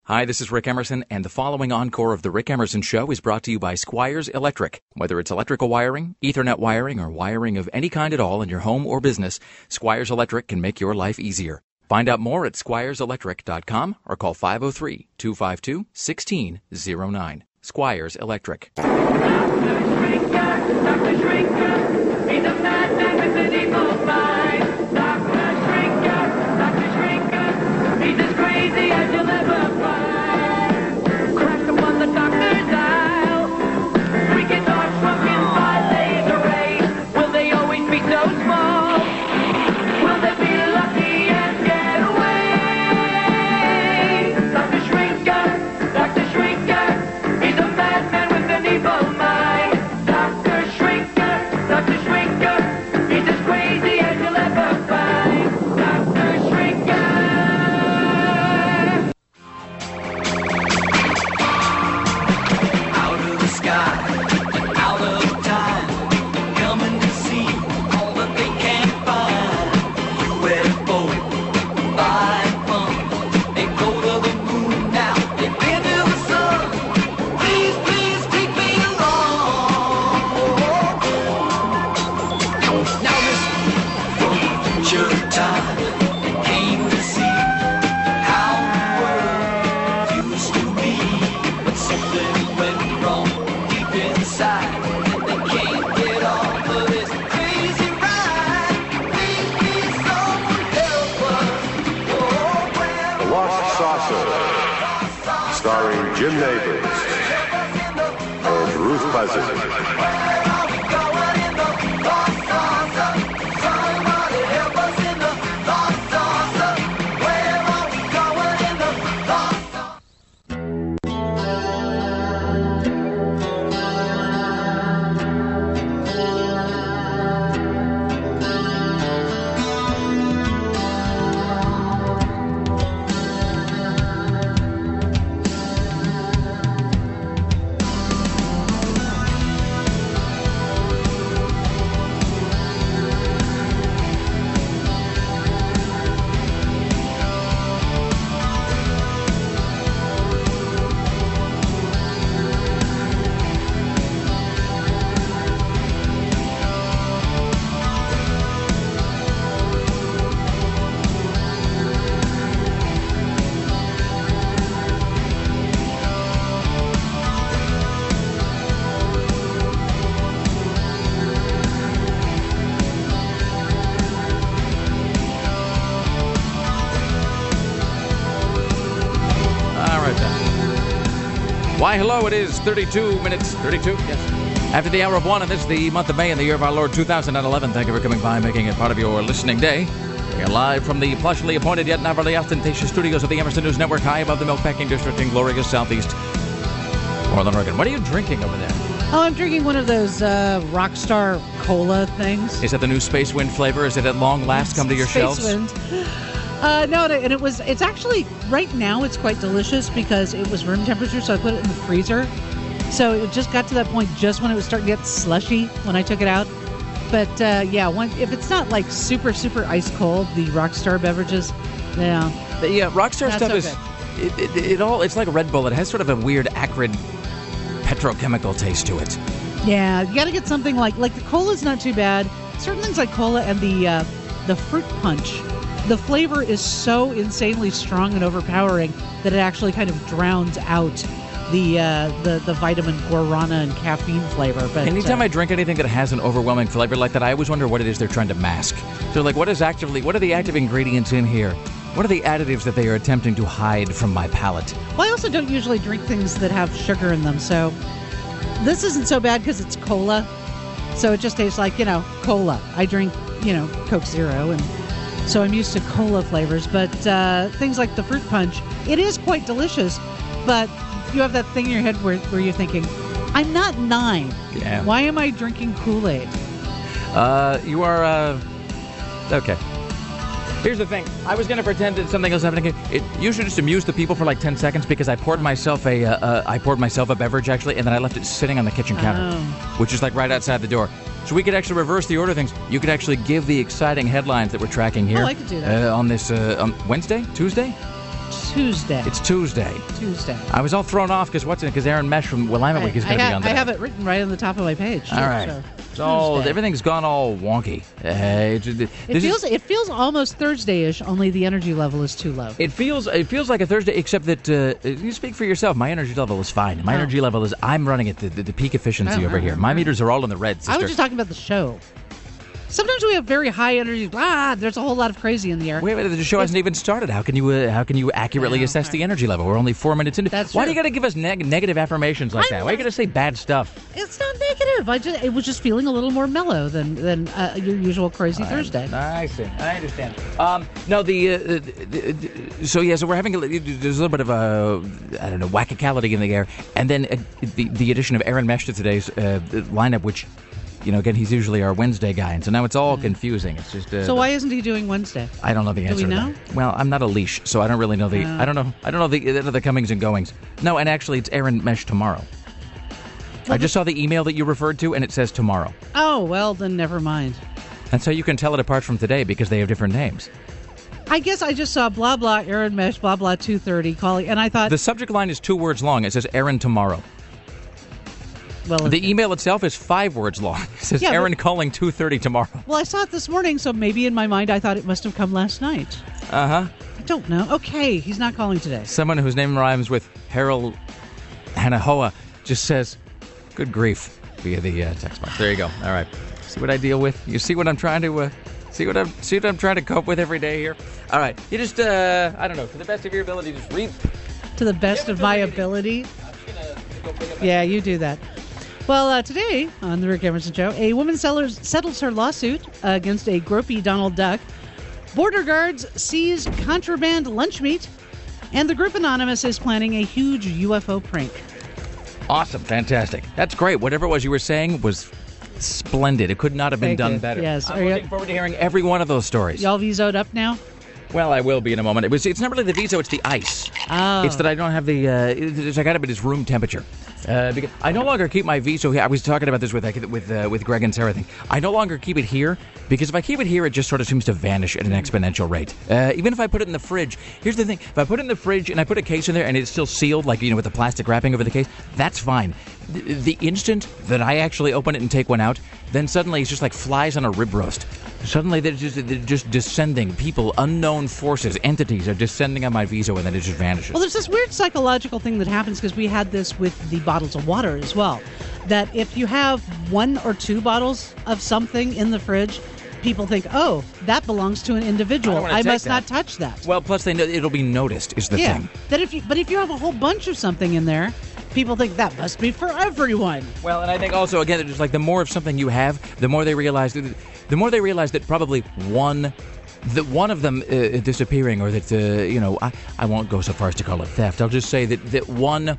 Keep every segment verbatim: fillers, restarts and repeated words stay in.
Hi, this is Rick Emerson, and the following encore of The Rick Emerson Show is brought to you by Squires Electric. Whether it's electrical wiring, Ethernet wiring, or wiring of any kind at all in your home or business, Squires Electric can make your life easier. Find out more at squires electric dot com or call five oh three, two five two, one six oh nine. Squires Electric. Doctor Shrinker, Doctor Shrinker, he's a madman with an evil mind. Doctor Shrinker, Doctor Shrinker, he's as crazy as you'll ever find. Crack upon the doctor's dial, three guitars smoking by laser rays. Will they always be so small? Will they be lucky and get away? Doctor Shrinker, Doctor Shrinker, he's a madman with an evil mind. Doctor Shrinker, Doctor Shrinker, he's as crazy as you'll ever find. Doctor Shrinker. Out of the sky, out of time, coming to see all that they can't find. U F O, five fun, they go to the moon now, they've been to the sun. Please, please take me along. Now listen, from future time, they came to see how the world used to be. But something went wrong deep inside, and they can't get off of this crazy ride. Please, please, someone help us. Oh, well, The Lost Saucer, starring Jim Nabors and Ruth Buzzi. where are we going in the lost saucer? Somebody help us in the lost saucer. Where are we going in the lost saucer? All right, then. Why, hello, it is thirty-two minutes, thirty-two, yes. After the hour of one, and this is the month of May in the year of our Lord two thousand eleven. Thank you for coming by, making it part of your listening day. We are live from the plushly appointed yet not really ostentatious studios of the Emerson News Network, high above the Milkpacking District in glorious southeast Portland, Oregon. What are you drinking over there? Oh, I'm drinking one of those uh, Rockstar Cola things. Is that the new Space Wind flavor? Is it at long last come to your Space shelves? Wind. Uh, no, and it was, it's actually, right now it's quite delicious because it was room temperature, so I put it in the freezer. So it just got to that point just when it was starting to get slushy when I took it out. But uh, yeah, one, if it's not like super, super ice cold, the Rockstar beverages, yeah. The, yeah, Rockstar Not stuff so is, it, it, it all, it's like a Red Bull. It has sort of a weird, acrid, petrochemical taste to it. Yeah, you got to get something like, like the cola's not too bad. Certain things like cola and the uh, the fruit punch. The flavor is so insanely strong and overpowering that it actually kind of drowns out the uh, the the vitamin guarana and caffeine flavor. But Anytime uh, I drink anything that has an overwhelming flavor like that, I always wonder what it is they're trying to mask. So, like, what is actively, what are the active ingredients in here? What are the additives that they are attempting to hide from my palate? well, I also don't usually drink things that have sugar in them, so this isn't so bad because it's cola. So it just tastes like, you know, cola. I drink, you know, Coke Zero, and so I'm used to cola flavors. But uh, things like the fruit punch, it is quite delicious, but you have that thing in your head where, where you're thinking, I'm not nine. Yeah. Why am I drinking Kool-Aid? Uh, you are, uh, okay. Here's the thing. I was going to pretend that something else happening. It usually just amused the people for like ten seconds because I poured myself a, uh, uh, I poured myself a beverage actually, and then I left it sitting on the kitchen counter, Oh. which is like right outside the door. So we could actually reverse the order of things. You could actually give the exciting headlines that we're tracking here. Oh, I could do that. Uh, on this uh, on Wednesday, Tuesday. Tuesday. It's Tuesday. Tuesday. I was all thrown off because what's in it? Because Aaron Mesh from Willamette Week is I, going to I be ha- on I today. have it written right on the top of my page. All too, right. So, So all, Tuesday. everything's gone all wonky. Uh, it, it, It feels it feels almost Thursday-ish, only the energy level is too low. It feels it feels like a Thursday, except that uh, you speak for yourself. My energy level is fine. My Oh. energy level is I'm running at the, the, the peak efficiency Oh, over oh, here. oh, My oh. meters are all in the red, sister. I was just talking about the show. Sometimes we have very high energy. Ah, there's a whole lot of crazy in the air. Wait a minute, the show hasn't even started. How can you uh, how can you accurately Yeah, assess right. the energy level? We're only four minutes into. That's Why true. do you got to give us neg- negative affirmations like I'm that? Why are you not- got to say bad stuff? It's not negative. I just it was just feeling a little more mellow than than uh, your usual crazy Thursday. I see. I understand. Um, no, the, uh, the, the, the so yeah, so we're having a, there's a little bit of a I don't know wackicality in the air, and then uh, the the addition of Aaron Mesh to today's uh, lineup, which. You know, again, he's usually our Wednesday guy, and so now it's all confusing. It's just. Uh, So why isn't he doing Wednesday? I don't know the answer. we to know? that. Well, I'm not a leash, so I don't really know the. Uh. I don't know. I don't know the the, the comings and goings. No, and actually, it's Aaron Mesh tomorrow. I just saw the email that you referred to, and it says tomorrow. Oh well, then never mind. That's how you can tell it apart from today because they have different names. I guess I just saw blah blah Aaron Mesh blah blah two thirty calling, and I thought, The subject line is two words long. It says Aaron tomorrow. well, The email itself is five words long. It says Yeah, but- Aaron calling two thirty tomorrow. well, I saw it this morning, so maybe in my mind I thought it must have come last night. Uh huh. I don't know. Okay, he's not calling today. Someone whose name rhymes with Harold Hanahoa just says, "Good grief," via the uh, text box. There you go. All right. See what I deal with? You see what I'm trying to uh, see what I'm see what I'm trying to cope with every day here? All right. You just uh, I don't know, to the best of your ability, just read. To the best of my ability. Yeah, you do that. Well, uh, today on the Rick Emerson Show, a woman sellers, settles her lawsuit against a gropey Donald Duck. Border guards seize contraband lunch meat, and the group Anonymous is planning a huge U F O prank. Awesome, fantastic. That's great. Whatever it was you were saying was splendid. It could not have been Thank done you. better. Yes. I'm Are you- looking forward to hearing every one of those stories. Y'all visoed up now? Well, I will be in a moment. It was. It's not really the Viso. It's the ice. Oh. It's that I don't have the. Uh, it's, I got it, but it's room temperature. Uh, because I no longer keep my Viso here. I was talking about this with like, with uh, with Greg and Sarah. Thing. I no longer keep it here because if I keep it here, it just sort of seems to vanish at an exponential rate. Uh, even if I put it in the fridge. Here's the thing: if I put it in the fridge and I put a case in there and it's still sealed, like you know, with the plastic wrapping over the case, that's fine. The, the instant that I actually open it and take one out, then suddenly it's just like flies on a rib roast. Suddenly they're just they're just descending. People, unknown forces, entities are descending on my Viso, and then it just vanishes. Well, there's this weird psychological thing that happens because we had this with the bottles of water as well. That if you have one or two bottles of something in the fridge, people think, oh, that belongs to an individual. I don't wanna I take must that." not touch that. Well, plus they know it'll be noticed is the yeah. thing. That if you, but if you have a whole bunch of something in there, people think that must be for everyone. Well, and I think also again, it's like the more of something you have, the more they realize. That, the more they realize that probably one, that one of them uh, disappearing, or that uh, you know, I, I won't go so far as to call it theft. I'll just say that that one.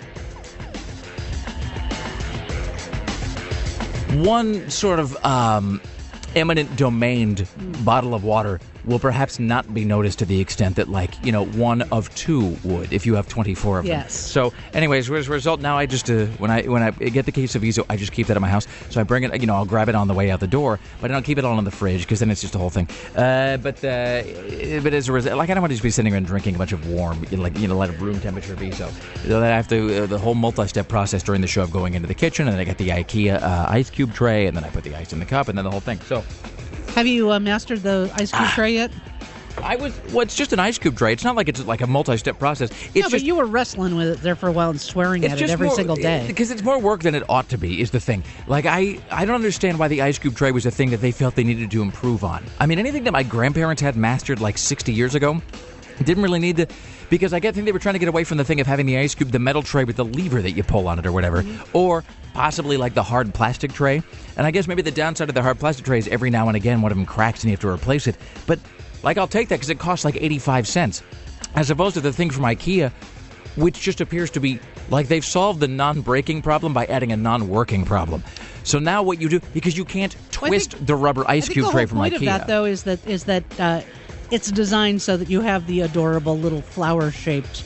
One sort of um, eminent domained bottle of water will perhaps not be noticed to the extent that, like, you know, one of two would if you have twenty-four of them. Yes. So, anyways, as a result, now I just uh, when I when I get the case of Viso, I just keep that at my house. So I bring it, you know, I'll grab it on the way out the door, but I don't keep it all in the fridge because then it's just a whole thing. Uh, but uh, but as a result, like I don't want to just be sitting around drinking a bunch of warm, you know, like you know, like room temperature Viso. So I have to uh, the whole multi-step process during the show of going into the kitchen, and then I get the IKEA uh, ice cube tray, and then I put the ice in the cup, and then the whole thing. So. Have you uh, mastered the ice cube tray yet? I was. Well, it's just an ice cube tray. It's not like it's like a multi-step process. It's No, just, but you were wrestling with it there for a while and swearing it's at it just every more, single day. because it's more work than it ought to be. Is the thing. Like I, I don't understand why the ice cube tray was a thing that they felt they needed to improve on. I mean, anything that my grandparents had mastered like sixty years ago, didn't really need to. Because I get think they were trying to get away from the thing of having the ice cube, the metal tray with the lever that you pull on it or whatever, Mm-hmm. or possibly like the hard plastic tray. And I guess maybe the downside of the hard plastic tray is every now and again one of them cracks and you have to replace it. But like I'll take that because it costs like eighty-five cents, as opposed to the thing from IKEA, which just appears to be like they've solved the non-breaking problem by adding a non-working problem. So now what you do, because you can't Well, I twist think- the rubber I ice think cube the tray whole from point IKEA. of that, though, is that is that uh, it's designed so that you have the adorable little flower-shaped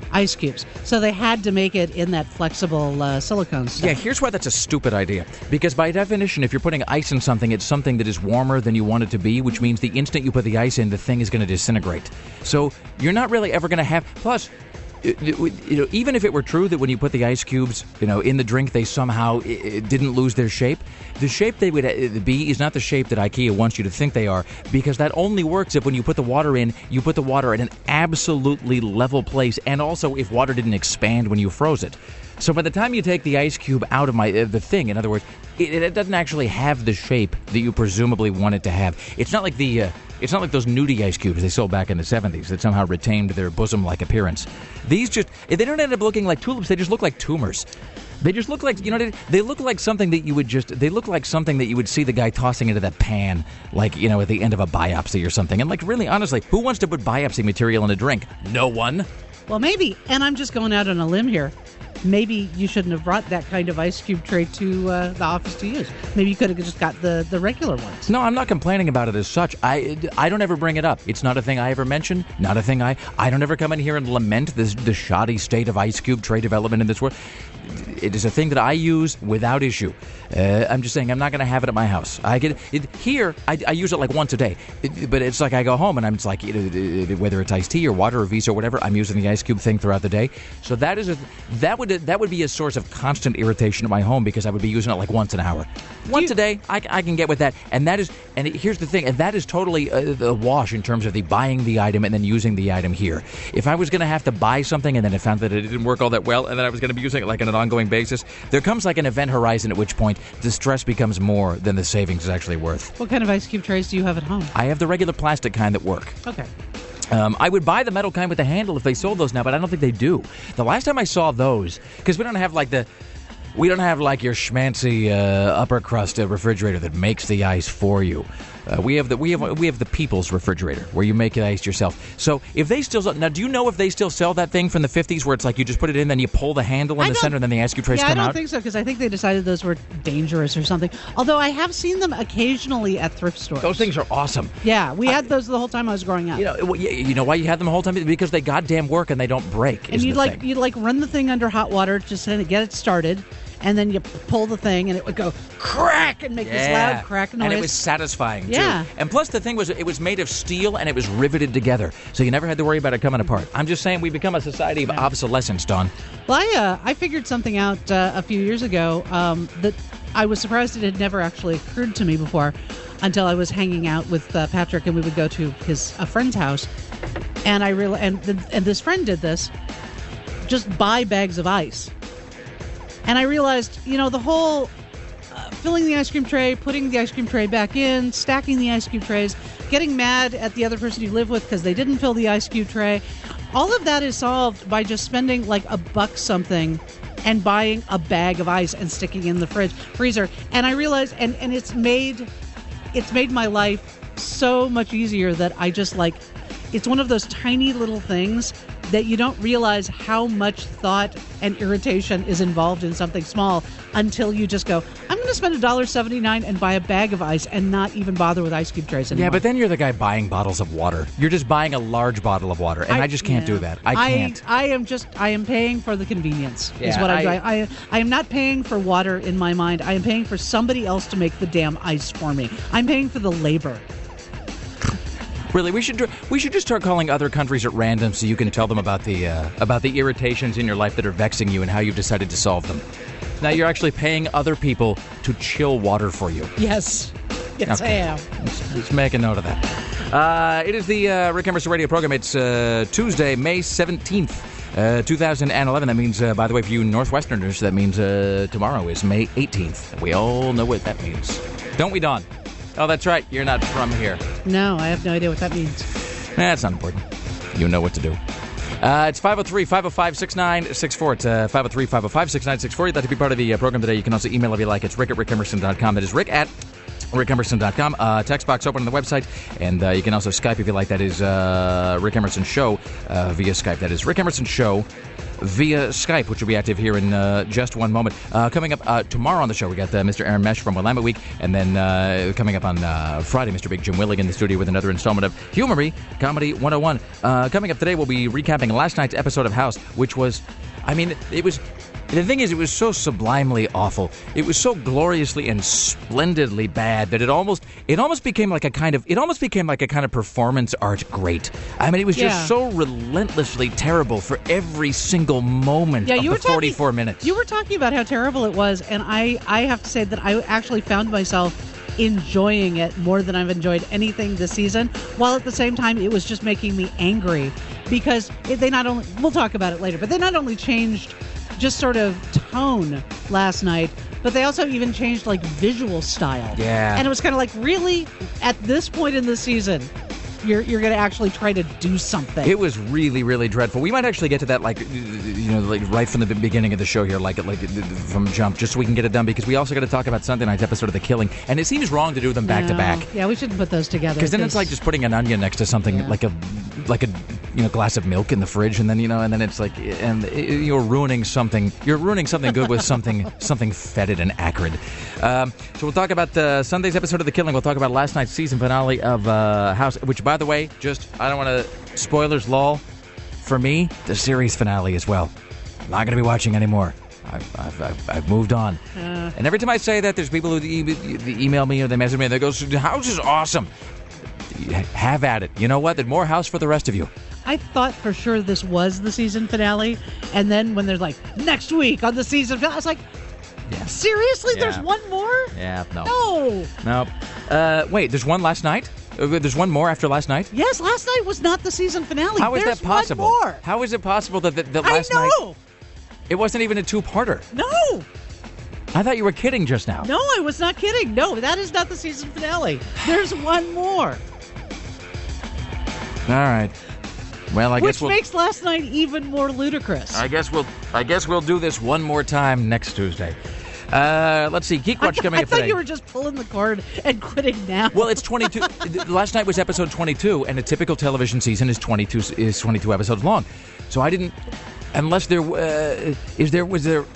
ice cubes. So they had to make it in that flexible uh, silicone stuff. Yeah, here's why that's a stupid idea. Because by definition, if you're putting ice in something, it's something that is warmer than you want it to be, which means the instant you put the ice in, the thing is going to disintegrate. So you're not really ever going to have... Plus... You know, even if it were true that when you put the ice cubes, you know, in the drink, they somehow it didn't lose their shape, the shape they would be is not the shape that IKEA wants you to think they are, because that only works if when you put the water in, you put the water at an absolutely level place, and also if water didn't expand when you froze it. So by the time you take the ice cube out of my uh, the thing, in other words, it, it doesn't actually have the shape that you presumably want it to have. It's not like the uh, it's not like those nudie ice cubes they sold back in the seventies that somehow retained their bosom-like appearance. These just they don't end up looking like tulips. They just look like tumors. They just look like, you know, they, they look like something that you would just, they look like something that you would see the guy tossing into that pan, like, you know, at the end of a biopsy or something. And, like, really, honestly, who wants to put biopsy material in a drink? No one. Well, maybe, and I'm just going out on a limb here, maybe you shouldn't have brought that kind of ice cube tray to uh, the office to use. Maybe you could have just got the, the regular ones. No, I'm not complaining about it as such. I, I don't ever bring it up. It's not a thing I ever mention. Not a thing I... I don't ever come in here and lament this, the shoddy state of ice cube tray development in this world. It is a thing that I use without issue. Uh, I'm just saying I'm not going to have it at my house. I get it here. I, I use it like once a day, it, but it's like I go home and I'm just like, it, it, it, whether it's iced tea or water or Visa or whatever, I'm using the ice cube thing throughout the day. So that is a that would that would be a source of constant irritation at my home because I would be using it like once an hour, once you, a day. I, I can get with that, and that is and it, here's the thing, and that is totally a, a wash in terms of the buying the item and then using the item here. If I was going to have to buy something and then I found that it didn't work all that well, and then I was going to be using it like on an ongoing basis. There comes like an event horizon at which point the stress becomes more than the savings is actually worth. What kind of ice cube trays do you have at home? I have the regular plastic kind that work. Okay. Um, I would buy the metal kind with the handle if they sold those now, but I don't think they do. The last time I saw those, because we don't have like the... We don't have like your schmancy uh, upper crust uh, refrigerator that makes the ice for you. Uh, we have the we have we have the People's refrigerator where you make the ice yourself. So if they still now, do you know if they still sell that thing from the fifties where it's like you just put it in, then you pull the handle in I the center, and then the ice cube trays yeah, come out? I don't think so because I think they decided those were dangerous or something. Although I have seen them occasionally at thrift stores. Those things are awesome. Yeah, we had I, those the whole time I was growing up. You know, well, you know why you had them the whole time? Because they goddamn work and they don't break. And you'd the like thing. you'd like run the thing under hot water just to get it started. And then you pull the thing, and it would go crack and make yeah. this loud crack noise. And it was satisfying, too. Yeah. And plus, the thing was, it was made of steel, and it was riveted together. So you never had to worry about it coming apart. I'm just saying we become a society of yeah. obsolescence, Dawn. Well, I, uh, I figured something out uh, a few years ago um, that I was surprised it had never actually occurred to me before until I was hanging out with uh, Patrick, and we would go to his a friend's house. And, I real- and, th- and this friend did this. Just buy bags of ice. And I realized, you know, the whole uh, filling the ice cream tray, putting the ice cream tray back in, stacking the ice cube trays, getting mad at the other person you live with because they didn't fill the ice cube tray. All of that is solved by just spending like a buck something and buying a bag of ice and sticking in the fridge freezer. And I realized, and, and it's made it's made my life so much easier that I just like, it's one of those tiny little things that you don't realize how much thought and irritation is involved in something small until you just go, I'm going to spend one dollar seventy-nine and buy a bag of ice and not even bother with ice cube trays anymore. Yeah, but then you're the guy buying bottles of water. You're just buying a large bottle of water, and I, I just can't yeah. do that. I can't. I, I am just, I am paying for the convenience is Yeah, what I'm I- doing. I, I am not paying for water in my mind. I am paying for somebody else to make the damn ice for me. I'm paying for the labor. Really, we should we should just start calling other countries at random so you can tell them about the uh, about the irritations in your life that are vexing you and how you've decided to solve them. Now you're actually paying other people to chill water for you. Yes. Yes, Okay. I am. Let's, let's make a note of that. Uh, it is the uh, Rick Emerson radio program. It's uh, Tuesday, May seventeenth, uh, two thousand eleven. That means, uh, by the way, for you Northwesterners, that means uh, tomorrow is May eighteenth. We all know what that means. Don't we, Dawn? Oh, that's right. You're not from here. No, I have no idea what that means. That's not important. You know what to do. Uh, it's five oh three, five oh five, six nine six four. It's uh, five oh three, five oh five, six nine six four. You'd like to be part of the uh, program today. You can also email if you like. It's rick at rick emerson dot com. That is rick at rick emerson dot com. Uh, text box open on the website. And uh, you can also Skype if you like. That is uh, Rick Emerson Show uh, via Skype. That is Rick Emerson Show via Skype, which will be active here in uh, just one moment. Uh, coming up uh, tomorrow on the show, we got uh, Mister Aaron Mesh from Willamette Week, and then uh, coming up on uh, Friday, Mister Big Jim Willig in the studio with another installment of Humory Comedy one oh one. Uh, coming up today, we'll be recapping last night's episode of House, which was, I mean, it was... The thing is, it was so sublimely awful. It was so gloriously and splendidly bad that it almost it almost became like a kind of it almost became like a kind of performance art great. I mean, it was Yeah. just so relentlessly terrible for every single moment Yeah, of you the were talking, forty-four minutes. You were talking about how terrible it was, and I, I have to say that I actually found myself enjoying it more than I've enjoyed anything this season, while at the same time it was just making me angry because it, they not only, we'll talk about it later, but they not only changed just sort of tone last night, but they also even changed like visual style. Yeah. And it was kind of like, really, at this point in the season, you're you're going to actually try to do something. It was really, really dreadful. We might actually get to that, like, you know, like right from the beginning of the show here, like, like from jump, just so we can get it done, because we also got to talk about Sunday night's episode of The Killing, and it seems wrong to do them back to No. back. Yeah, we shouldn't put those together. Because then it's like just putting an onion next to something Yeah. like a like a you know glass of milk in the fridge, and then you know, and then it's like, and you're ruining something. You're ruining something good with something something fetid and acrid. Um, so we'll talk about uh, Sunday's episode of The Killing. We'll talk about last night's season finale of uh, House, which, by the way, just I don't want to spoilers, lol. For me, the series finale as well. I'm not going to be watching anymore. I've, I've, I've, I've moved on. Uh, And every time I say that, there's people who e- e- email me or they message me and they go, House is awesome. Have at it. You know what? There's more House for the rest of you. I thought for sure this was the season finale, and then when they're like, next week on the season finale, I was like, Yeah. seriously? Yeah. There's one more? Yeah, no. No. No. Uh, wait, there's one last night? Uh, There's one more after last night? Yes, last night was not the season finale. How is There's that possible? One more. How is it possible that, that, that I last night... know. It wasn't even a two-parter. No. I thought you were kidding just now. No, I was not kidding. No, that is not the season finale. There's one more. All right. Well, I Which guess we'll... makes last night even more ludicrous. I guess we'll. I guess we'll do this one more time next Tuesday. Uh, let's see. Geek Watch I, coming I up thought today. you were just pulling the cord and quitting now. Well, it's twenty-two. Last night was episode twenty-two, and a typical television season is twenty-two is twenty-two episodes long. So I didn't, unless there uh, is there was there.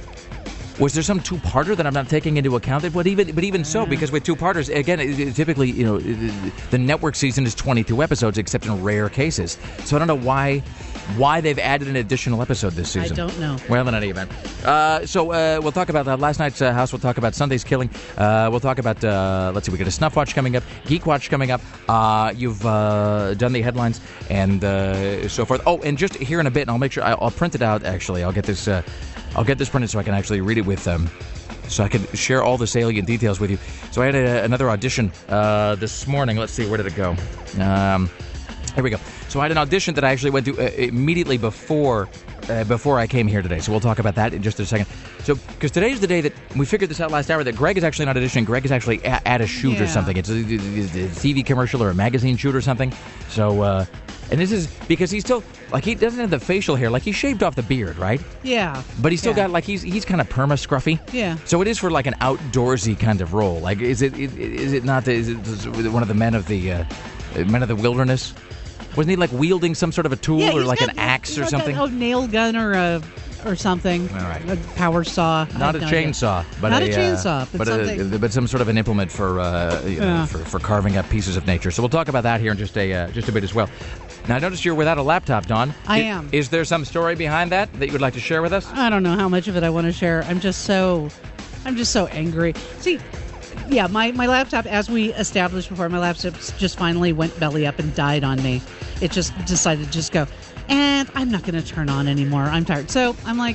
Was there some two-parter that I'm not taking into account? But even, but even so, because with two-parters, again, it, it, typically, you know, the network season is twenty-two episodes, except in rare cases. So I don't know why, why they've added an additional episode this I season. don't know. Well, in any event, uh, so uh, we'll talk about uh, last night's uh, House. We'll talk about Sunday's Killing. Uh, we'll talk about uh, let's see, we got a Snuff Watch coming up, Geek Watch coming up. Uh, you've uh, done the headlines and uh, so forth. Oh, and just here in a bit, and I'll make sure I, I'll print it out. Actually, I'll get this. Uh, I'll get this printed so I can actually read it with them, so I can share all the salient details with you. So I had a, another audition uh, this morning. Let's see, where did it go? Um, here we go. So I had an audition that I actually went to uh, immediately before uh, before I came here today. So we'll talk about that in just a second. So because today's the day that we figured this out last hour, that Greg is actually not auditioning. Greg is actually at, at a shoot or Yeah. something. It's a, a, a T V commercial or a magazine shoot or something. So. Uh, And this is because he's still, like, he doesn't have the facial hair. Like, he shaved off the beard, right? Yeah. But he's still Yeah. got, like, he's he's kind of perma-scruffy. Yeah. So it is for, like, an outdoorsy kind of role. Like, is it is, is it not, the, is it one of the men of the, uh, men of the wilderness? Wasn't he, like, wielding some sort of a tool Yeah, or, he's like, got- an axe he's or got something? A, a nail gun or a or something. All right. A power saw. I Not have a no idea. chainsaw, but Not a uh, chainsaw, but but, something- a, but some sort of an implement for uh, you know, Yeah. for, for carving up pieces of nature. So we'll talk about that here in just a uh, just a bit as well. Now I noticed you're without a laptop, Dawn. I I- am. Is there some story behind that that you would like to share with us? I don't know how much of it I want to share. I'm just so, I'm just so angry. See, yeah, my, my laptop, as we established before, my laptop just finally went belly up and died on me. It just decided to just go, and I'm not going to turn on anymore. I'm tired. So I'm like,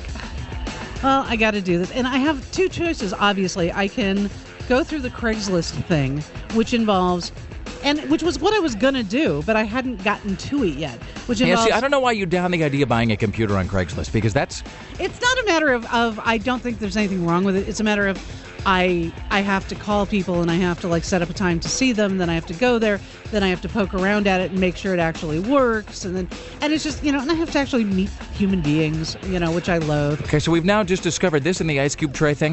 well, I got to do this. And I have two choices, obviously. I can go through the Craigslist thing, which involves, and which was what I was going to do, but I hadn't gotten to it yet, which Yeah, involves... see, I don't know why you down the idea of buying a computer on Craigslist, because that's It's not a matter of, of I don't think there's anything wrong with it. It's a matter of I I have to call people and I have to like set up a time to see them. Then I have to go there. Then I have to poke around at it and make sure it actually works. And then and it's just, you know, and I have to actually meet human beings, you know, which I loathe. okay. So we've now just discovered this in the ice cube tray thing.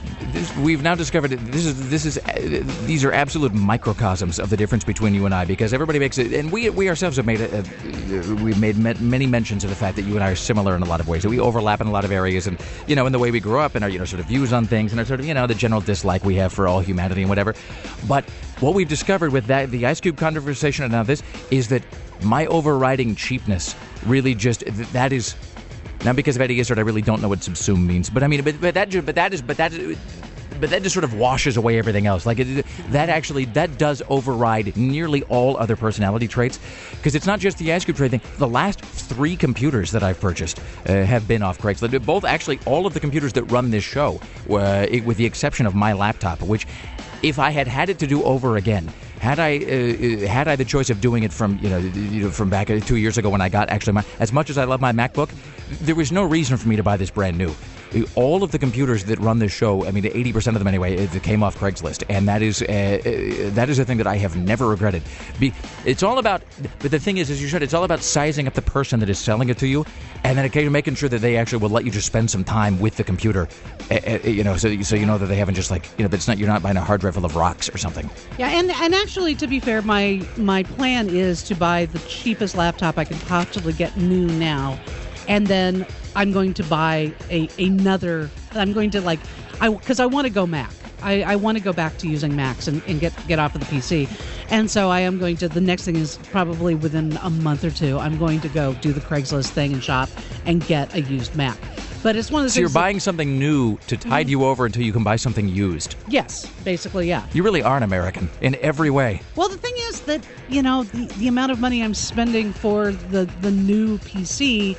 this, we've now discovered that this is this is uh, these are absolute microcosms of the difference between you and I, because everybody makes it, and we we ourselves have made a, a, we've made many mentions of the fact that you and I are similar in a lot of ways, that we overlap in a lot of areas, and you know, in the way we grew up, and our, you know, sort of views on things, and our sort of, you know, the general dislike we have for all humanity and whatever. But what we've discovered with that, the Ice Cube conversation, and now this, is that my overriding cheapness really just that is. Not because of Eddie Izzard, I really don't know what subsume means. But I mean, but, but that, ju- but that is, but that, but that just sort of washes away everything else. Like it, that actually, that does override nearly all other personality traits, because it's not just the Ice Cube trade thing. The last three computers that I've purchased uh, have been off Craigslist. Both, actually, all of the computers that run this show, uh, it, with the exception of my laptop, which, if I had had it to do over again. Had I uh, had I the choice of doing it from you know you know from back two years ago when I got actually my, as much as I love my MacBook, there was no reason for me to buy this brand new. All of the computers that run this show, I mean, eighty percent of them anyway, it came off Craigslist, and that is uh, uh, that is a thing that I have never regretted. Be, it's all about, but the thing is, as you said, it's all about sizing up the person that is selling it to you, and then occasionally making sure that they actually will let you just spend some time with the computer, uh, uh, you know, so so you know that they haven't just like you know that it's not you're not buying a hard drive full of rocks or something. Yeah, and and actually, to be fair, my my plan is to buy the cheapest laptop I can possibly get new now, and then I'm going to buy a another. I'm going to like, I because I want to go Mac. I, I want to go back to using Macs and, and get get off of the P C, and so I am going to. The next thing is probably within a month or two. I'm going to go do the Craigslist thing and shop and get a used Mac. But it's one of the so things. So you're that, buying something new to tide you over until you can buy something used. Yes, basically, yeah. You really are an American in every way. Well, the thing is that you know the, the amount of money I'm spending for the the new P C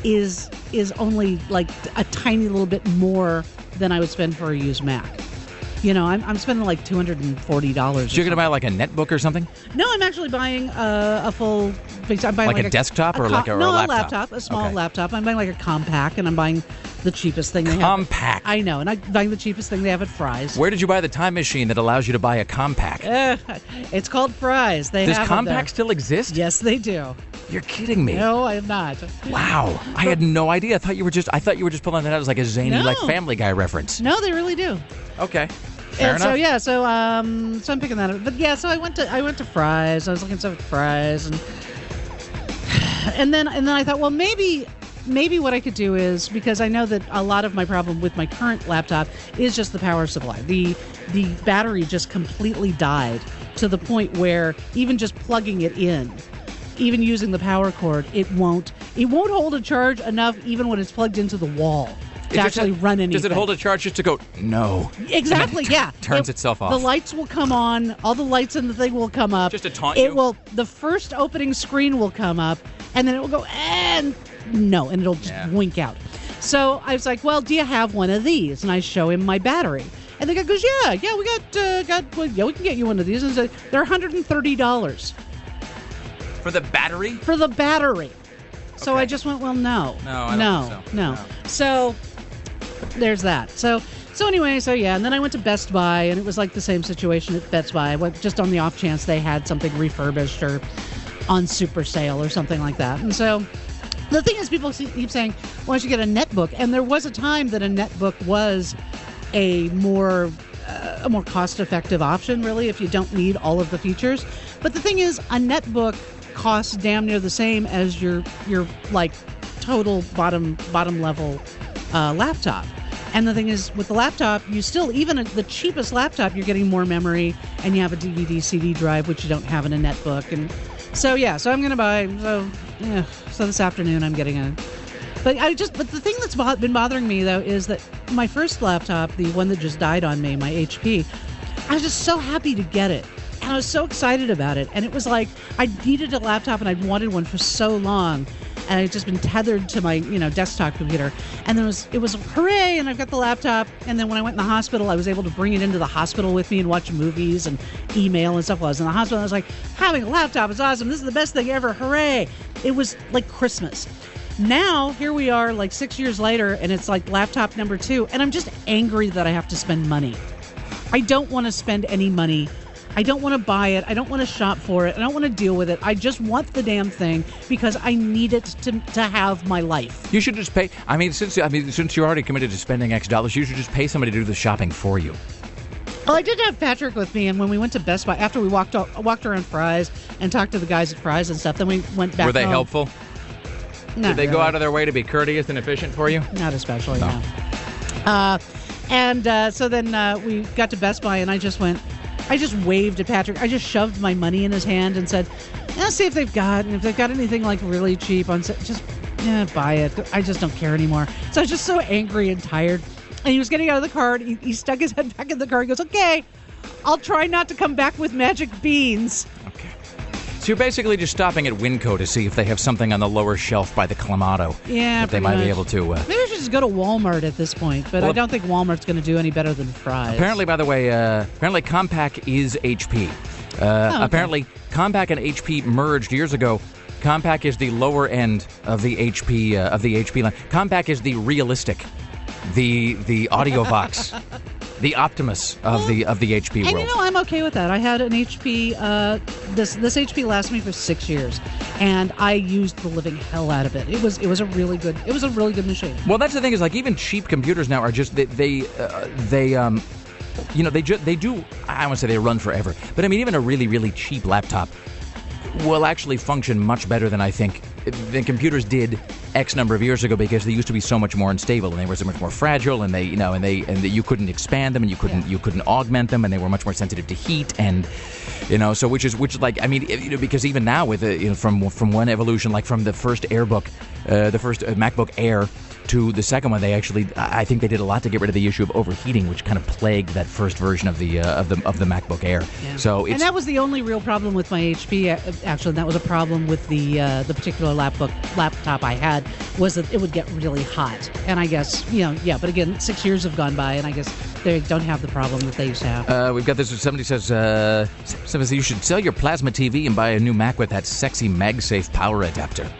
is is only like a tiny little bit more than I would spend for a used Mac. You know, I'm I'm spending like two hundred forty dollars. So you're going to buy like a netbook or something? No, I'm actually buying a, a full. I'm buying like, like a, a desktop a, or a like a, or no, a laptop? a laptop, a small okay. laptop. I'm buying like a compact, and I'm buying the cheapest thing they have. Compact. I know, and I'm buying the cheapest thing they have at Fry's. Where did you buy the time machine that allows you to buy a compact? Uh, it's called Fry's. They Does have compact still exist? Yes, they do. You're kidding me. No, I am not. Wow, I had no idea. I thought you were just. I thought you were just pulling that out as like a zany, No. like Family Guy reference. No, they really do. Okay. Fair and enough. so yeah, so um, so I'm picking that up. But yeah, so I went to I went to Fry's. I was looking at stuff at Fry's, and and then and then I thought, well, maybe maybe what I could do is, because I know that a lot of my problem with my current laptop is just the power supply. The the battery just completely died to the point where even just plugging it in, even using the power cord, it won't it won't hold a charge enough even when it's plugged into the wall. To It just actually ha- run anything. Does it hold a charge just to go, no? Exactly, yeah. Turns It- itself off. The lights will come on. All the lights in the thing will come up. Just to taunt it you? will. The first opening screen will come up, and then it will go, and no, and it'll just Yeah. wink out. So I was like, well, do you have one of these? And I show him my battery. And the guy goes, yeah, yeah, we got, uh, got, well, yeah, we can get you one of these. And so they're one hundred thirty dollars For the battery? for the battery. So Okay. I just went, well, no. No, I don't no, think so. no. No. So there's that. So so anyway, so yeah, and then I went to Best Buy, and it was like the same situation at Best Buy. I went just on the off chance they had something refurbished or on super sale or something like that. And so the thing is, people keep saying, why don't you get a netbook? And there was a time that a netbook was a more uh, a more cost-effective option, really, if you don't need all of the features. But the thing is, a netbook costs damn near the same as your your like total bottom bottom level uh, laptop. And the thing is, with the laptop, you still, even at the cheapest laptop, you're getting more memory, and you have a D V D C D drive, which you don't have in a netbook. And so yeah, so I'm gonna buy. So yeah, so this afternoon I'm getting a. But I just, but the thing that's bo- been bothering me though is that my first laptop, the one that just died on me, my H P, I was just so happy to get it. And I was so excited about it. And it was like, I needed a laptop and I'd wanted one for so long. And I'd just been tethered to my, you know, desktop computer. And then it was, it was hooray, and I've got the laptop. And then when I went in the hospital, I was able to bring it into the hospital with me and watch movies and email and stuff while I was in the hospital. I was like, having a laptop is awesome. This is the best thing ever. Hooray. It was like Christmas. Now, here we are like six years later, and it's like laptop number two. And I'm just angry that I have to spend money. I don't want to spend any money. I don't want to buy it. I don't want to shop for it. I don't want to deal with it. I just want the damn thing because I need it to to have my life. You should just pay. I mean, since I mean, since you're already committed to spending X dollars, you should just pay somebody to do the shopping for you. Well, I did have Patrick with me, and when we went to Best Buy, after we walked out, walked around Fry's and talked to the guys at Fry's and stuff, then we went back Were they home. helpful? Not Did they really. go out of their way to be courteous and efficient for you? Not especially, No. no. Uh, and uh, so then uh, we got to Best Buy, and I just went, I just waved at Patrick. I just shoved my money in his hand and said, let's see if they've got, and if they've got anything like really cheap on, just yeah, buy it. I just don't care anymore. So I was just so angry and tired. And he was getting out of the car, and he, he stuck his head back in the car. He goes, okay, I'll try not to come back with magic beans. Okay. So you're basically just stopping at Winco to see if they have something on the lower shelf by the Clamato. Yeah, that they pretty might much. be able to. Uh, Maybe I should just go to Walmart at this point, but Well, I don't think Walmart's going to do any better than Fry's. Apparently, by the way, uh, apparently Compaq is H P. Uh, Oh, okay. Apparently, Compaq and H P merged years ago. Compaq is the lower end of the H P uh, of the H P line. Compaq is the realistic, the the AudioVox, the Optimus of the of the H P And world. you know, I'm okay with that. I had an H P. Uh, this this H P lasted me for six years, and I used the living hell out of it. It was it was a really good it was a really good machine. Well, that's the thing is like even cheap computers now are just they they uh, they um you know they ju- they do I won't say they run forever, but I mean even a really really cheap laptop will actually function much better than I think than computers did X number of years ago because they used to be so much more unstable and they were so much more fragile and they you know and they and they, you couldn't expand them and you couldn't Yeah. you couldn't augment them and they were much more sensitive to heat and you know so which is which like I mean you know because even now with the, you know from from one evolution like from the first AirBook uh, the first uh, MacBook Air to the second one, they actually, I think they did a lot to get rid of the issue of overheating, which kind of plagued that first version of the uh, of the of the MacBook Air. Yeah. So it's and that was the only real problem with my H P. uh, Actually, that was a problem with the uh, the particular laptop laptop I had was that it would get really hot. And I guess you know, yeah. But again, six years have gone by, and I guess they don't have the problem that they used to have. Uh, we've got this. Somebody says, uh, somebody says you should sell your plasma T V and buy a new Mac with that sexy MagSafe power adapter.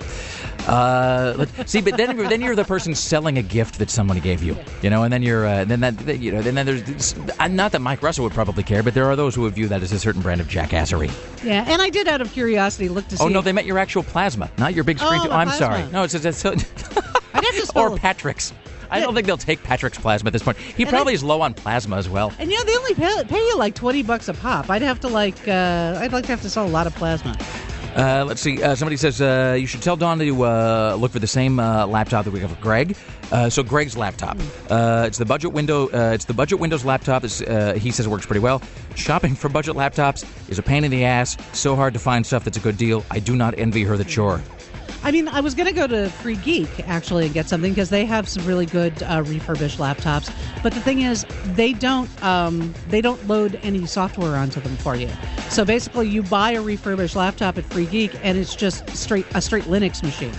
Uh, let, see, but then then you're the person selling a gift that somebody gave you, you know, and then you're uh, then that that, you know then, then there's this, uh, not that Mike Russell would probably care, but there are those who would view that as a certain brand of jackassery. Yeah, and I did out of curiosity look to see. Oh no, if- they meant your actual plasma, not your big screen. Oh, t- my I'm plasma. sorry. No, it's, it's, it's I'd have to spell or Patrick's. I don't think they'll take Patrick's plasma at this point. He And probably I- is low on plasma as well. And you know, they only pay, pay you like twenty bucks a pop. I'd have to like, uh, I'd like to have to sell a lot of plasma. Uh, let's see. Uh, somebody says uh, you should tell Dawn to uh, look for the same uh, laptop that we have for Greg. Uh, so Greg's laptop. Uh, it's the budget window. Uh, it's the budget Windows laptop. It's, uh, he says it works pretty well. Shopping for budget laptops is a pain in the ass. So hard to find stuff that's a good deal. I do not envy her the chore. I mean, I was going to go to Free Geek actually and get something because they have some really good uh, refurbished laptops. But the thing is, they don't um, they don't load any software onto them for you. So basically, you buy a refurbished laptop at Free Geek, and it's just straight a straight Linux machine.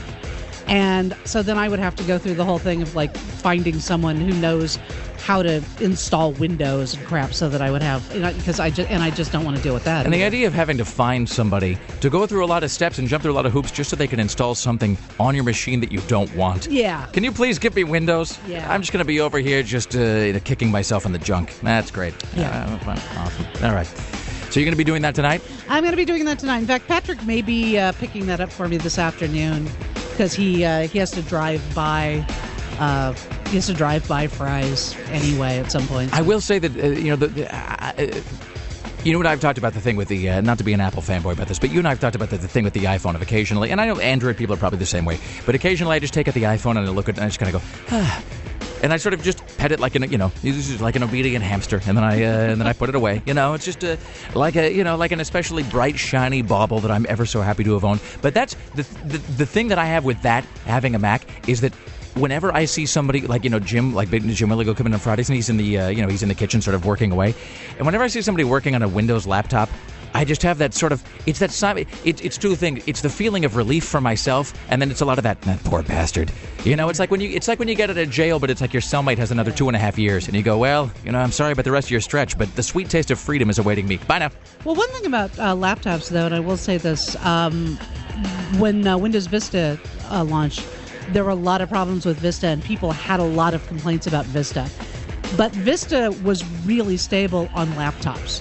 And so then I would have to go through the whole thing of like finding someone who knows how to install Windows and crap, so that I would have, you know, because I just and I just don't want to deal with that. And the either. idea of having to find somebody to go through a lot of steps and jump through a lot of hoops just so they can install something on your machine that you don't want. Yeah. Can you please give me Windows? Yeah. I'm just going to be over here just uh, you know, kicking myself in the junk. That's great. Yeah. Uh, fine. Awesome. All right. So you're going to be doing that tonight? I'm going to be doing that tonight. In fact, Patrick may be uh, picking that up for me this afternoon because he uh, he has to drive by. Uh, he has to drive by Fry's anyway at some point. I will say that, uh, you know, the, the, uh, uh, you know what I've talked about the thing with the, uh, not to be an Apple fanboy about this, but you and I have talked about the, the thing with the iPhone of occasionally, and I know Android people are probably the same way, but occasionally I just take out the iPhone and I look at it and I just kind of go, ah. And I sort of just pet it like an, you know, this is like an obedient hamster, and then I uh, and then I put it away. You know, it's just a, like a, you know, like an especially bright, shiny bauble that I'm ever so happy to have owned. But that's the the, the thing that I have with that having a Mac is that whenever I see somebody like, you know, Jim, like big Jim Willigo come in on Fridays, and he's in the, uh, you know, he's in the kitchen sort of working away, and whenever I see somebody working on a Windows laptop, I just have that sort of, it's that sign, it, it's two things. It's the feeling of relief for myself, and then it's a lot of that, that poor bastard. You know, it's like when you, it's like when you get out of jail, but it's like your cellmate has another two and a half years, and you go, well, you know, I'm sorry about the rest of your stretch, but the sweet taste of freedom is awaiting me. Bye now. Well, one thing about uh, laptops, though, and I will say this, um, when uh, Windows Vista uh, launched, there were a lot of problems with Vista, and people had a lot of complaints about Vista. But Vista was really stable on laptops.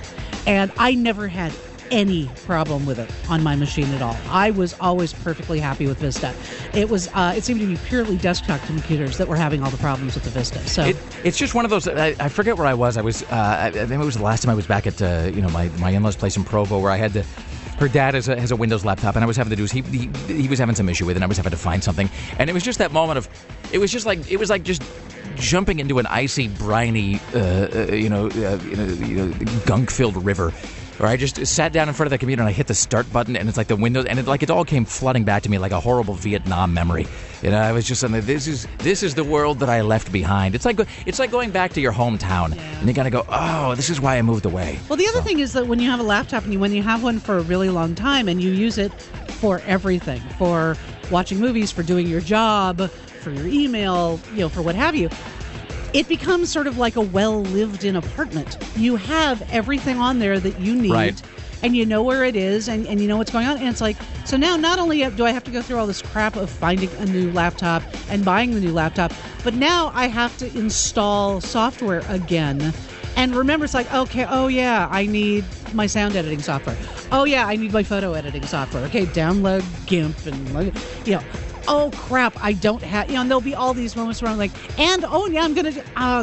And I never had any problem with it on my machine at all. I was always perfectly happy with Vista. It was uh, it seemed to be purely desktop computers that were having all the problems with the Vista. So it, it's just one of those. I, I forget where I was. I was. Uh, I, I think it was the last time I was back at uh, you know my my in-laws' place in Provo, where I had to. Her dad has a, has a Windows laptop, and I was having to do. He, he he was having some issue with it, and I was having to find something, and it was just that moment of. It was just like it was like just. Jumping into an icy, briny, uh, uh, you know, uh, you know, you know, gunk-filled river, where I just sat down in front of the computer and I hit the start button, and it's like the Windows, and it like it all came flooding back to me like a horrible Vietnam memory. You know, I was just saying, this is this is the world that I left behind. It's like it's like going back to your hometown, yeah. And you gotta go, oh, this is why I moved away. Well, the other so. thing is that when you have a laptop and you, when you have one for a really long time and you use it for everything, for watching movies, for doing your job, for your email, you know, for what have you. It becomes sort of like a well-lived-in apartment. You have everything on there that you need, right. And you know where it is, and, and you know what's going on. And it's like, so now not only do I have to go through all this crap of finding a new laptop and buying the new laptop, but now I have to install software again. And remember, it's like, okay, oh yeah, I need my sound editing software. Oh yeah, I need my photo editing software. Okay, download GIMP and, you know, oh crap, I don't have, you know, and there'll be all these moments where I'm like, and oh yeah, I'm going to, uh,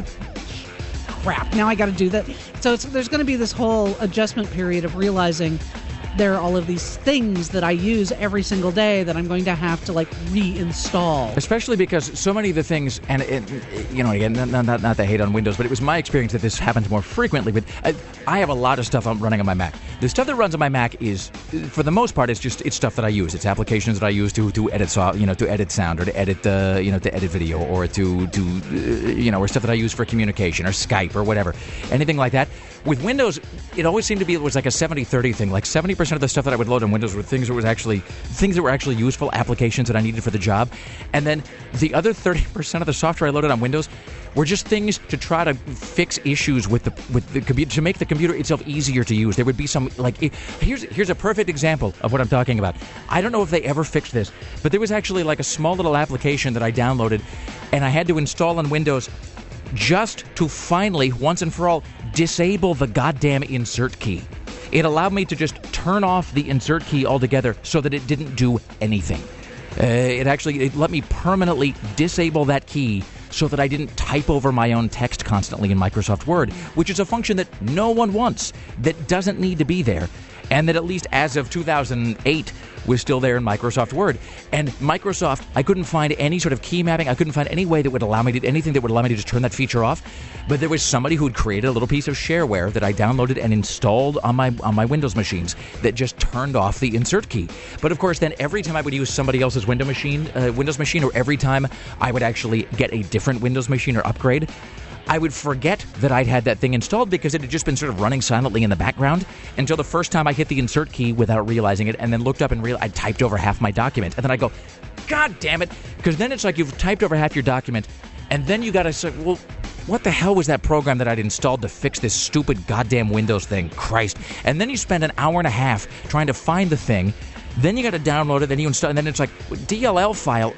crap, now I got to do that. So it's, there's going to be this whole adjustment period of realizing there are all of these things that I use every single day that I'm going to have to like reinstall. Especially because so many of the things, and it, you know, again, not, not, not to hate on Windows, but it was my experience that this happens more frequently. But I, I have a lot of stuff I'm running on my Mac. The stuff that runs on my Mac is, for the most part, it's just it's stuff that I use. It's applications that I use to to edit, so, you know, to edit sound or to edit uh, you know to edit video or to to uh, you know or stuff that I use for communication or Skype or whatever, anything like that. With Windows, it always seemed to be it was like a seventy thirty thing. Like seventy percent of the stuff that I would load on Windows were things that was actually things that were actually useful, applications that I needed for the job. And then the other thirty percent of the software I loaded on Windows were just things to try to fix issues with the with the computer, to make the computer itself easier to use. There would be some like it, here's here's a perfect example of what I'm talking about. I don't know if they ever fixed this, but there was actually like a small little application that I downloaded, and I had to install on Windows just to finally, once and for all, disable the goddamn insert key. It allowed me to just turn off the insert key altogether so that it didn't do anything. Uh, it actually it let me permanently disable that key so that I didn't type over my own text constantly in Microsoft Word, which is a function that no one wants, that doesn't need to be there, and that at least as of two thousand eight was still there in Microsoft Word. And Microsoft, I couldn't find any sort of key mapping. I couldn't find any way that would allow me to, anything that would allow me to just turn that feature off. But there was somebody who had created a little piece of shareware that I downloaded and installed on my on my Windows machines that just turned off the insert key. But of course, then every time I would use somebody else's Windows machine, uh, Windows machine, or every time I would actually get a different Windows machine or upgrade, I would forget that I'd had that thing installed because it had just been sort of running silently in the background until the first time I hit the insert key without realizing it, and then looked up and realized I'd typed over half my document. And then I go, God damn it. Because then it's like you've typed over half your document, and then you got to say, well, what the hell was that program that I'd installed to fix this stupid goddamn Windows thing? Christ. And then you spend an hour and a half trying to find the thing. Then you got to download it, then you install, and then it's like, D L L file.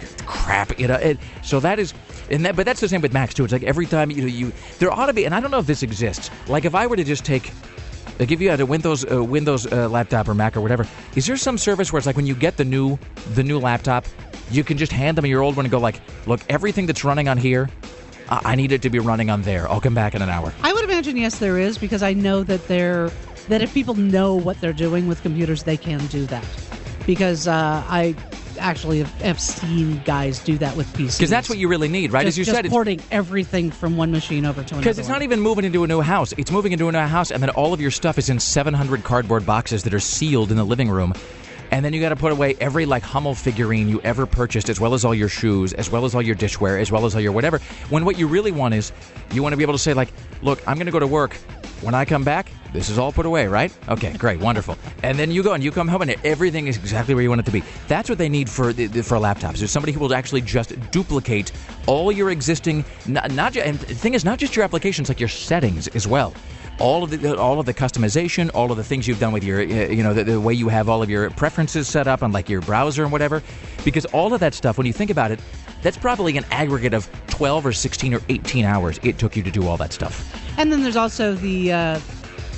Crap. You know, it, so that is... And that, but that's the same with Macs too. It's like every time you you there ought to be, and I don't know if this exists. Like if I were to just take, like if you had a Windows uh, Windows uh, laptop or Mac or whatever, is there some service where it's like when you get the new the new laptop, you can just hand them your old one and go like, look, everything that's running on here, uh, I need it to be running on there. I'll come back in an hour. I would imagine yes, there is, because I know that they're that if people know what they're doing with computers, they can do that. Because uh, I. actually have, have seen guys do that with P Cs. Because that's what you really need, right? Just, As you just said, porting it's, everything from one machine over to another. Because it's one. not even moving into a new house. It's moving into a new house, and then all of your stuff is in seven hundred cardboard boxes that are sealed in the living room. And then you got to put away every like Hummel figurine you ever purchased, as well as all your shoes, as well as all your dishware, as well as all your whatever. When what you really want is, you want to be able to say like, look, I'm going to go to work. When I come back, this is all put away, right? Okay, great, wonderful. And then you go and you come home and everything is exactly where you want it to be. That's what they need for for laptops. There's somebody who will actually just duplicate all your existing, not, not and the thing is, not just your applications, like your settings as well. All of the all of the customization, all of the things you've done with your, you know, the, the way you have all of your preferences set up on like your browser and whatever. Because all of that stuff, when you think about it, that's probably an aggregate of twelve or sixteen or eighteen hours it took you to do all that stuff. And then there's also the uh,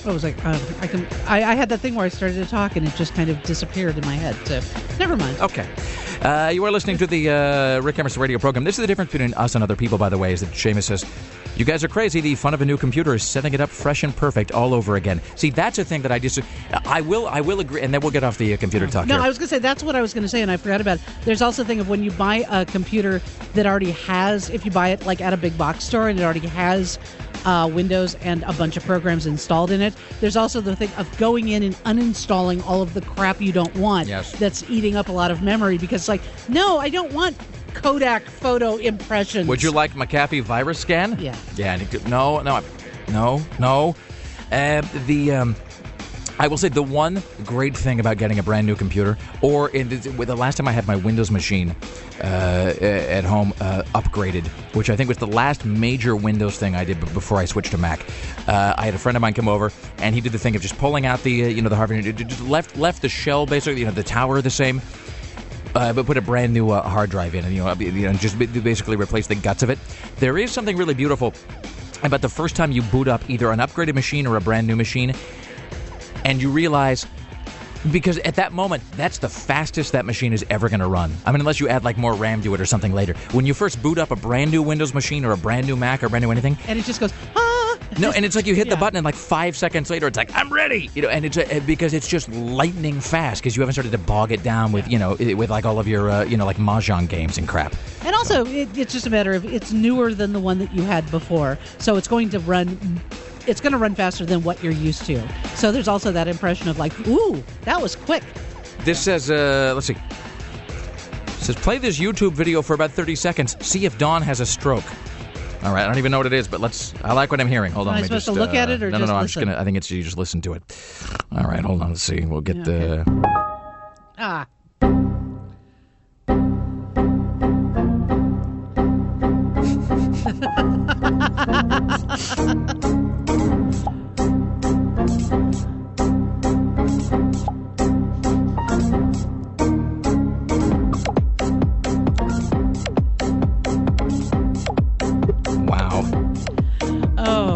I was like, um, I can. I, I had that thing where I started to talk and it just kind of disappeared in my head. So, never mind. Okay. Uh, you are listening to the uh, Rick Emerson radio program. This is the difference between us and other people, by the way, is that Seamus says, you guys are crazy. The fun of a new computer is setting it up fresh and perfect all over again. See, that's a thing that I just... I will I will agree, and then we'll get off the uh, computer talk No, here. I was going to say, that's what I was going to say, and I forgot about it. There's also the thing of when you buy a computer that already has, if you buy it like at a big box store and it already has uh, Windows and a bunch of programs installed in it, there's also the thing of going in and uninstalling all of the crap you don't want. Yes. That's eating up a lot of memory because it's like, no, I don't want Kodak photo impressions. Would you like McAfee virus scan? Yeah. Yeah. No, no, no, no. Uh, the... Um, I will say the one great thing about getting a brand new computer, or in the, the last time I had my Windows machine uh, at home uh, upgraded, which I think was the last major Windows thing I did before I switched to Mac. Uh, I had a friend of mine come over, and he did the thing of just pulling out the uh, you know the Harvard, just left left the shell basically, you know the tower the same, uh, but put a brand new uh, hard drive in, and you know, you know just basically replace the guts of it. There is something really beautiful about the first time you boot up either an upgraded machine or a brand new machine. And you realize, because at that moment, that's the fastest that machine is ever going to run. I mean, unless you add like more RAM to it or something later. When you first boot up a brand new Windows machine or a brand new Mac or brand new anything. And it just goes, ah! No, and it's like you hit Yeah. the button and like five seconds later, it's like, I'm ready! You know, and it's uh, because it's just lightning fast because you haven't started to bog it down with, you know, with like all of your, uh, you know, like Mahjong games and crap. And also, it, it's just a matter of it's newer than the one that you had before. So it's going to run... It's going to run faster than what you're used to. So there's also that impression of like, ooh, that was quick. This says, uh, let's see. It says, play this YouTube video for about thirty seconds. See if Dawn has a stroke. All right, I don't even know what it is, but let's. I like what I'm hearing. Hold on. Am I let me supposed just, to look uh, at it or no, just no, no, I'm listen? just gonna. I think it's you just listen to it. All right, hold on. Let's see. We'll get Yeah, the. Ah. Wow. Oh.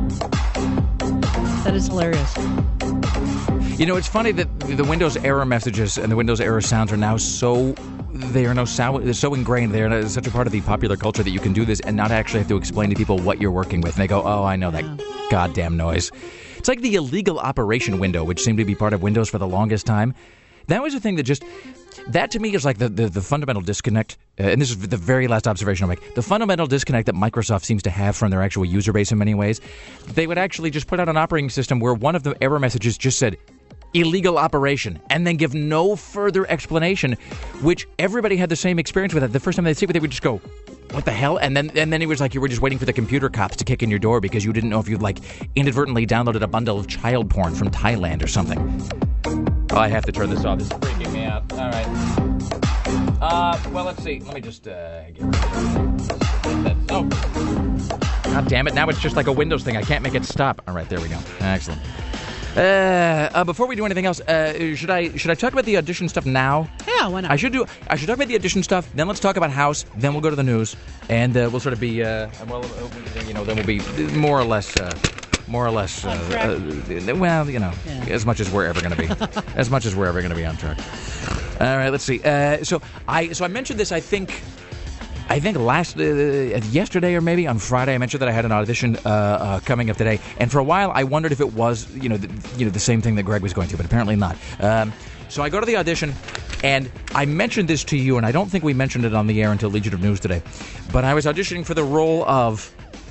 That is hilarious. You know, it's funny that the Windows error messages and the Windows error sounds are now so. They are now so, they're so ingrained. They're such a part of the popular culture that you can do this and not actually have to explain to people what you're working with. And they go, oh, I know that goddamn noise. It's like the illegal operation window, which seemed to be part of Windows for the longest time. That was a thing that just... That, to me, is like the, the, the fundamental disconnect. Uh, and this is the very last observation I'll make. The fundamental disconnect that Microsoft seems to have from their actual user base in many ways. They would actually just put out an operating system where one of the error messages just said, illegal operation, and then give no further explanation, which everybody had the same experience with it. The first time they'd see it, they would just go, what the hell? And then and then it was like you were just waiting for the computer cops to kick in your door because you didn't know if you'd like inadvertently downloaded a bundle of child porn from Thailand or something. Oh, I have to turn this off. This is freaking me out. All right. Uh, well, let's see. Let me just uh, get rid of this. Oh. God damn it. Now it's just like a Windows thing. I can't make it stop. All right, there we go. Excellent. Uh, uh, before we do anything else, uh, should I should I talk about the audition stuff now? Yeah, why not? I should do. I should talk about the audition stuff. Then let's talk about House. Then we'll go to the news, and uh, we'll sort of be, uh, well, uh, you know, then we'll be more or less, uh, more or less, uh, uh, well, you know, Yeah. as much as we're ever going to be, as much as we're ever going to be on track. All right, let's see. Uh, so I so I mentioned this. I think. I think last, uh, yesterday or maybe on Friday, I mentioned that I had an audition uh, uh, coming up today, and for a while I wondered if it was, you know, the, you know, the same thing that Greg was going to, but apparently not. Um, so I go to the audition, and I mentioned this to you, and I don't think we mentioned it on the air until Legion of News today, but I was auditioning for the role of.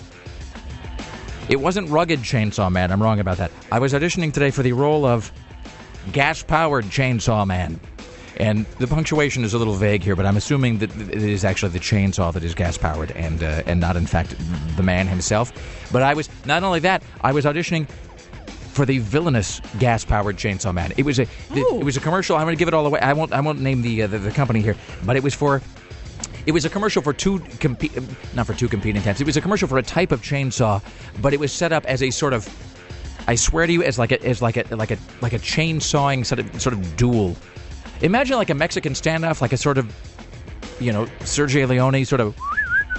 It wasn't Rugged Chainsaw Man. I'm wrong about that. I was auditioning today for the role of Gas-Powered Chainsaw Man. And the punctuation is a little vague here, but I'm assuming that it is actually the chainsaw that is gas-powered and uh, and not, in fact, the man himself. But I was, not only that, I was auditioning for the villainous gas-powered Chainsaw Man. It was a Ooh. it was a commercial. I'm going to give it all away. I won't I won't name the, uh, the the company here, but it was for it was a commercial for two compe- not for two competing types. It was a commercial for a type of chainsaw, but it was set up as a sort of, I swear to you, as like a as like a like a like a chainsawing sort of sort of duel. Imagine like a Mexican standoff, like a sort of, you know, Sergio Leone sort of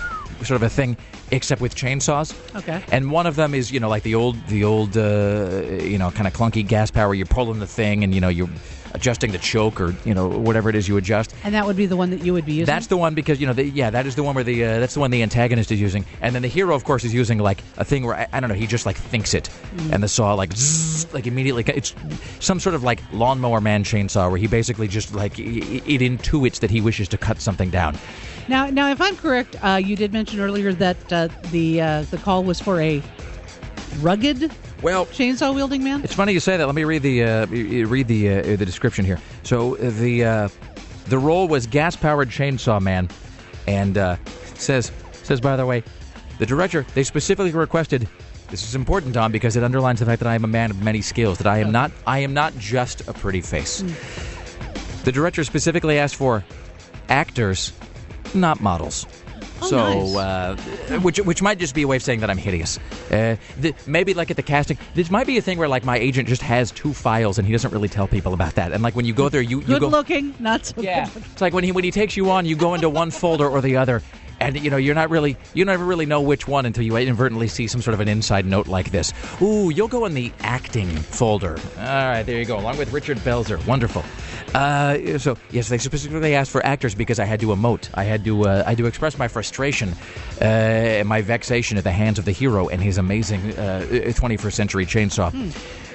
sort of a thing, except with chainsaws. Okay. And one of them is, you know, like the old, the old, uh, you know, kind of clunky gas power. You're pulling the thing, and you know, you're adjusting the choke, or you know, whatever it is you adjust. And that would be the one that you would be using? That's the one because, you know, the, yeah, that is the one where the uh, that's the one the antagonist is using, and then the hero, of course, is using like a thing where I, I don't know, he just like thinks it, mm. and the saw like zzz, like immediately. It's some sort of like lawnmower man chainsaw where he basically just like it, it intuits that he wishes to cut something down. Now, now, if I'm correct, uh, you did mention earlier that uh, the uh, the call was for a rugged. Well, chainsaw wielding man. It's funny you say that. Let me read the uh, read the uh, the description here. So the uh, the role was gas powered chainsaw man, and uh, says says by the way, the director they specifically requested. This is important, Don, because it underlines the fact that I am a man of many skills. That I am not I am not just a pretty face. Mm. The director specifically asked for actors, not models. Oh, so, nice. uh, which which might just be a way of saying that I'm hideous. Uh, the, maybe like at the casting, this might be a thing where like my agent just has two files and he doesn't really tell people about that. And like when you go there, you, you good go looking, not so yeah. good looking. It's like when he when he takes you on, you go into one folder or the other. And, you know, you're not really, you never really know which one until you inadvertently see some sort of an inside note like this. Ooh, you'll go in the acting folder. All right, there you go, along with Richard Belzer. Wonderful. Uh, so, yes, they specifically asked for actors because I had to emote. I had to uh, I had to express my frustration uh, and my vexation at the hands of the hero and his amazing uh, twenty-first century chainsaw. Hmm.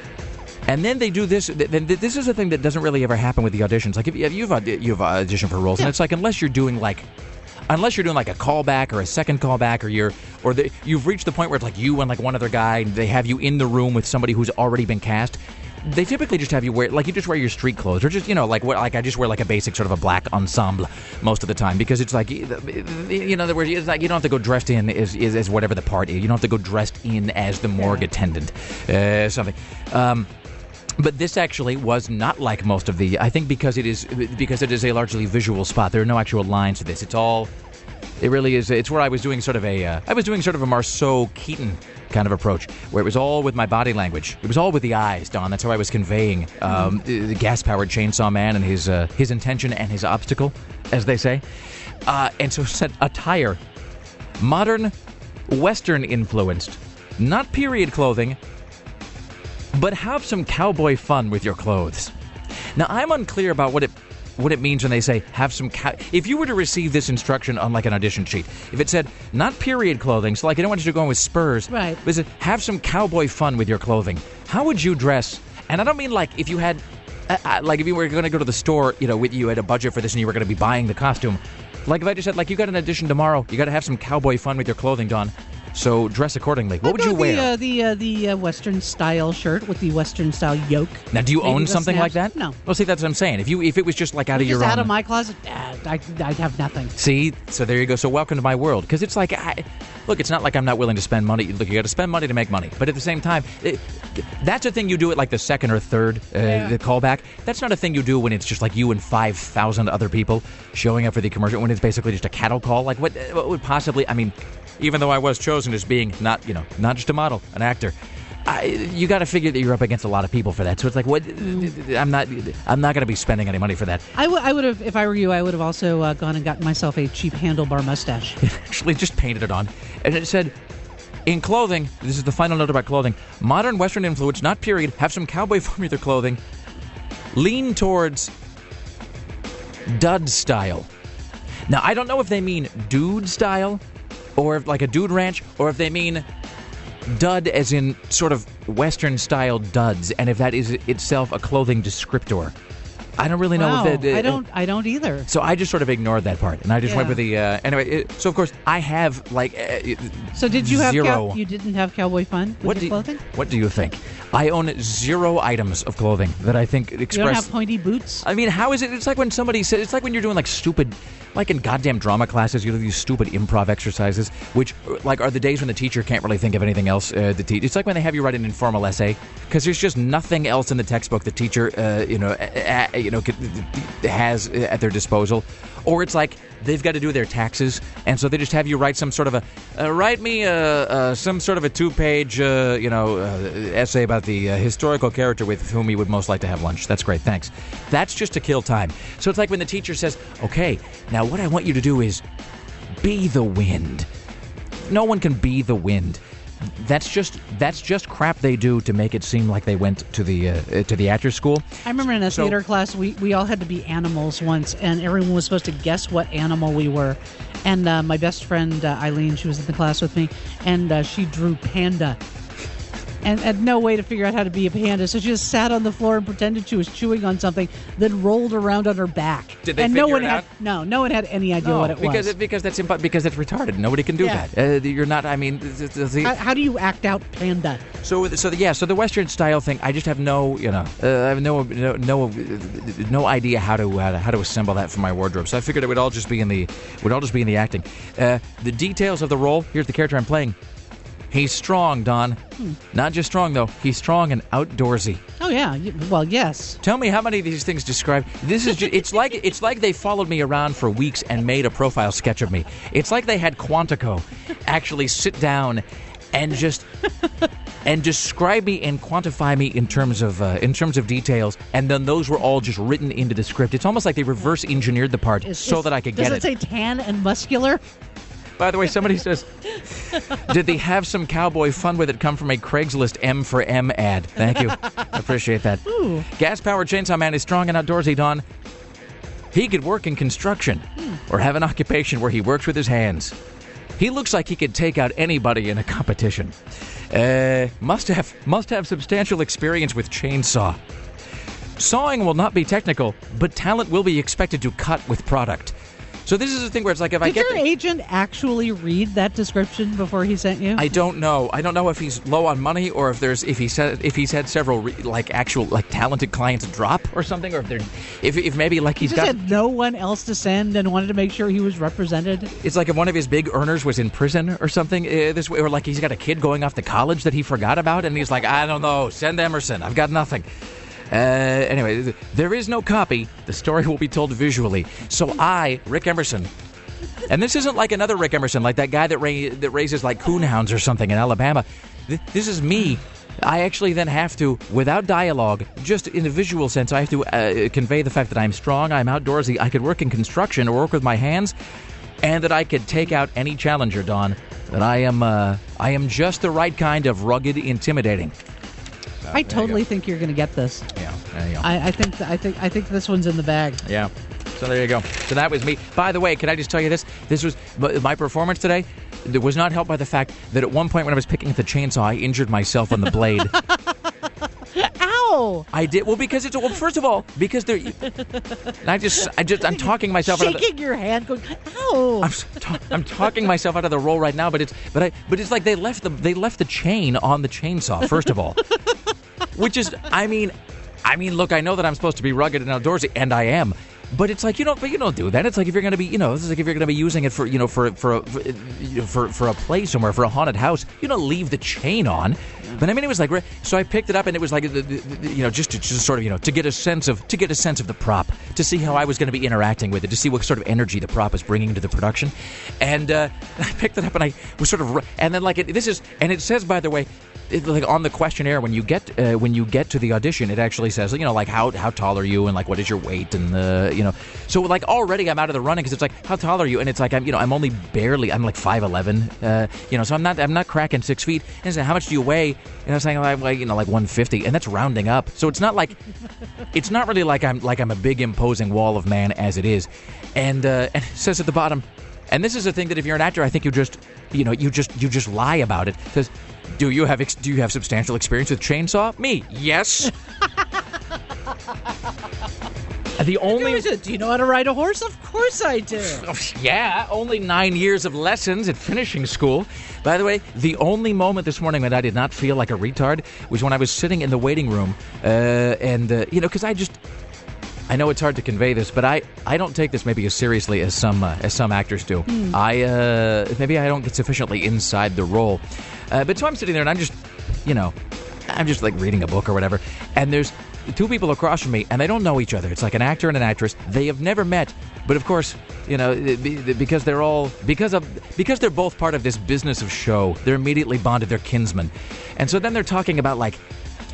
And then they do this. Then this is a thing that doesn't really ever happen with the auditions. Like, if you've, you've auditioned for roles, yeah. and it's like, unless you're doing, like, Unless you're doing like a callback or a second callback, or you're, or the, you've reached the point where it's like you and like one other guy, and they have you in the room with somebody who's already been cast. They typically just have you wear, like you just wear your street clothes, or just, you know, like what, like I just wear like a basic sort of a black ensemble most of the time, because it's like, you know, the word it's like you don't have to go dressed in as, as, as whatever the part is. You don't have to go dressed in as the morgue attendant, uh, something. Um, But this actually was not like most of the. I think because it is because it is a largely visual spot. There are no actual lines to this. It's all. It really is. It's where I was doing sort of a. Uh, I was doing sort of a Marceau Keaton kind of approach, where it was all with my body language. It was all with the eyes, Don. That's how I was conveying um, mm. the, the gas-powered chainsaw man and his uh, his intention and his obstacle, as they say. Uh, and so said attire, modern, Western influenced, not period clothing. But have some cowboy fun with your clothes. Now, I'm unclear about what it what it means when they say have some cow... If you were to receive this instruction on like an audition sheet, if it said not period clothing, so like I don't want you to go in with spurs, right? But it said have some cowboy fun with your clothing. How would you dress? And I don't mean like if you had, uh, uh, like if you were going to go to the store, you know, with you had a budget for this and you were going to be buying the costume. Like if I just said like you got an audition tomorrow, you got to have some cowboy fun with your clothing, Don. So dress accordingly. What I'd would you wear? The uh, the, uh, the uh, Western style shirt with the Western style yoke. Now, do you Maybe own something snaps. like that? No. Well, see, that's what I'm saying. If you if it was just like out of just your out own, of my closet, uh, I I'd have nothing. See, so there you go. So welcome to my world, because it's like, I, look, it's not like I'm not willing to spend money. Look, you got to spend money to make money, but at the same time, it, that's a thing you do at like the second or third uh, yeah. the callback. That's not a thing you do when it's just like you and five thousand other people showing up for the commercial. When it's basically just a cattle call. Like what? What would possibly? I mean. Even though I was chosen as being not, you know, not just a model, an actor, I, you got to figure that you're up against a lot of people for that. So it's like, what? Mm. I'm not, I'm not going to be spending any money for that. I, w- I would have, if I were you, I would have also uh, gone and gotten myself a cheap handlebar mustache. Actually, just painted it on, and it said, in clothing. This is the final note about clothing. Modern Western influence, not period. Have some cowboy fun with their clothing. Lean towards dud style. Now, I don't know if they mean dude style. Or if, like a dude ranch, or if they mean dud as in sort of Western-style duds, and if that is itself a clothing descriptor. I don't really know. Wow, What the, the, I don't. I don't either. So I just sort of ignored that part, and I just yeah. went with the. Uh, anyway, it, so of course I have like. Uh, so did you have? zero. Cow- you didn't have cowboy fun with what your do, clothing? What do you think? I own zero items of clothing that I think express. You don't have pointy boots? I mean, how is it? It's like when somebody says. It's like when you're doing like stupid, like in goddamn drama classes, you do these stupid improv exercises, which like are the days when the teacher can't really think of anything else uh, to teach. It's like when they have you write an informal essay because there's just nothing else in the textbook the teacher, uh, you know, uh, uh, you know, could, has at their disposal, or it's like they've got to do their taxes, and so they just have you write some sort of a uh, write me uh, uh, some sort of a two-page, uh, you know, uh, essay about the uh, historical character with whom you would most like to have lunch. That's great, thanks. That's just to kill time. So it's like when the teacher says, "Okay, now what I want you to do is be the wind." no one can be the wind. That's just that's just crap they do to make it seem like they went to the uh, to the actors school. I remember in a So- theater class, we, we all had to be animals once, and everyone was supposed to guess what animal we were. And uh, my best friend, uh, Eileen, she was in the class with me, and uh, she drew panda. And had no way to figure out how to be a panda, so she just sat on the floor and pretended she was chewing on something, then rolled around on her back. Did they and no figure one it had out? no, no one had any idea what it because was. It, because that's impo- because it's retarded. Nobody can do Yeah. that. Uh, you're not. I mean, th- th- the, how, how do you act out panda? so so the, yeah. So the Western style thing, I just have no, you know, uh, I have no no no, no idea how to uh, how to assemble that for my wardrobe. So I figured it would all just be in the would all just be in the acting. Uh, the details of the role. Here's the character I'm playing. He's strong, Don. Hmm. Not just strong though. He's strong and outdoorsy. Oh yeah, y- well yes. Tell me how many of these things describe. This is. Ju- it's like it's like they followed me around for weeks and made a profile sketch of me. It's like they had Quantico actually sit down and just and describe me and quantify me in terms of uh, in terms of details, and then those were all just written into the script. It's almost like they reverse engineered the part Is- so is- that I could does get it. say tan and muscular? By the way, somebody says, did the have some cowboy fun with it come from a Craigslist M for M ad? Thank you. I appreciate that. Ooh. Gas-powered chainsaw man is strong and outdoorsy, Don. He could work in construction or have an occupation where he works with his hands. He looks like he could take out anybody in a competition. Uh, must have must have substantial experience with chainsaw. Sawing will not be technical, but talent will be expected to cut with product. So this is the thing where it's like if I Did get your the, agent actually read that description before he sent you? I don't know. I don't know if he's low on money or if there's if he said if he's had several re, like actual like talented clients drop or something, or if they're if if maybe like he he's just got. had no one else to send and wanted to make sure he was represented. It's like if one of his big earners was in prison or something uh, this way, or like he's got a kid going off to college that he forgot about, and he's like, I don't know, send Emerson. I've got nothing. Uh, anyway, th- there is no copy. The story will be told visually. So I, Rick Emerson. And this isn't like another Rick Emerson, like that guy that ra- that raises like coonhounds or something in Alabama. Th- this is me. I actually then have to, without dialogue, just in a visual sense, I have to uh, convey the fact that I'm strong, I'm outdoorsy, I could work in construction or work with my hands, and that I could take out any challenger, Don. That I am, uh, I am just the right kind of rugged, intimidating. I totally think you're going to get this. Yeah, there you go. I, I think th- I think I think this one's in the bag. Yeah. So there you go. So that was me. By the way, can I just tell you this? This was my performance today. It was not helped by the fact that at one point when I was picking up the chainsaw, I injured myself on the blade. Ow! I did. Well, because it's well. First of all, because they're. And I just, I just, I'm talking myself out of the. Shaking your hand, going, ow! I'm, s- ta- I'm talking myself out of the role right now, but it's, but I, but it's like they left the, they left the chain on the chainsaw. First of all, which is, I mean, I mean, look, I know that I'm supposed to be rugged and outdoorsy, and I am. But it's like you don't, but you don't do that. It's like if you're going to be, you know, this is like if you're going to be using it for, you know, for for a, for, you know, for for a play somewhere, for a haunted house, you don't leave the chain on. But I mean, it was like, so I picked it up, and it was like, you know, just to just sort of, you know, to get a sense of to get a sense of the prop, to see how I was going to be interacting with it, to see what sort of energy the prop is bringing to the production, and uh, I picked it up, and I was sort of, and then like it, this is, and it says, by the way. It, like on the questionnaire when you get uh, when you get to the audition, it actually says, you know, like how how tall are you and like what is your weight and the you know, so like already I'm out of the running because it's like how tall are you and it's like I'm you know I'm only barely I'm like five eleven, uh, you know, so I'm not I'm not cracking six feet. And it's like, how much do you weigh? And I was saying like, like you know like one fifty, and that's rounding up. So it's not like it's not really like I'm like I'm a big imposing wall of man as it is, and uh, and it says at the bottom. And this is a thing that if you're an actor, I think you just, you know, you just you just lie about it. It says, do you have ex- do you have substantial experience with chainsaw? Me, yes. The only Do you know how to ride a horse? Of course I do. yeah, only nine years of lessons at finishing school. By the way, the only moment this morning that I did not feel like a retard was when I was sitting in the waiting room, uh, and uh, you know, because I just. I know it's hard to convey this, but I, I don't take this maybe as seriously as some uh, as some actors do. Mm. I uh, maybe I don't get sufficiently inside the role, uh, but so I'm sitting there and I'm just, you know, I'm just like reading a book or whatever, and there's two people across from me and they don't know each other. It's like an actor and an actress. They have never met, but of course, you know, because they're all because of because they're both part of this business of show. They're immediately bonded. They're kinsmen, and so then they're talking about like.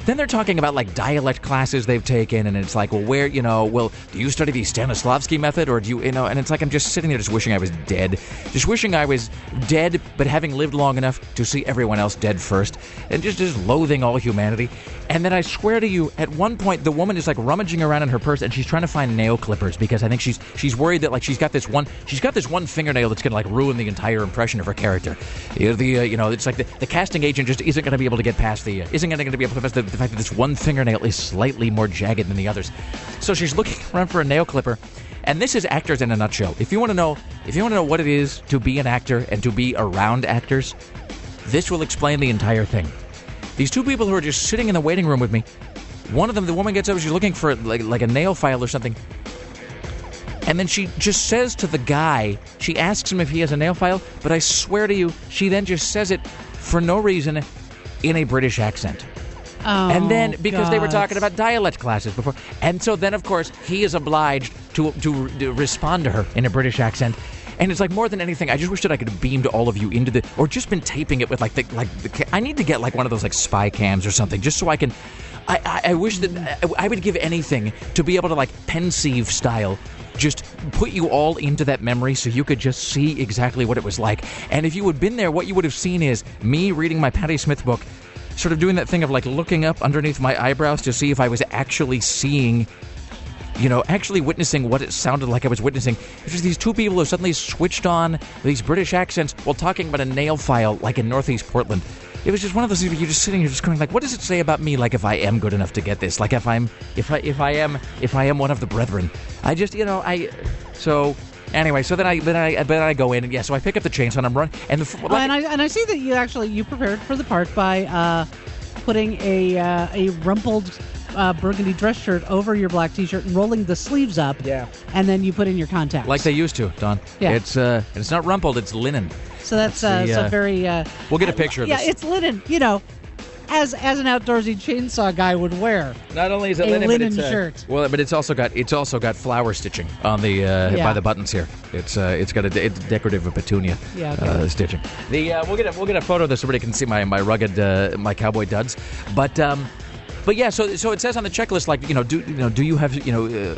Then they're talking about like dialect classes they've taken, and it's like, well, where, you know, well, do you study the Stanislavski method, or do you, you know, and it's like I'm just sitting there just wishing I was dead. Just wishing I was dead, but having lived long enough to see everyone else dead first, and just, just loathing all humanity. And then I swear to you, at one point, the woman is like rummaging around in her purse, and she's trying to find nail clippers, because I think she's she's worried that like she's got this one she's got this one fingernail that's going to like ruin the entire impression of her character. You know, the uh, you know it's like the, the casting agent just isn't going to be able to get past the uh, isn't going to be able to get past the, the fact that this one fingernail is slightly more jagged than the others. So she's looking around for a nail clipper. And this is actors in a nutshell. If you want to know, if you want to know what it is to be an actor and to be around actors, this will explain the entire thing. These two people who are just sitting in the waiting room with me, one of them, the woman gets up, she's looking for like like a nail file or something, and then she just says to the guy, she asks him if he has a nail file, but I swear to you, she then just says it for no reason in a British accent. Oh, and then, because God. they were talking about dialect classes before, and so then, of course, he is obliged to, to to respond to her in a British accent. And it's like, more than anything, I just wish that I could have beamed all of you into the, or just been taping it with like the, like the, I need to get like one of those like spy cams or something, just so I can, I, I, I wish that, I, I would give anything to be able to like Pensieve style, just put you all into that memory so you could just see exactly what it was like. And if you had been there, what you would have seen is me reading my Patti Smith book, sort of doing that thing of like looking up underneath my eyebrows to see if I was actually seeing, you know, actually witnessing what it sounded like I was witnessing. It's just these two people who suddenly switched on these British accents while talking about a nail file like in Northeast Portland. It was just one of those things where you're just sitting here just going like, what does it say about me, like if I am good enough to get this? Like if I'm if I if I am if I am one of the brethren. I just, you know, I so anyway, so then I then I then I go in and yeah, so I pick up the chainsaw and I'm running and the, Oh, and I and I see that you actually you prepared for the part by uh, putting a uh, a rumpled uh, burgundy dress shirt over your black T-shirt and rolling the sleeves up. Yeah. And then you put in your contacts. like they used to, Don. Yeah. It's uh it's not rumpled, it's linen. So that's uh, the, so uh, very. Uh, We'll get a picture of yeah, this. it's linen. You know, as as an outdoorsy chainsaw guy would wear. Not only is it A linen, linen but it's, uh, shirt. well, but it's also got it's also got flower stitching on the uh, Yeah. by the buttons here. It's uh, it's got a de- it's decorative petunia Yeah, okay. uh, stitching. The uh, we'll get a, we'll get a photo of this so everybody can see my my rugged uh, my cowboy duds. But um, but yeah, so so it says on the checklist, like, you know, do you know do you have you know uh,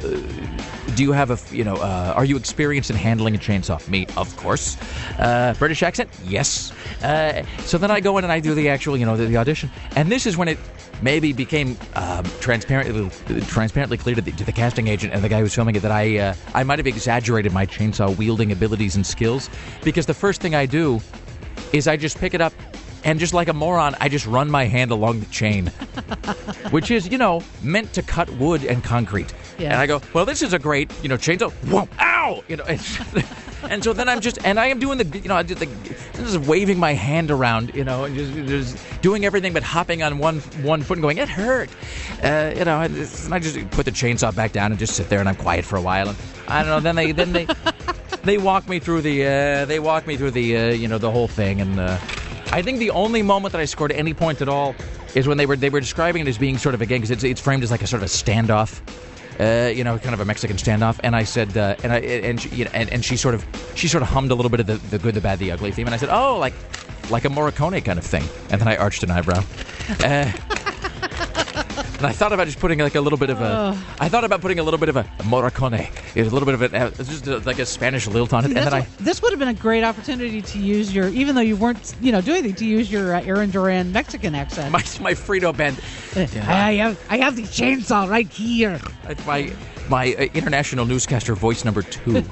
do you have a you know uh, are you experienced in handling a chainsaw? Me, of course. Uh, British accent, yes. Uh, so then I go in and I do the actual you know the, the audition, and this is when it maybe became um, transparently transparently clear to the, to the casting agent and the guy who was filming it that I uh, I might have exaggerated my chainsaw wielding abilities and skills, because the first thing I do is I just pick it up and just like a moron, I just run my hand along the chain, which is, you know, meant to cut wood and concrete. Yeah. And I go, well, this is a great, you know, chainsaw. Whoa, ow! You know, it's, and so then I'm just, and I am doing the, you know, I did the, just waving my hand around, you know, and just, just doing everything but hopping on one one foot and going, it hurt. Uh, you know, and, and I just put the chainsaw back down and just sit there and I'm quiet for a while. And I don't know, then they, then they, they walk me through the, uh, they walk me through the, uh, you know, the whole thing. And uh, I think the only moment that I scored any point at all is when they were, they were describing it as being sort of a game, because it's, it's framed as like a sort of a standoff. Uh, you know, kind of a Mexican standoff, and I said, uh, and I, and she, you know, and, and she sort of, she sort of hummed a little bit of the, the good, the bad, the ugly theme, and I said, oh, like, like a Morricone kind of thing, and then I arched an eyebrow, uh, and I thought about just putting like a little bit of a, I thought about putting a little bit of a Morricone, a little bit of it, uh, just uh, like a Spanish lilt on it, See, and then I. what- this would have been a great opportunity to use your, even though you weren't, you know, doing anything, to use your uh, Aaron Duran Mexican accent. My my Frito band, I have, I have the chainsaw right here. my my uh, international newscaster voice number two.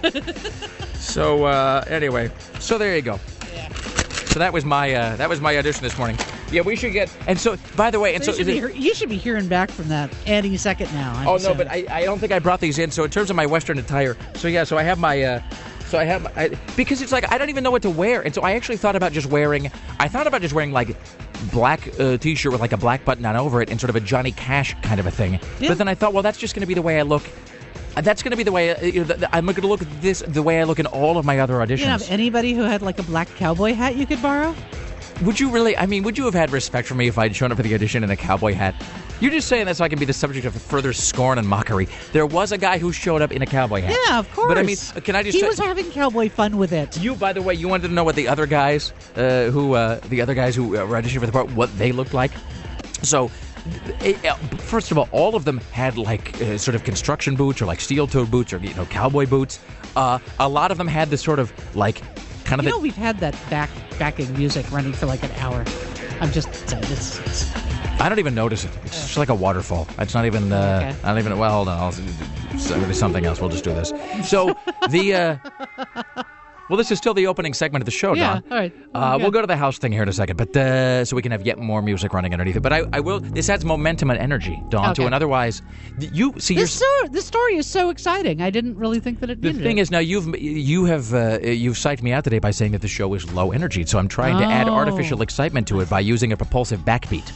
So uh, anyway, so there you go. So that was my uh, that was my audition this morning. Yeah, we should get. And so, by the way, and So so you, should is be, it, hear- you should be hearing back from that any second now. I'm oh just no, saying. but I, I don't think I brought these in. So in terms of my Western attire, so yeah, so I have my. Uh, So I have, I, because it's like, I don't even know what to wear. And so I actually thought about just wearing, I thought about just wearing like black uh, t-shirt with like a black button on over it and sort of a Johnny Cash kind of a thing. Yeah. But then I thought, well, that's just going to be the way I look. Uh, That's going to be the way, uh, you know, th- th- I'm going to look at this the way I look in all of my other You auditions. don't have anybody who had like a black cowboy hat you could borrow? Would you really, I mean, would you have had respect for me if I'd shown up for the audition in a cowboy hat? You're just saying that so I can be the subject of further scorn and mockery. There was a guy who showed up in a cowboy hat. Yeah, of course. But I mean, can I just He say- was having cowboy fun with it. You, by the way, you wanted to know what the other guys uh, who uh, the other guys who uh, were auditioning for the part, what they looked like. So it, uh, first of all, all of them had like uh, sort of construction boots or like steel-toed boots or you know cowboy boots. Uh, a lot of them had this sort of like kind of. You the, know, we've had that back backing music running for like an hour. I'm just saying, it's, it's I don't even notice it. It's just like a waterfall. It's not even. Uh, Okay. I don't even. Well, hold on. I'll, it's gonna be something else. We'll just do this. So the. Uh, well, this is still the opening segment of the show, yeah. Don. All right. Uh, Yeah. We'll go to the house thing here in a second, but uh, so we can have yet more music running underneath it. But I, I will. This adds momentum and energy, Dawn, to Okay. an otherwise. You see, you're. This so, this story is so exciting. I didn't really think that it The needed thing it. is, now you've you have uh, you've psyched me out today by saying that the show is low energy, so I'm trying to add Oh. artificial excitement to it by using a propulsive backbeat.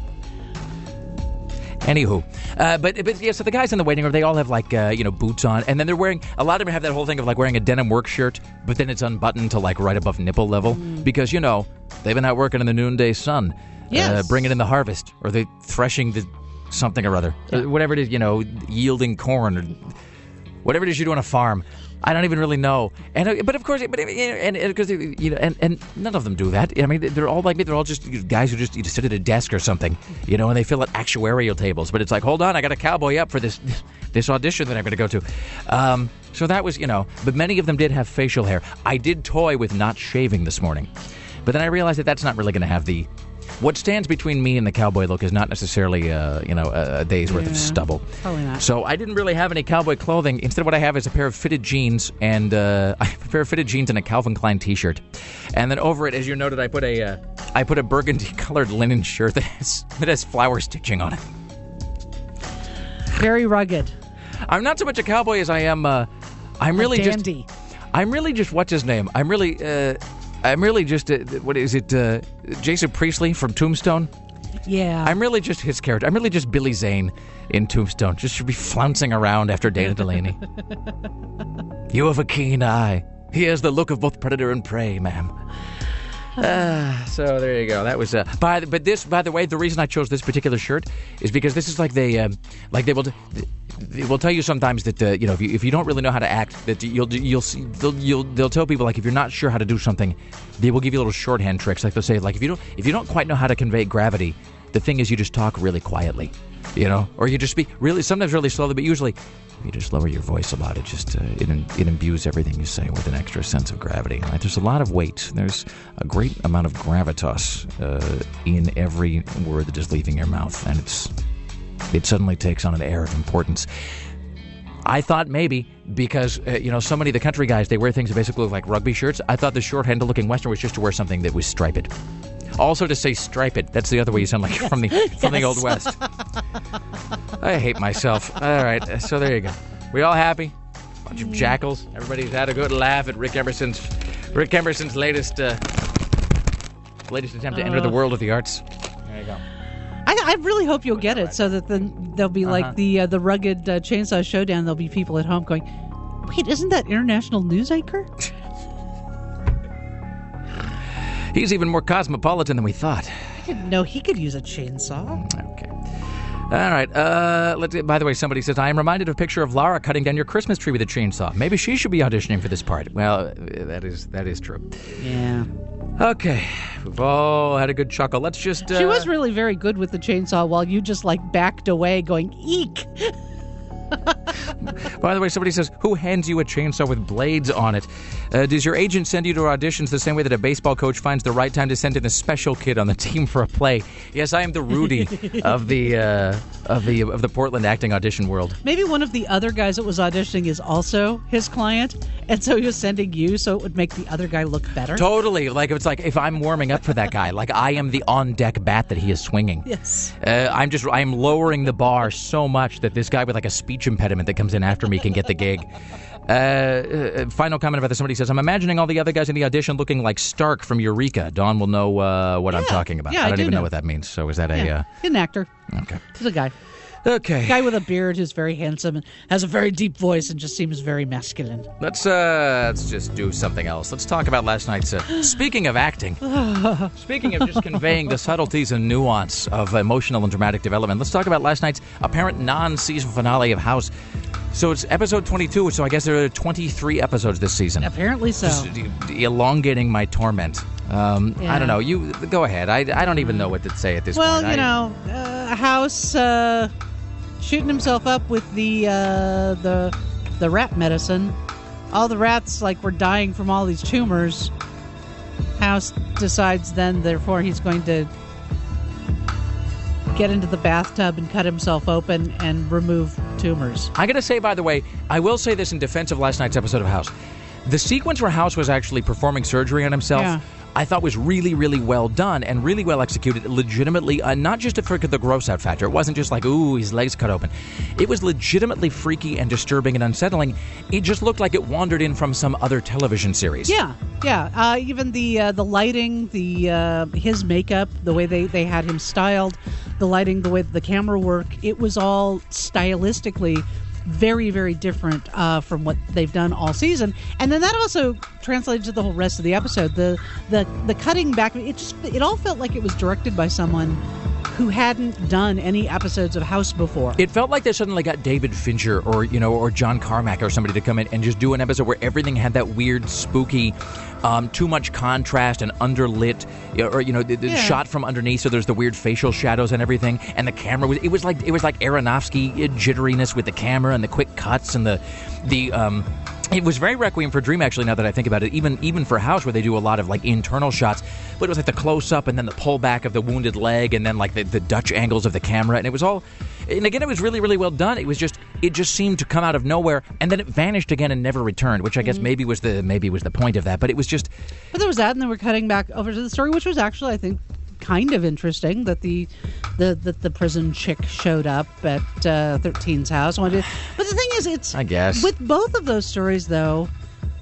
Anywho, uh, but but yeah, so the guys in the waiting room, they all have like uh, you know boots on, and then they're wearing. A lot of them have that whole thing of like wearing a denim work shirt, but then it's unbuttoned to like right above nipple level because you know they've been out working in the noonday sun, Yes. uh, bringing in the harvest, or they threshing the something or other, uh, whatever it is, you know, yielding corn or whatever it is you do on a farm. I don't even really know, and uh, but of course, but and because you know, and, and none of them do that. I mean, they're all like me. They're all just guys who just you just sit at a desk or something, you know, and they fill out actuarial tables. But it's like, hold on, I got a cowboy up for this this audition that I'm going to go to. Um, so that was, you know, but many of them did have facial hair. I did toy with not shaving this morning, but then I realized that that's not really going to have the. What stands between me and the cowboy look is not necessarily, uh, you know, a, a day's worth of Yeah, stubble. probably not. So I didn't really have any cowboy clothing. Instead, what I have is a pair of fitted jeans and uh, I have a pair of fitted jeans and a Calvin Klein T-shirt. And then over it, as you noted, I put a, uh, I put a burgundy-colored linen shirt that has that has flower stitching on it. Very rugged. I'm not so much a cowboy as I am. Uh, I'm A really dandy. just. I'm really just. What's his name? I'm really. Uh, I'm really just. Uh, what is it? Uh, Jason Priestley from Tombstone. Yeah. I'm really just his character. I'm really just Billy Zane in Tombstone. Just should be flouncing around after Dana Delaney. You have a keen eye. He has the look of both predator and prey, ma'am. Uh, so there you go. That was. Uh, by the, but this, by the way, the reason I chose this particular shirt is because this is like they, um, like they will, they will tell you sometimes that uh, you know if you, if you don't really know how to act, that you'll you'll see they'll you'll they'll tell people like if you're not sure how to do something, they will give you little shorthand tricks. Like they'll say like if you don't if you don't quite know how to convey gravity, the thing is you just talk really quietly, you know, or you just speak really sometimes really slowly, but usually. You just lower your voice a lot. It just uh, it, it imbues everything you say with an extra sense of gravity. Right? There's a lot of weight. There's a great amount of gravitas uh, in every word that is leaving your mouth, and it's it suddenly takes on an air of importance. I thought maybe because uh, you know so many of the country guys they wear things that basically look like rugby shirts. I thought the short-handed looking Western was just to wear something that was striped. Also to say striped. That's the other way you sound like you're from the from the Old West. I hate myself. All right, so there you go. We all happy? Bunch of jackals. Everybody's had a good laugh at Rick Emerson's Rick Emerson's latest uh, latest attempt to enter the world of the arts. There you go. I, I really hope you'll get it so that then there'll be Uh-huh. like the uh, the rugged uh, chainsaw showdown. There'll be people at home going, "Wait, isn't that international news anchor?" He's even more cosmopolitan than we thought. I didn't know he could use a chainsaw. Okay. All right. Uh, let's. By the way, somebody says, I am reminded of a picture of Laura cutting down your Christmas tree with a chainsaw. Maybe she should be auditioning for this part. Well, uh, that is that is true. Yeah. Okay. We've all had a good chuckle. Let's just... Uh, She was really very good with the chainsaw while you just like backed away going, eek. By the way, somebody says, who hands you a chainsaw with blades on it? Uh, does your agent send you to auditions the same way that a baseball coach finds the right time to send in a special kid on the team for a play? Yes, I am the Rudy of the uh, of the of the Portland acting audition world. Maybe one of the other guys that was auditioning is also his client, and so he was sending you so it would make the other guy look better. Totally. Like, it's like if I'm warming up for that guy, like I am the on-deck bat that he is swinging. Yes. Uh, I'm just, I'm lowering the bar so much that this guy with like a speech impediment that comes in after me can get the gig. Uh, uh, final comment about this. Somebody says, I'm imagining all the other guys in the audition looking like Stark from Eureka. Dawn will know uh, what I'm Yeah. talking about. Yeah, I I don't do even know. know. what that means. So is that Yeah. a... An actor. Uh, okay. He's a guy. Okay. Guy with a beard who's very handsome and has a very deep voice and just seems very masculine. Let's uh, let's just do something else. Let's talk about last night's... Uh, speaking of acting, speaking of just conveying the subtleties and nuance of emotional and dramatic development, let's talk about last night's apparent non-season finale of House. So it's episode twenty-two, so I guess there are twenty-three episodes this season. Apparently so. Just elongating my torment. Um, Yeah. I don't know. You go ahead. I, I don't even know what to say at this Well, point. you I- know, uh, House uh, shooting himself up with the uh, the the rat medicine. All the rats like were dying from all these tumors. House decides then, therefore, he's going to get into the bathtub and cut himself open and remove tumors. I gotta say, by the way, I will say this in defense of last night's episode of House. The sequence where House was actually performing surgery on himself, Yeah. I thought was really, really well done and really well executed, legitimately, uh, not just for the gross out factor. It wasn't just like, ooh, his legs cut open. It was legitimately freaky and disturbing and unsettling. It just looked like it wandered in from some other television series. Yeah, yeah. Uh, even the uh, the lighting, the uh, his makeup, the way they, they had him styled, the lighting, the way the camera work, it was all stylistically very, very different uh, from what they've done all season. And then that also translated to the whole rest of the episode. The the the cutting back, it just it all felt like it was directed by someone who hadn't done any episodes of House before. It felt like they suddenly got David Fincher or, you know, or John Carmack or somebody to come in and just do an episode where everything had that weird, spooky, um, too much contrast and underlit, or, you know, the, the Yeah. shot from underneath, so there's the weird facial shadows and everything, and the camera was, it was like, it was like Aronofsky jitteriness with the camera and the quick cuts and the, the, um, it was very Requiem for a Dream, actually, now that I think about it, even even for House, where they do a lot of, like, internal shots, but it was like the close-up and then the pullback of the wounded leg and then, like, the, the Dutch angles of the camera, and it was all, and again, it was really, really well done. It was just, it just seemed to come out of nowhere, and then it vanished again and never returned, which I guess maybe was the maybe was the point of that, but it was just... But there was that, and then we're cutting back over to the story, which was actually, I think, kind of interesting that the the the, the prison chick showed up at uh, thirteen's house. Wanted to- But the thing is, it's I guess. with both of those stories, though,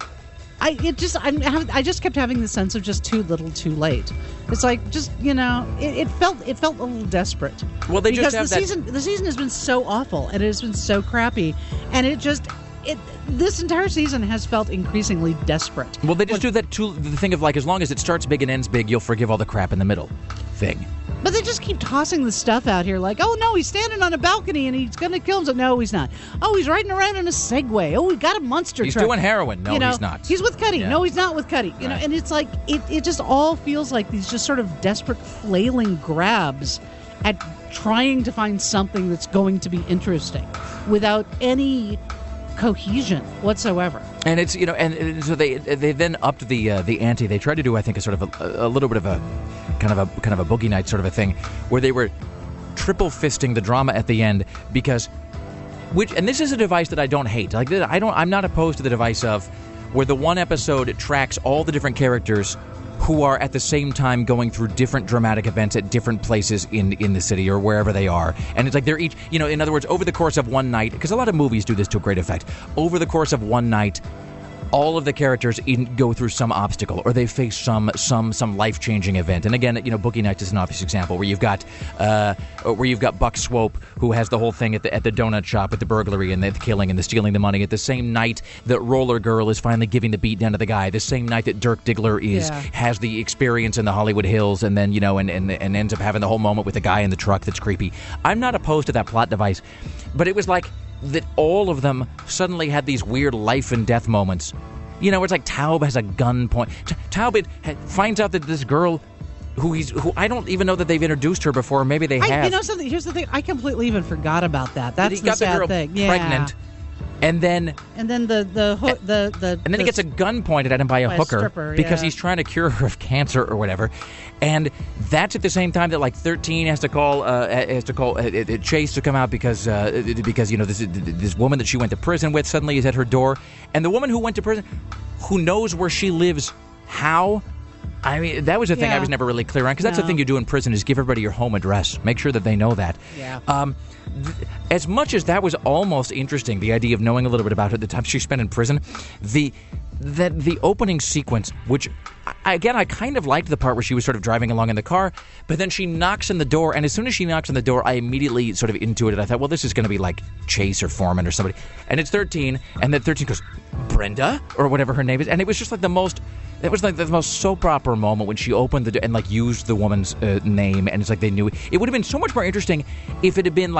I it just I'm, I just kept having the sense of just too little, too late. It's like just you know, it, it felt it felt a little desperate. Well, they because just have the that- season the season has been so awful and it has been so crappy, and it just. It, this entire season has felt increasingly desperate. Well, they just do that too, the thing of, like, as long as it starts big and ends big, you'll forgive all the crap in the middle thing. But they just keep tossing the stuff out here like, oh, no, he's standing on a balcony and he's going to kill himself. No, he's not. Oh, he's riding around in a Segway. Oh, we got a monster He's truck. doing heroin. No, You know, he's not. He's with Cuddy. Yeah. No, he's not with Cuddy. You know, Right. and it's like, it, it just all feels like these just sort of desperate flailing grabs at trying to find something that's going to be interesting without any cohesion whatsoever. And it's, you know, and, and so they they then upped the uh, the ante. They tried to do, I think, a sort of a, a little bit of a kind of a kind of a boogie night sort of a thing, where they were triple fisting the drama at the end because, which, and this is a device that I don't hate. Like, I don't, I'm not opposed to the device of where the one episode tracks all the different characters who are at the same time going through different dramatic events at different places in, in the city or wherever they are. And it's like they're each, you know, in other words, over the course of one night, because a lot of movies do this to a great effect, over the course of one night, all of the characters in, go through some obstacle or they face some some some life-changing event. And again, you know, Boogie Nights is an obvious example where you've got uh, where you've got Buck Swope, who has the whole thing at the at the donut shop with the burglary and the killing and the stealing the money. At the same night that Roller Girl is finally giving the beat down to the guy. The same night that Dirk Diggler is Yeah. has the experience in the Hollywood Hills, and then you know, and, and and ends up having the whole moment with the guy in the truck that's creepy. I'm not opposed to that plot device, but it was like that all of them suddenly had these weird life and death moments. You know, it's like Taub has a gun point. T- Taub ha- finds out that this girl, who he's, who I don't even know that they've introduced her before. Maybe they I, have. you know something? Here's the thing. I completely even forgot about that. That's he the got sad the girl thing. Yeah. pregnant, and then And then the the ho- the the and then the, he gets a gun pointed at him by a by a hooker stripper, because yeah. he's trying to cure her of cancer or whatever. And that's at the same time that like thirteen has to call uh, has to call uh, uh, Chase to come out because uh, because you know this this woman that she went to prison with suddenly is at her door, and the woman who went to prison, who knows where she lives, how. I mean, that was the thing I Yeah. was never really clear on, because that's the No. thing you do in prison is give everybody your home address. Make sure that they know that. Yeah. Um, th- as much as that was almost interesting, the idea of knowing a little bit about her, the time she spent in prison, the that the opening sequence, which, I, again, I kind of liked the part where she was sort of driving along in the car, but then she knocks on the door, and as soon as she knocks on the door, I immediately sort of intuited, I thought, well, this is going to be like Chase or Foreman or somebody. And it's thirteen, and then thirteen goes, Brenda? Or whatever her name is. And it was just like the most... It was like the most soap opera moment when she opened the door and like used the woman's uh, name, and it's like they knew it. It would have been so much more interesting if it had been like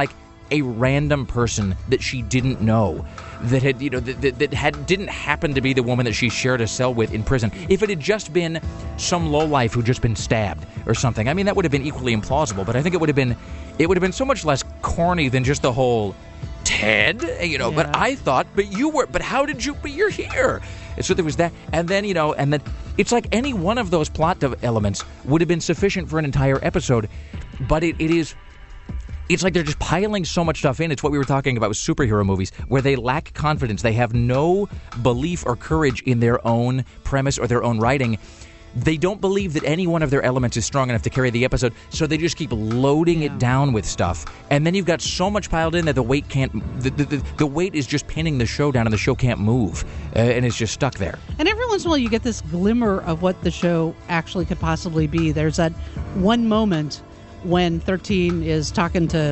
a random person that she didn't know, that had, you know, that, that, that had didn't happen to be the woman that she shared a cell with in prison. If it had just been some lowlife who'd just been stabbed or something, I mean, that would have been equally implausible. But I think it would have been, it would have been so much less corny than just the whole Ted, you know. Yeah. But I thought, but you were, but how did you? But you're here. And so there was that, and then you know, and then it's like any one of those plot de- elements would have been sufficient for an entire episode. But it, it is. It's like they're just piling so much stuff in. It's what we were talking about with superhero movies, where they lack confidence. They have no belief or courage in their own premise or their own writing. They don't believe that any one of their elements is strong enough to carry the episode, so they just keep loading Yeah. it down with stuff. And then you've got so much piled in that the weight can't... The, the, the, the weight is just pinning the show down, and the show can't move. Uh, and it's just stuck there. And every once in a while, you get this glimmer of what the show actually could possibly be. There's that one moment when thirteen is talking to,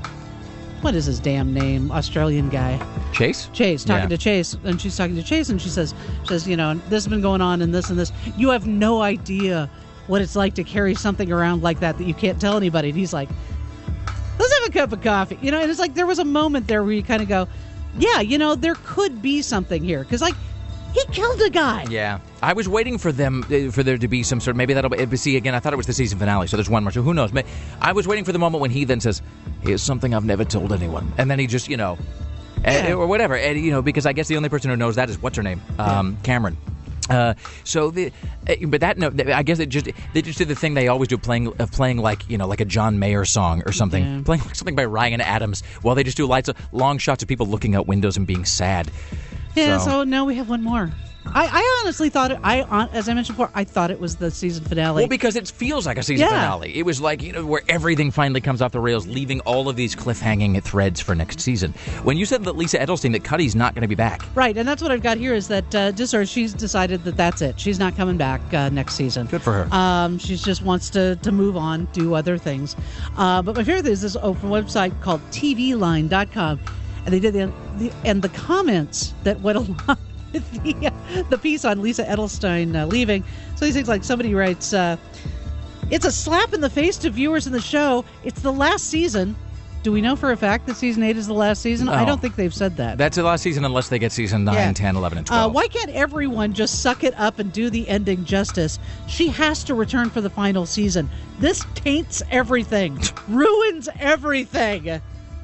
what is his damn name? Australian guy. Chase? Chase, talking Yeah. to Chase, and she's talking to Chase, and she says, she says, you know, this has been going on and this and this. You have no idea what it's like to carry something around like that that you can't tell anybody. And he's like, let's have a cup of coffee. You know, and it's like there was a moment there where you kind of go, yeah, you know, there could be something here. Because, like, he killed a guy. Yeah. I was waiting for them, uh, for there to be some sort of, maybe that'll be, see, again, I thought it was the season finale, so there's one more, so who knows. May- I was waiting for the moment when he then says, here's something I've never told anyone. And then he just, you know, Yeah. uh, or whatever, and, you know, because I guess the only person who knows that is, what's her name? Um, Cameron. Uh, so the, uh, but that no, I guess it just they just did the thing they always do, playing of playing like you know like a John Mayer song or something, Yeah. playing like something by Ryan Adams, while they just do lights of long shots of people looking out windows and being sad. Yeah, So- so now we have one more. I, I honestly thought it, I hon- as I mentioned before, I thought it was the season finale. Well, because it feels like a season Yeah. finale. It was like, you know, where everything finally comes off the rails, leaving all of these cliffhanging threads for next season. When you said that Lisa Edelstein, that Cuddy's not going to be back. Right, and that's what I've got here is that uh, just or she's decided that that's it. She's not coming back uh, next season. Good for her. Um, she just wants to, to move on, do other things. Uh, but my favorite thing is this open website called T V line dot com, and they did the, the and the comments that went along with the, uh, the piece on Lisa Edelstein uh, leaving. So these things like somebody writes, uh, "It's a slap in the face to viewers in the show. It's the last season. Do we know for a fact that season eight is the last season? I No. don't think they've said that. That's the last season unless they get season nine, Yeah. ten, eleven, and Uh, twelve. why can't everyone just suck it up and do the ending justice? She has to return for the final season. This taints everything, ruins everything."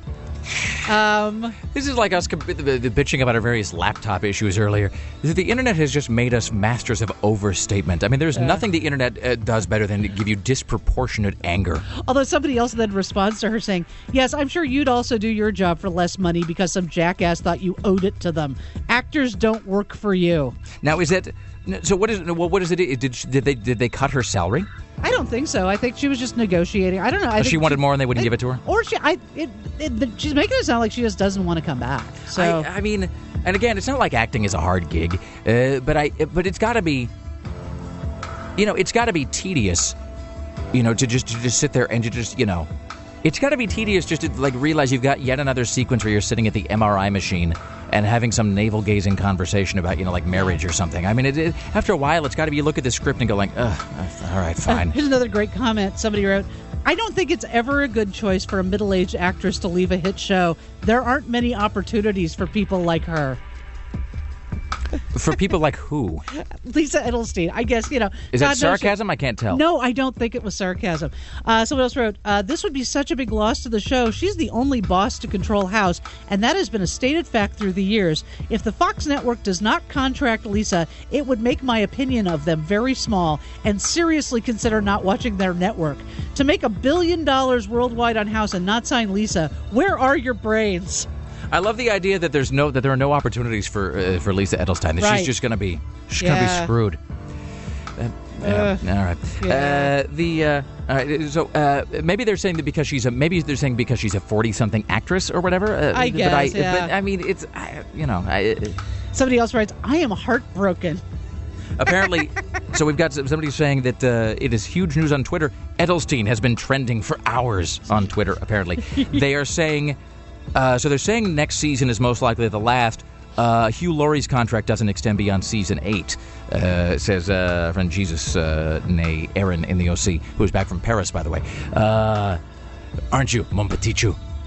Um, This is like us comp- the, the bitching about our various laptop issues earlier. The internet has just made us masters of overstatement. I mean, there's nothing the internet uh, does better than to give you disproportionate anger. although somebody else then responds to her saying, "Yes, I'm sure you'd also do your job for less money because some jackass thought you owed it to them. Actors don't work for you." Now, is that so? What is well, what is it? Did did they did they cut her salary? I don't think so. I think she was just negotiating. I don't know. I think She wanted more and they wouldn't I- give it to her? Or she, I, it, it, she's making it sound like she just doesn't want to come back. So I, I mean, and again, it's not like acting is a hard gig, uh, but I but it's got to be, you know, it's got to be tedious, you know, to just to just sit there and to just you know, it's got to be tedious just to like realize you've got yet another sequence where you're sitting at the M R I machine and having some navel gazing conversation about you know like marriage or something. I mean, it, it, after a while, it's got to be you look at the script and go like, ugh, all right, fine. Here's another great comment. Somebody wrote, "I don't think it's ever a good choice for a middle-aged actress to leave a hit show. There aren't many opportunities for people like her." For people like who? Lisa Edelstein, I guess, you know. Is God that knows she- sarcasm? I can't tell. No, I don't think it was sarcasm. Uh, someone else wrote, uh, "This would be such a big loss to the show. She's the only boss to control House, and that has been a stated fact through the years. If the Fox network does not contract Lisa, it would make my opinion of them very small, and seriously consider not watching their network. To make a billion dollars worldwide on House and not sign Lisa, where are your brains?" I love the idea that there's no that there are no opportunities for uh, for Lisa Edelstein. That Right. she's just going to be she's going to Yeah. be screwed. Uh, yeah, all right. yeah. Uh, the uh, all right. So uh, maybe they're saying that because she's a maybe they're saying because she's a forty-something actress or whatever. Uh, I but guess, I, yeah. But I mean, it's I, you know. I, uh, Somebody else writes, "I am heartbroken." apparently, so we've got somebody saying that uh, it is huge news on Twitter. Edelstein has been trending for hours on Twitter. Apparently, they are saying. Uh, so they're saying next season is most likely the last. Uh, Hugh Laurie's contract doesn't extend beyond season eight, uh, says uh, friend Jesus, uh, nay Aaron in the O C, who is back from Paris, by the way. Uh, aren't you, mon petit chou?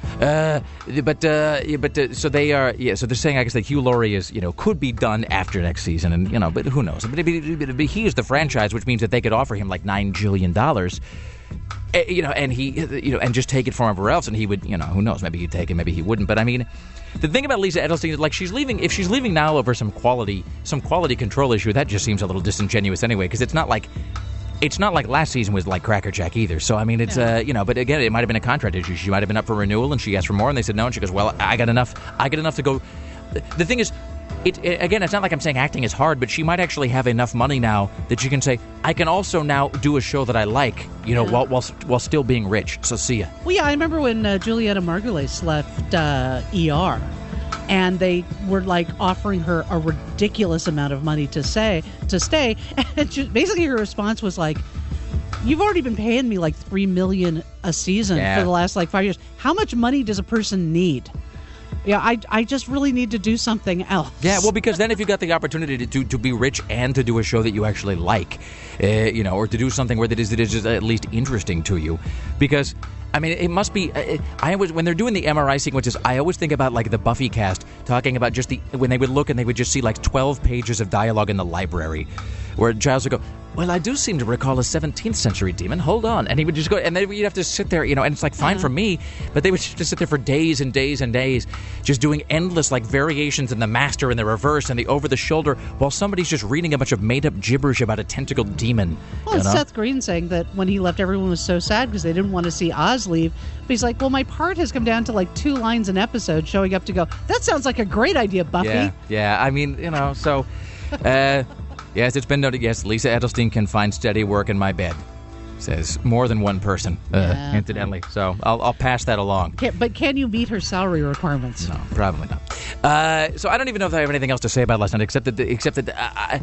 Uh, but uh, yeah, but uh, so they are. Yeah, so they're saying I guess that Hugh Laurie is you know could be done after next season, and you know, but who knows? But, but, but he is the franchise, which means that they could offer him like nine jillion dollars. Uh, you know, and he you know and just take it from everywhere else, and he would you know who knows? Maybe he'd take it, maybe he wouldn't. But I mean. The thing about Lisa Edelstein is, like, she's leaving. If she's leaving now over some quality, some quality control issue, that just seems a little disingenuous anyway. Because it's not like, it's not like last season was like Cracker Jack either. So I mean, it's yeah. uh, you know. But again, it might have been a contract issue. She might have been up for renewal, and she asked for more, and they said no. And she goes, "Well, I got enough. I got enough to go." The thing is, it, it again, it's not like I'm saying acting is hard, but she might actually have enough money now that she can say, "I can also now do a show that I like, you know, yeah. while while while still being rich." So see ya. Well, yeah, I remember when uh, Juliana Margulies left uh, E R. And they were like offering her a ridiculous amount of money to say to stay. And just, basically, her response was like, "You've already been paying me like three million a season yeah. for the last like five years. How much money does a person need? Yeah, I I just really need to do something else." Yeah, well, because then if you got the opportunity to, to to be rich and to do a show that you actually like, uh, you know, or to do something where that is that is just at least interesting to you, because. I mean, it must be. Uh, I always when they're doing the M R I sequences, I always think about like the Buffy cast talking about just the when they would look and they would just see like twelve pages of dialogue in the library, where Giles would go, "Well, I do seem to recall a seventeenth century demon. Hold on," and he would just go, and then you'd have to sit there, you know, and it's like fine uh-huh. for me, but they would just sit there for days and days and days, just doing endless like variations in the master and the reverse and the over the shoulder, while somebody's just reading a bunch of made up gibberish about a tentacled demon. Well, you know? Seth Green saying that when he left, everyone was so sad because they didn't want to see Oz leave. But he's like, well, my part has come down to like two lines an episode, showing up to go, that sounds like a great idea, Buffy. Yeah, yeah. I mean, you know, so, uh, yes, it's been noted, yes, Lisa Edelstein can find steady work in my bed, says more than one person, uh, yeah. incidentally. So I'll, I'll pass that along. Can, but can you meet her salary requirements? No, probably not. Uh, so I don't even know if I have anything else to say about last night, except that, the, except that uh, I,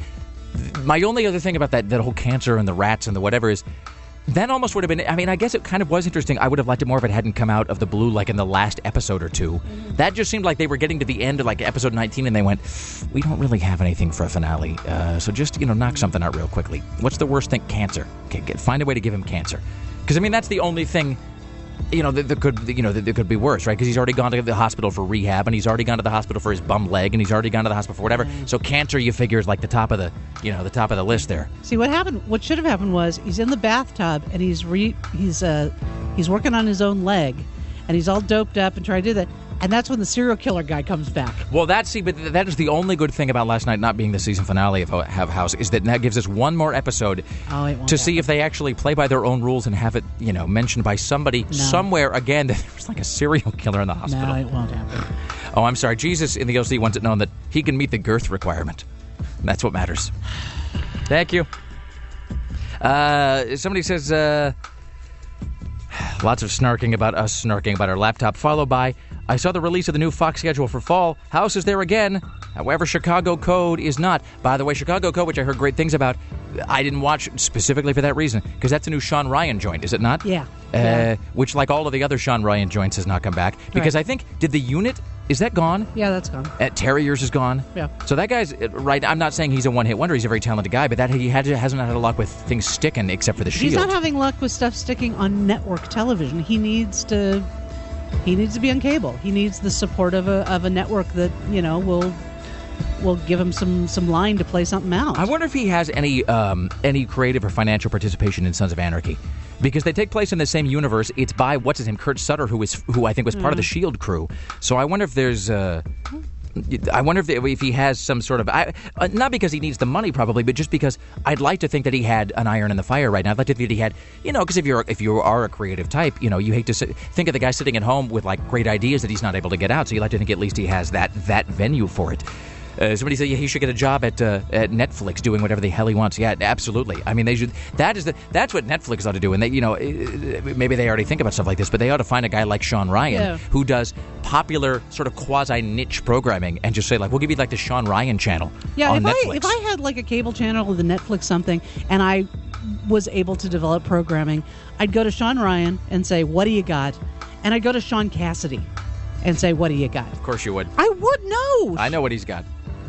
my only other thing about that, that whole cancer and the rats and the whatever is, that almost would have been, I mean, I guess it kind of was interesting. I would have liked it more if it hadn't come out of the blue like in the last episode or two. Mm-hmm. That just seemed like they were getting to the end of like episode nineteen and they went, we don't really have anything for a finale. Uh, so just, you know, knock something out real quickly. What's the worst thing? Cancer. Okay, get, find a way to give him cancer. Because, I mean, that's the only thing, you know, that, that could, you know, that, that could be worse, right? Because he's already gone to the hospital for rehab, and he's already gone to the hospital for his bum leg, and he's already gone to the hospital for whatever. So cancer, you figure, is like the top of the, you know, the top of the list there. See, what happened, what should have happened was he's in the bathtub, and he's re, he's uh he's working on his own leg, and he's all doped up and trying to do that. And that's when the serial killer guy comes back. Well, that's see, but that is the only good thing about last night not being the season finale of Have House is that that gives us one more episode oh, it won't to happen. see if they actually play by their own rules and have it, you know, mentioned by somebody no. somewhere again that there was like a serial killer in the hospital. No, it won't happen. Oh, I'm sorry. Jesus in the O C wants it known that he can meet the girth requirement. And that's what matters. Thank you. Uh, somebody says, uh, lots of snarking about us snarking about our laptop, followed by, I saw the release of the new Fox schedule for fall. House is there again. However, Chicago Code is not. By the way, Chicago Code, which I heard great things about, I didn't watch specifically for that reason, because that's a new Sean Ryan joint, is it not? Yeah. Uh, yeah. Which, like all of the other Sean Ryan joints, has not come back. Because right. I think, did the unit, is that gone? Yeah, that's gone. Uh, Terriers is gone. Yeah. So that guy's, right, I'm not saying he's a one-hit wonder, he's a very talented guy, but that he had, hasn't had a luck with things sticking except for the Shield. He's not having luck with stuff sticking on network television. He needs to... He needs to be on cable. He needs the support of a of a network that, you know, will will give him some, some line to play something out. I wonder if he has any um, any creative or financial participation in Sons of Anarchy, because they take place in the same universe. It's by what's his name, Kurt Sutter, who is who I think was part mm. of the Shield crew. So I wonder if there's. Uh, I wonder if, if he has some sort of... I, uh, not because he needs the money, probably, but just because I'd like to think that he had an iron in the fire right now. I'd like to think that he had... You know, because if you're if you are a creative type, you know, you hate to sit, think of the guy sitting at home with, like, great ideas that he's not able to get out. So you like to think at least he has that that venue for it. Uh, somebody said yeah, he should get a job at uh, at Netflix doing whatever the hell he wants. Yeah, absolutely. I mean, they should. That is the. That's what Netflix ought to do. And they, you know, maybe they already think about stuff like this, but they ought to find a guy like Sean Ryan yeah. who does popular sort of quasi niche programming and just say like, we'll give you like the Sean Ryan channel. Yeah, on if Netflix. I if I had like a cable channel with a Netflix something, and I was able to develop programming, I'd go to Sean Ryan and say, "What do you got?" And I'd go to Sean Cassidy and say, "What do you got?" Of course you would. I would know. I know what he's got.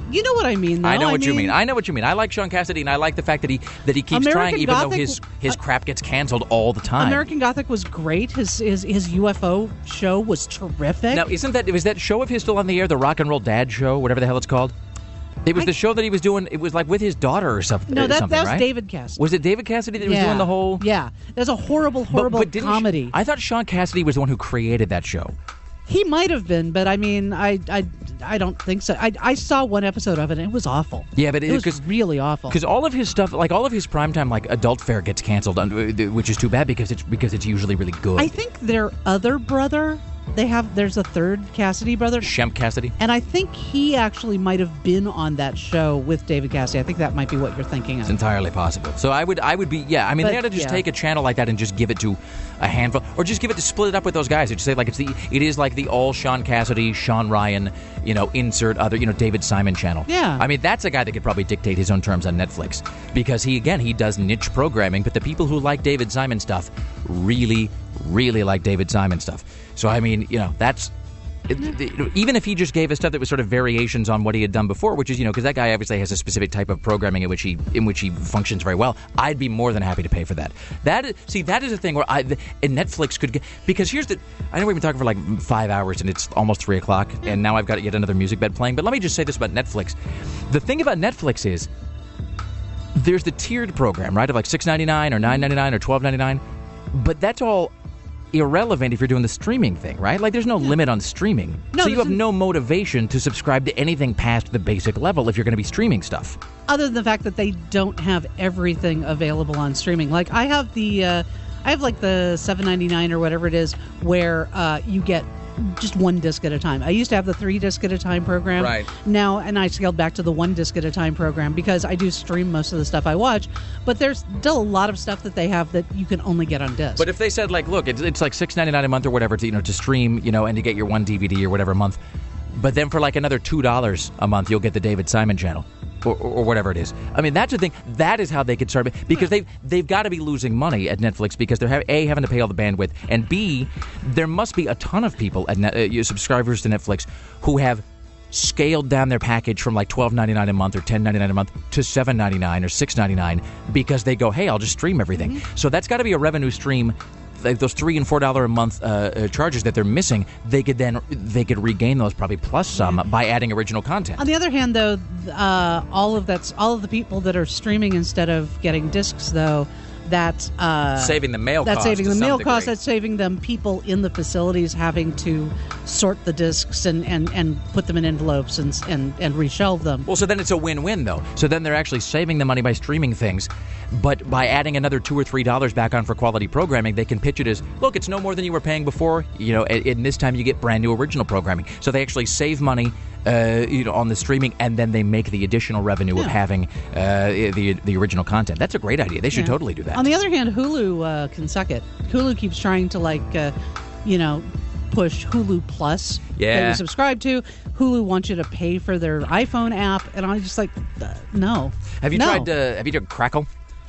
You know what I mean, though. I know what I you mean, mean. I know what you mean. I like Sean Cassidy, and I like the fact that he that he keeps American trying, even Gothic- though his his uh, crap gets canceled all the time. American Gothic was great. His his his U F O show was terrific. Now, isn't that was that show of his still on the air? The Rock and Roll Dad Show, whatever the hell it's called. It was I- the show that he was doing. It was like with his daughter or something. no, uh, that something, that was right? David Cassidy. Was it David Cassidy that was yeah. doing the whole? Yeah, that's a horrible, But- horrible but didn't comedy. I thought Sean Cassidy was the one who created that show. He might have been, but I mean, I I, I don't think so. I, I saw one episode of it, and it was awful. Yeah, but it- it was 'cause- really awful. Because all of his stuff, like all of his primetime, like adult fare, gets canceled, on- which is too bad because it's because it's usually really good. I think their other brother, they have. There's a third Cassidy brother, Shemp Cassidy. and I think he actually might have been on that show with David Cassidy. I think that might be what you're thinking It's of. entirely possible. So I would, I would be, yeah. I mean, But, they ought to just yeah. take a channel like that and just give it to a handful, or just give it to split it up with those guys. Just say like it's the, it is like the all Sean Cassidy, Sean Ryan, you know, insert other, you know, David Simon channel. Yeah. I mean, that's a guy that could probably dictate his own terms on Netflix because he, again, he does niche programming, but the people who like David Simon stuff really, really like David Simon stuff. So I mean, you know, that's. It, it, even if he just gave us stuff that was sort of variations on what he had done before, which is, you know, because that guy obviously has a specific type of programming in which he in which he functions very well, I'd be more than happy to pay for that. That is, see, that is a thing where I and Netflix could get, because here's the, I know we've been talking for like five hours and it's almost three o'clock, and now I've got yet another music bed playing. But let me just say this about Netflix: the thing about Netflix is there's the tiered program, right, of like six ninety-nine or nine ninety-nine or twelve ninety-nine, but that's all irrelevant if you're doing the streaming thing, right? Like, there's no limit on streaming. No, so you there's have n- no motivation to subscribe to anything past the basic level if you're going to be streaming stuff. Other than the fact that they don't have everything available on streaming. Like I have the, uh, I have like the seven ninety-nine or whatever it is, where uh, you get just one disc at a time. I used to have the three disc at a time program. Right. Now, and I scaled back to the one disc at a time program because I do stream most of the stuff I watch. But there's still a lot of stuff that they have that you can only get on disc. But if they said, like, look, it's, it's like six ninety-nine a month or whatever to, you know, to stream, you know, and to get your one D V D or whatever a month, but then for like another two dollars a month, you'll get the David Simon channel. Or, or whatever it is. I mean, that's the thing. That is how they could start, because they've they've got to be losing money at Netflix because they're ha- a having to pay all the bandwidth, and b there must be a ton of people at Net, uh, subscribers to Netflix who have scaled down their package from like twelve ninety-nine a month or ten ninety-nine a month to seven ninety-nine or six ninety-nine because they go, hey, I'll just stream everything. Mm-hmm. So that's got to be a revenue stream. Like those three and four dollar a month uh, uh, charges that they're missing, they could then they could regain those probably plus some by adding original content. On the other hand, though, uh, all of that's all of the people that are streaming instead of getting discs, though, that's uh, saving the mail. That's cost saving to the some mail degree. cost. That's saving them people in the facilities having to sort the discs and, and, and put them in envelopes and and and reshelve them. Well, so then it's a win-win, though. So then they're actually saving the money by streaming things, but by adding another two or three dollars back on for quality programming, they can pitch it as, look, it's no more than you were paying before. You know, and, and this time you get brand new original programming. So they actually save money, uh, you know, on the streaming, and then they make the additional revenue of Yeah. having uh, the the original content. That's a great idea. They should Yeah. totally do that. On the other hand, Hulu uh, can suck it. Hulu keeps trying to like, uh, you know, push Hulu Plus that Yeah. you subscribe to. Hulu wants you to pay for their iPhone app, and I'm just like, uh, no. have you No. tried? Uh, have you tried Crackle?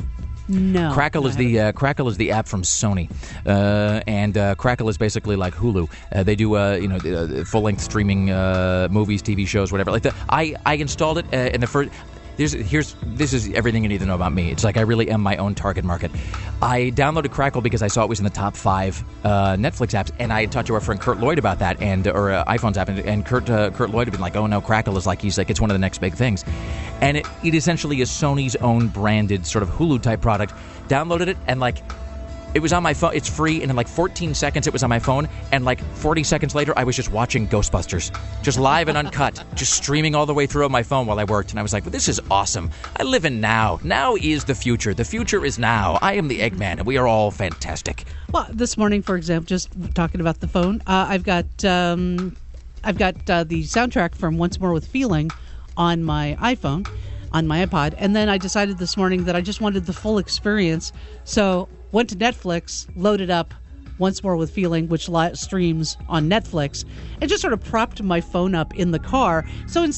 No. Crackle I is the uh, Crackle is the app from Sony, uh, and uh, Crackle is basically like Hulu. Uh, they do uh, you know uh, full length streaming, uh, movies, T V shows, whatever. Like that. I I installed it uh, in the first. There's, here's this is everything you need to know about me. It's like I really am my own target market. I downloaded Crackle because I saw it was in the top five uh, Netflix apps, and I had talked to our friend Kurt Lloyd about that, and or uh, iPhone's app, and, and Kurt uh, Kurt Lloyd had been like, "Oh no, Crackle is like he's like it's one of the next big things," and it, it essentially is Sony's own branded sort of Hulu type product. Downloaded it, and like it was on my phone. It's free, and in like fourteen seconds it was on my phone, and like forty seconds later I was just watching Ghostbusters, just live and uncut, just streaming all the way through on my phone while I worked. And I was like, well, this is awesome. I live in now. Now is the future. The future is now. I am the Eggman, and we are all fantastic. Well, this morning, for example, just talking about the phone, uh, I've got um, I've got uh, the soundtrack from Once More with Feeling on my iPhone, on my iPod, and then I decided this morning that I just wanted the full experience, so went to Netflix, loaded up Once More with Feeling, which li- streams on Netflix, and just sort of propped my phone up in the car. So instead of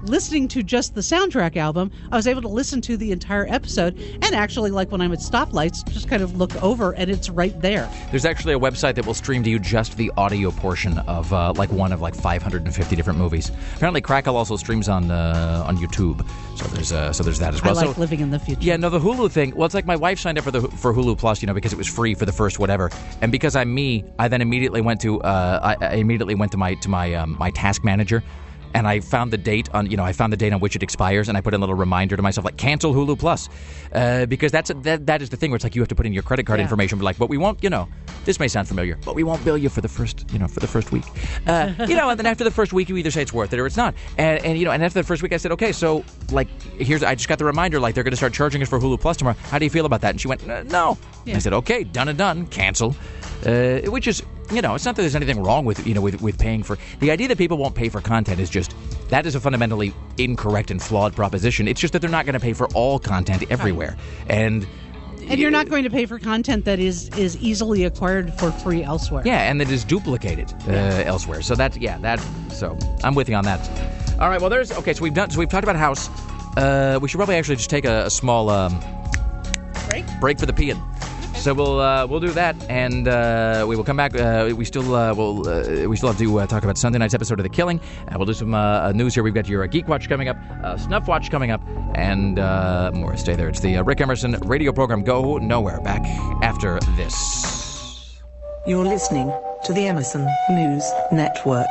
listening to just the soundtrack album, I was able to listen to the entire episode and actually, like when I'm at stoplights, just kind of look over and it's right there. There's actually a website that will stream to you just the audio portion of uh, like one of like five hundred fifty different movies. Apparently, Crackle also streams on uh, on YouTube, so there's uh, so there's that as well. I like so, living in the future. Yeah, no, the Hulu thing. Well, it's like my wife signed up for the for Hulu Plus, you know, because it was free for the first whatever, and because I'm me, I then immediately went to uh, I, I immediately went to my to my um, my task manager. And I found the date on, you know, I found the date on which it expires, and I put in a little reminder to myself, like, cancel Hulu Plus, uh, because that's a, that that is the thing where it's like you have to put in your credit card yeah. information, but like, but we won't, you know, this may sound familiar, but we won't bill you for the first, you know, for the first week, uh, you know, and then after the first week, you either say it's worth it or it's not, and and you know, and after the first week, I said, okay, so like, here's, I just got the reminder, like they're going to start charging us for Hulu Plus tomorrow. How do you feel about that? And she went, no. Yeah. I said, okay, done and done, cancel, uh, which is. You know, it's not that there's anything wrong with, you know, with, with paying for... The idea that people won't pay for content is just... That is a fundamentally incorrect and flawed proposition. It's just that they're not going to pay for all content everywhere. And... And you're not going to pay for content that is, is easily acquired for free elsewhere. Yeah, and that is duplicated uh, elsewhere. So that's... Yeah, that... So, I'm with you on that. All right, well, there's... Okay, so we've done... So we've talked about House. Uh, we should probably actually just take a, a small... Um, Break? Break for the peeing. So we'll uh, we'll do that, and uh, we will come back. Uh, we still uh, will uh, we still have to uh, talk about Sunday night's episode of The Killing. Uh, we'll do some uh, news here. We've got your uh, Geek Watch coming up, uh, Snuff Watch coming up, and uh, more. Stay there. It's the uh, Rick Emerson radio program. Go nowhere. Back after this. You're listening to the Emerson News Network.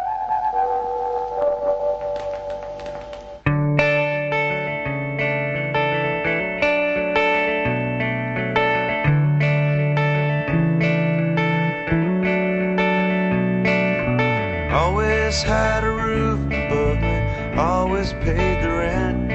Had a roof above me, always paid the rent,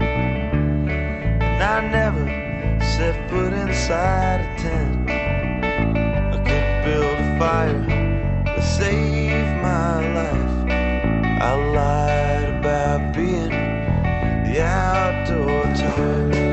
and I never set foot inside a tent. I could build a fire that saved my life. I lied about being the outdoor type.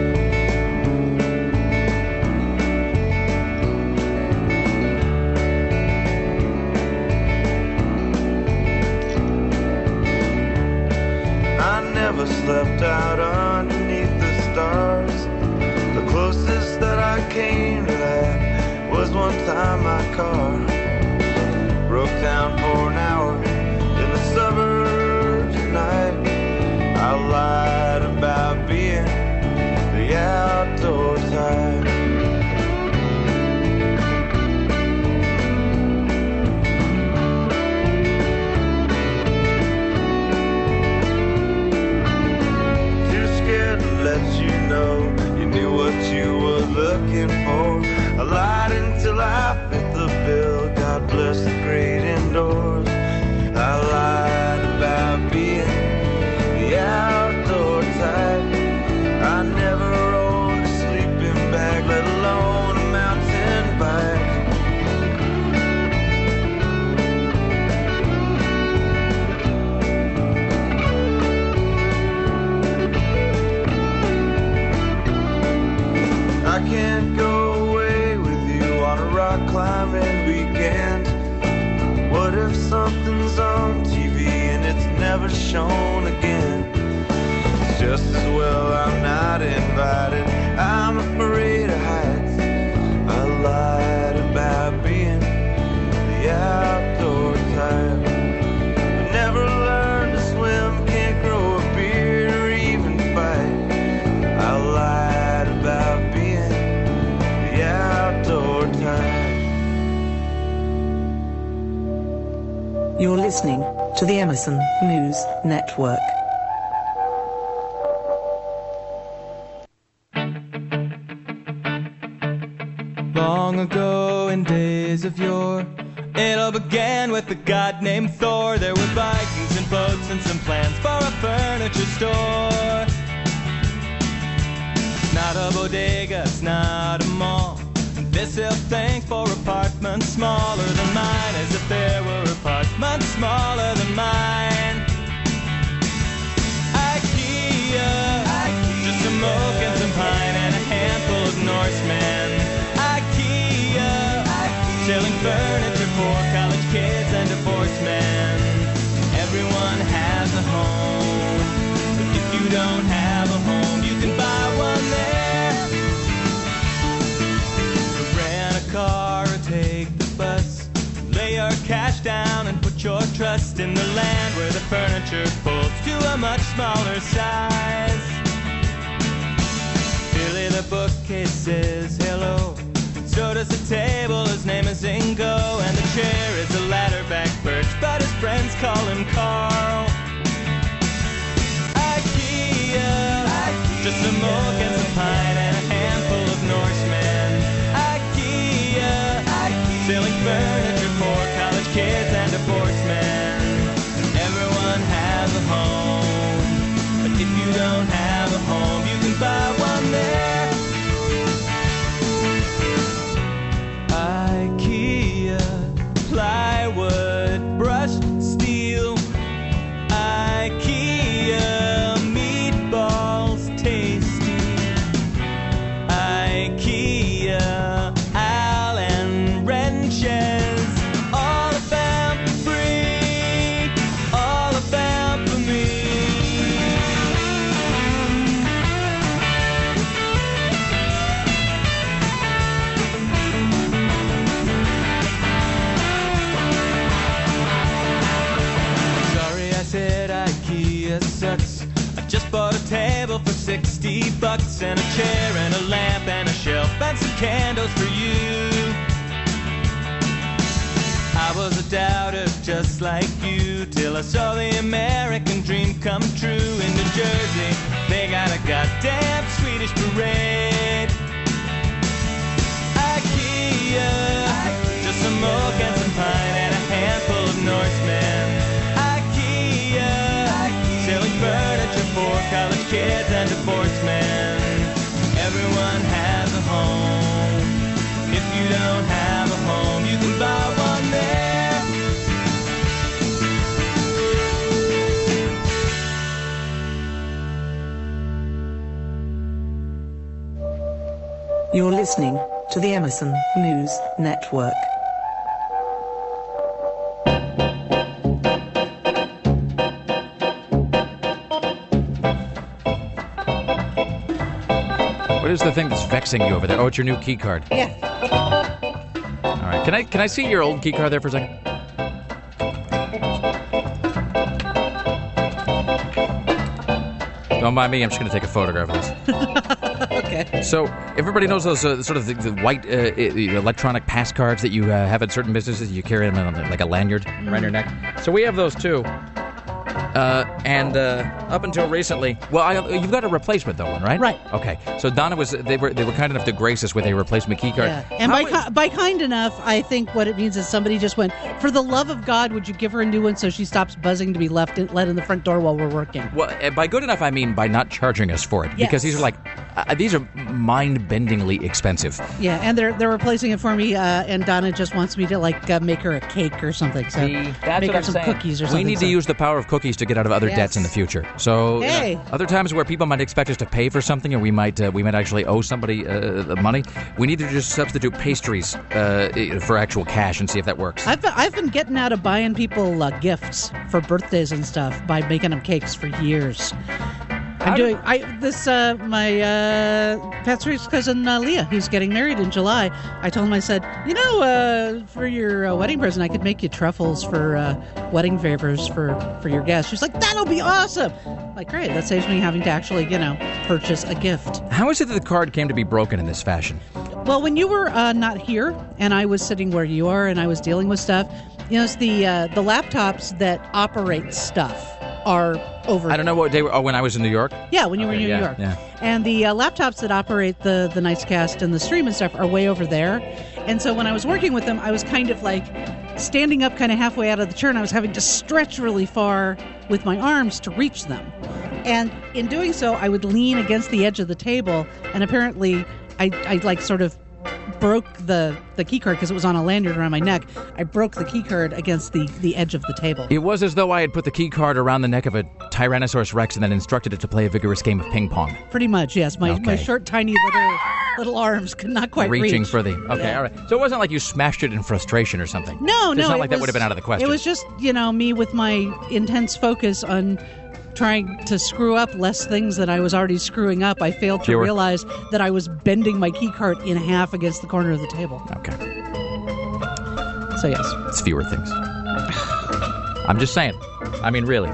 Never slept out underneath the stars. The closest that I came to that was one time my car broke down for an hour in the suburbs at night. I lied about being the outdoor type. Let you know you knew what you were looking for. I lied until I fit the bill. God bless the great indoors. I lied about being the outdoor type. I never rode a sleeping bag, let alone a mountain bike. I can't go away with you on a rock climbing weekend. What if something's on T V and it's never shown again? It's just as well I'm not invited. I'm afraid of heights. I lied about being the outdoor type. I never learned to swim, can't grow a beard or even fight. I lied about being the outdoor type. You're listening to the Emerson News Network. Long ago in days of yore, it all began with a god named Thor. There were Vikings and boats and some plans for a furniture store. It's not a bodega, it's not a mall. This hill thing for apartments smaller than mine, as if there were apartments smaller than mine. IKEA, IKEA. Just some oak and some pine and a handful of Norsemen. IKEA, IKEA. Selling furniture for college kids and divorced men. Everyone has a home. you don't have a home, you can buy one there. Rent a car or take the bus. Lay your cash down and put your trust in the land where the furniture folds to a much smaller size. Billy the bookcase says hello. So does the table, his name is Ingo. And the chair is a ladder-back birch, but his friends call him Carl. IKEA, IKEA. Just some oak and some pine and a handful of Norsemen. IKEA, IKEA. Selling furniture for college kids and divorced men. Everyone has a home, but if you don't have a home, you can buy one there. IKEA, plywood, brushed steel. IKEA, meatballs tasty. IKEA, Allen wrenches. All about the free, all about for me. Sorry, I said IKEA sucks. I just bought a table for sixty bucks and a chair and a lamp and a shelf and some candles for you. I was a doubter just like you till I saw the American dream come true in New Jersey. They got a goddamn Swedish parade. IKEA, just some oak and some pine and a handful of Norsemen. IKEA, selling furniture for college kids and divorced men. Everyone has a home. If you don't have a home, you can buy one there. You're listening to the Emerson News Network. What is the thing that's vexing you over there? Oh, it's your new key card. Yeah. All right. Can I can I see your old key card there for a second? Don't mind me. I'm just going to take a photograph of this. Okay. So everybody knows those uh, sort of the, the white uh, uh, electronic pass cards that you uh, have at certain businesses. You carry them on like a lanyard Mm. around your neck. So we have those too. Uh, and uh, up until recently, well, I, you've got a replacement though, one, right? Right. Okay. So Donna was they were they were kind enough to grace us with a replacement key card. Yeah. And How by, is- ki- by kind enough, I think what it means is somebody just went, for the love of God, would you give her a new one so she stops buzzing to be left in, let in the front door while we're working? Well, uh, by good enough, I mean by not charging us for it, Yes. because these are like uh, these are mind-bendingly expensive. Yeah, and they're they're replacing it for me, uh, and Donna just wants me to like uh, make her a cake or something. So See, that's make what her I'm some saying. cookies or We something. need to so- use the power of cookies to get out of other Yes. debts in the future. So you know, Hey. other times where people might expect us to pay for something, or we might uh, we might actually owe somebody uh, the money, we need to just substitute pastries uh, for actual cash and see if that works. I've been, I've been getting out of buying people uh, gifts for birthdays and stuff by making them cakes for years. I'm How did- doing I this uh, my uh, Patrick's cousin uh, Leah, who's getting married in July. I told him, I said, you know, uh, for your uh, wedding present, I could make you truffles for uh, wedding favors for for your guests. She's like, that'll be awesome. I'm like, great, that saves me having to actually, you know, purchase a gift. How is it that the card came to be broken in this fashion? Well, when you were uh, not here, and I was sitting where you are, and I was dealing with stuff, you know, it's the uh, the laptops that operate stuff are over. I don't know what day. Oh, when I was in New York. Yeah, when you were in Okay, New yeah, York. yeah. And the uh, laptops that operate the the Nicecast and the stream and stuff are way over there. And so when I was working with them, I was kind of like standing up kind of halfway out of the chair, and I was having to stretch really far with my arms to reach them. And in doing so, I would lean against the edge of the table, and apparently I, I like sort of broke the, the key card because it was on a lanyard around my neck. I broke the key card against the, the edge of the table. It was as though I had put the key card around the neck of a Tyrannosaurus Rex and then instructed it to play a vigorous game of ping pong. Pretty much, yes. My, my Okay. short, tiny little little arms could not quite Reaching reach. for the. Okay, Yeah. all right. So it wasn't like you smashed it in frustration or something. No, no. It's not it like that was- would have been out of the question. It was just, you know, me with my intense focus on trying to screw up less things than I was already screwing up, I failed to You were- realize that I was bending my key cart in half against the corner of the table. Okay. So yes. It's fewer things. I'm just saying. I mean, really.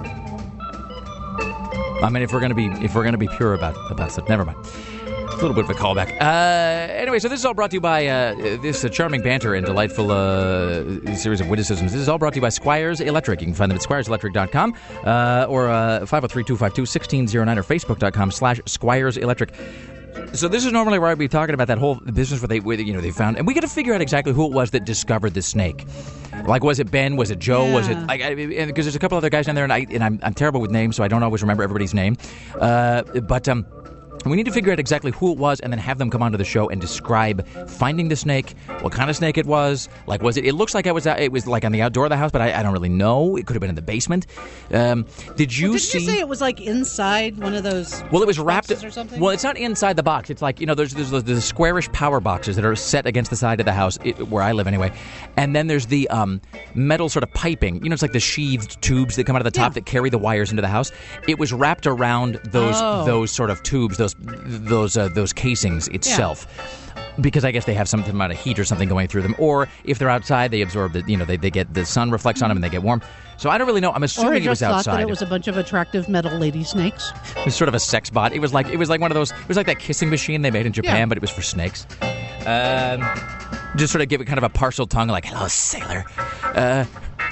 I mean, if we're gonna be if we're gonna be pure about about stuff, never mind. It's a little bit of a callback. Uh, anyway, so this is all brought to you by uh, this uh, charming banter and delightful uh, series of witticisms. This is all brought to you by Squires Electric. You can find them at squires electric dot com uh, or uh, five oh three, two five two, one six zero nine or facebook dot com slash Squires Electric. So this is normally where I'd be talking about that whole business where they, where, you know, they found, and we got to figure out exactly who it was that discovered the snake. Like, was it Ben? Was it Joe? Yeah. Was it like? Because there's a couple other guys down there, and I and I'm, I'm terrible with names, so I don't always remember everybody's name. Uh, but um. We need to figure out exactly who it was and then have them come onto the show and describe finding the snake, what kind of snake it was. Like, was it? It looks like I was. It was like on the outdoor of the house, but I, I don't really know. It could have been in the basement. Um, did you Did see? you say it was like inside one of those? Well, it was wrapped. boxes or something? Well, it's not inside the box. It's like, you know, there's there's the, the squarish power boxes that are set against the side of the house, it, where I live anyway. And then there's the um, metal sort of piping. You know, it's like the sheathed tubes that come out of the top Yeah. that carry the wires into the house. It was wrapped around those Oh. those sort of tubes, those those uh, those casings itself. Because I guess they have some amount of heat or something going through them, or if they're outside, they absorb the, you know, they, they get the sun reflects on them and they get warm. So I don't really know. I'm Or I assuming it was just thought outside. that it was a bunch of attractive metal lady snakes. It was sort of a sex bot. It was like it was like one of those. It was like that kissing machine they made in Japan, Yeah. but it was for snakes. Um, just sort of give it kind of a partial tongue, like "Hello, sailor." Uh,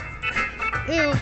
Ew.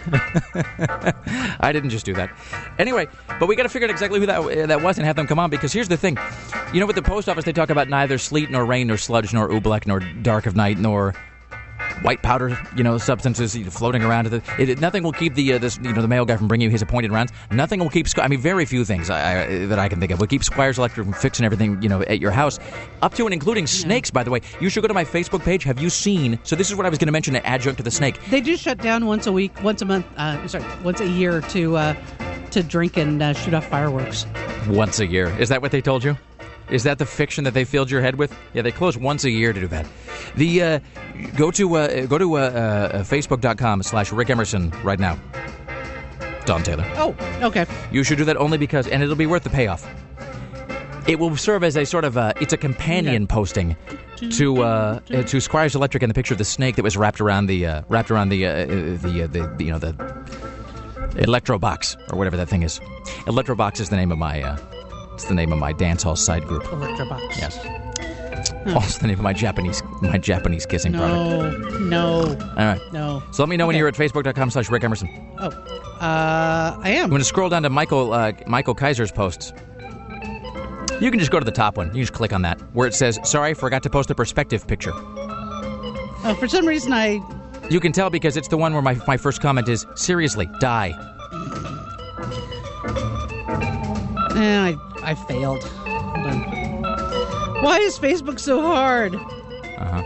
I didn't just do that. Anyway, but we got to figure out exactly who that uh, that was and have them come on, because here's the thing. You know, with the post office, they talk about neither sleet nor rain nor sludge nor oobleck nor dark of night nor white powder, you know, substances floating around. The, it, it, nothing will keep the uh, this, you know, the mail guy from bringing you his appointed rounds. Nothing will keep. I mean, very few things I, I, that I can think of will keep Squires Electric from fixing everything, you know, at your house, up to and including snakes. By the way, you should go to my Facebook page. Have you seen? So this is what I was going to mention. An adjunct to the snake. They do shut down once a week, once a month. Uh, sorry, once a year to uh, to drink and uh, shoot off fireworks. Once a year. Is that what they told you? Is that the fiction that they filled your head with? Yeah, they close once a year to do that. The uh, go to uh, go to uh, uh, facebook dot com slash Rick Emerson right now. Don Taylor. Oh, okay. You should do that only because, and it'll be worth the payoff. It will serve as a sort of uh, it's a companion Okay. posting to uh, uh, to Squires Electric and the picture of the snake that was wrapped around the uh, wrapped around the uh, the, uh, the the you know the Electro Box or whatever that thing is. Electro Box is the name of my. Uh, It's the name of my dance hall side group. Electrobox. Yes. Also the name of my Japanese my Japanese kissing product. No, no, All right. no. So let me know when Okay. you're at facebook dot com slash Rick Emerson. Oh, uh, I am. I'm going to scroll down to Michael uh, Michael Kaiser's posts. You can just go to the top one. You just click on that where it says, "Sorry, forgot to post a perspective picture." Oh, for some reason, I. You can tell because it's the one where my my first comment is, "Seriously, die." Eh, I I failed. Hold on. Why is Facebook so hard? Uh-huh.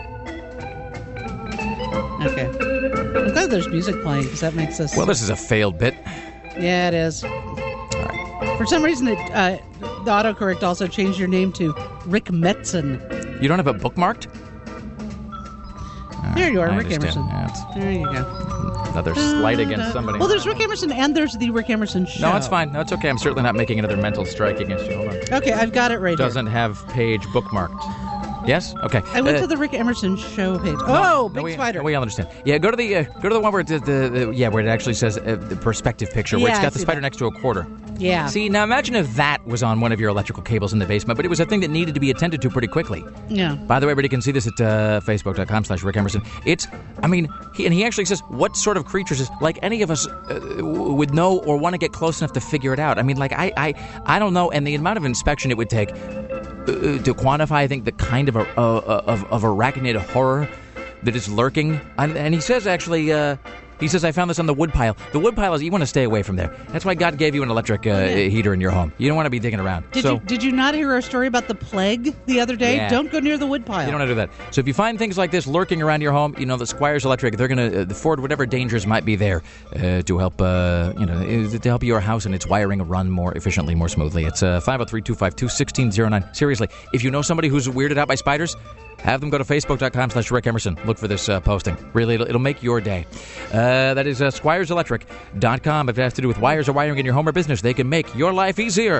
Okay. I'm glad there's music playing because that makes us. Well, this is a failed bit. Yeah, it is. For some reason, it, uh, the autocorrect also changed your name to Rick Metzen. You don't have it bookmarked? There you are, I Rick understand. Emerson. Yeah, it's There you go. another slight against somebody. Well, there's Rick Emerson and there's the Rick Emerson show. No, it's fine. No, it's okay. I'm certainly not making another mental strike against you. Hold on. Okay, I've got it right Doesn't have page bookmarked. Yes? Okay. here. I went Uh, to the Rick Emerson show page. no, Oh, no, big we, spider. We all understand. Yeah, go to the uh, go to the one where it, the, the, the yeah where it actually says uh, the perspective picture where Yeah, it's I got the see spider that. next to a quarter. Yeah. See, now imagine if that was on one of your electrical cables in the basement, but it was a thing that needed to be attended to pretty quickly. Yeah. By the way, everybody can see this at uh, facebook dot com slash Rick Emerson. It's, I mean, he, and he actually says what sort of creatures is, like any of us uh, would know or want to get close enough to figure it out. I mean, like, I, I, I don't know, and the amount of inspection it would take uh, to quantify, I think, the kind of, a, uh, of, of arachnid horror that is lurking. And, and he says, actually, uh, he says, I found this on the woodpile. The woodpile is, you want to stay away from there. That's why God gave you an electric uh, yeah. heater in your home. You don't want to be digging around. Did so, you did you not hear our story about the plague the other day? Yeah. Don't go near the woodpile. You don't want to do that. So if you find things like this lurking around your home, you know, the Squires Electric, they're going to uh, afford whatever dangers might be there uh, to help, uh, you know, uh, to help your house and its wiring run more efficiently, more smoothly. It's uh, five oh three, two five two, one six zero nine. Seriously, if you know somebody who's weirded out by spiders, have them go to facebook.com slash Rick Emerson. Look for this uh, posting. Really, it'll, it'll make your day. Uh, that is uh, squires electric dot com. If it has to do with wires or wiring in your home or business, they can make your life easier.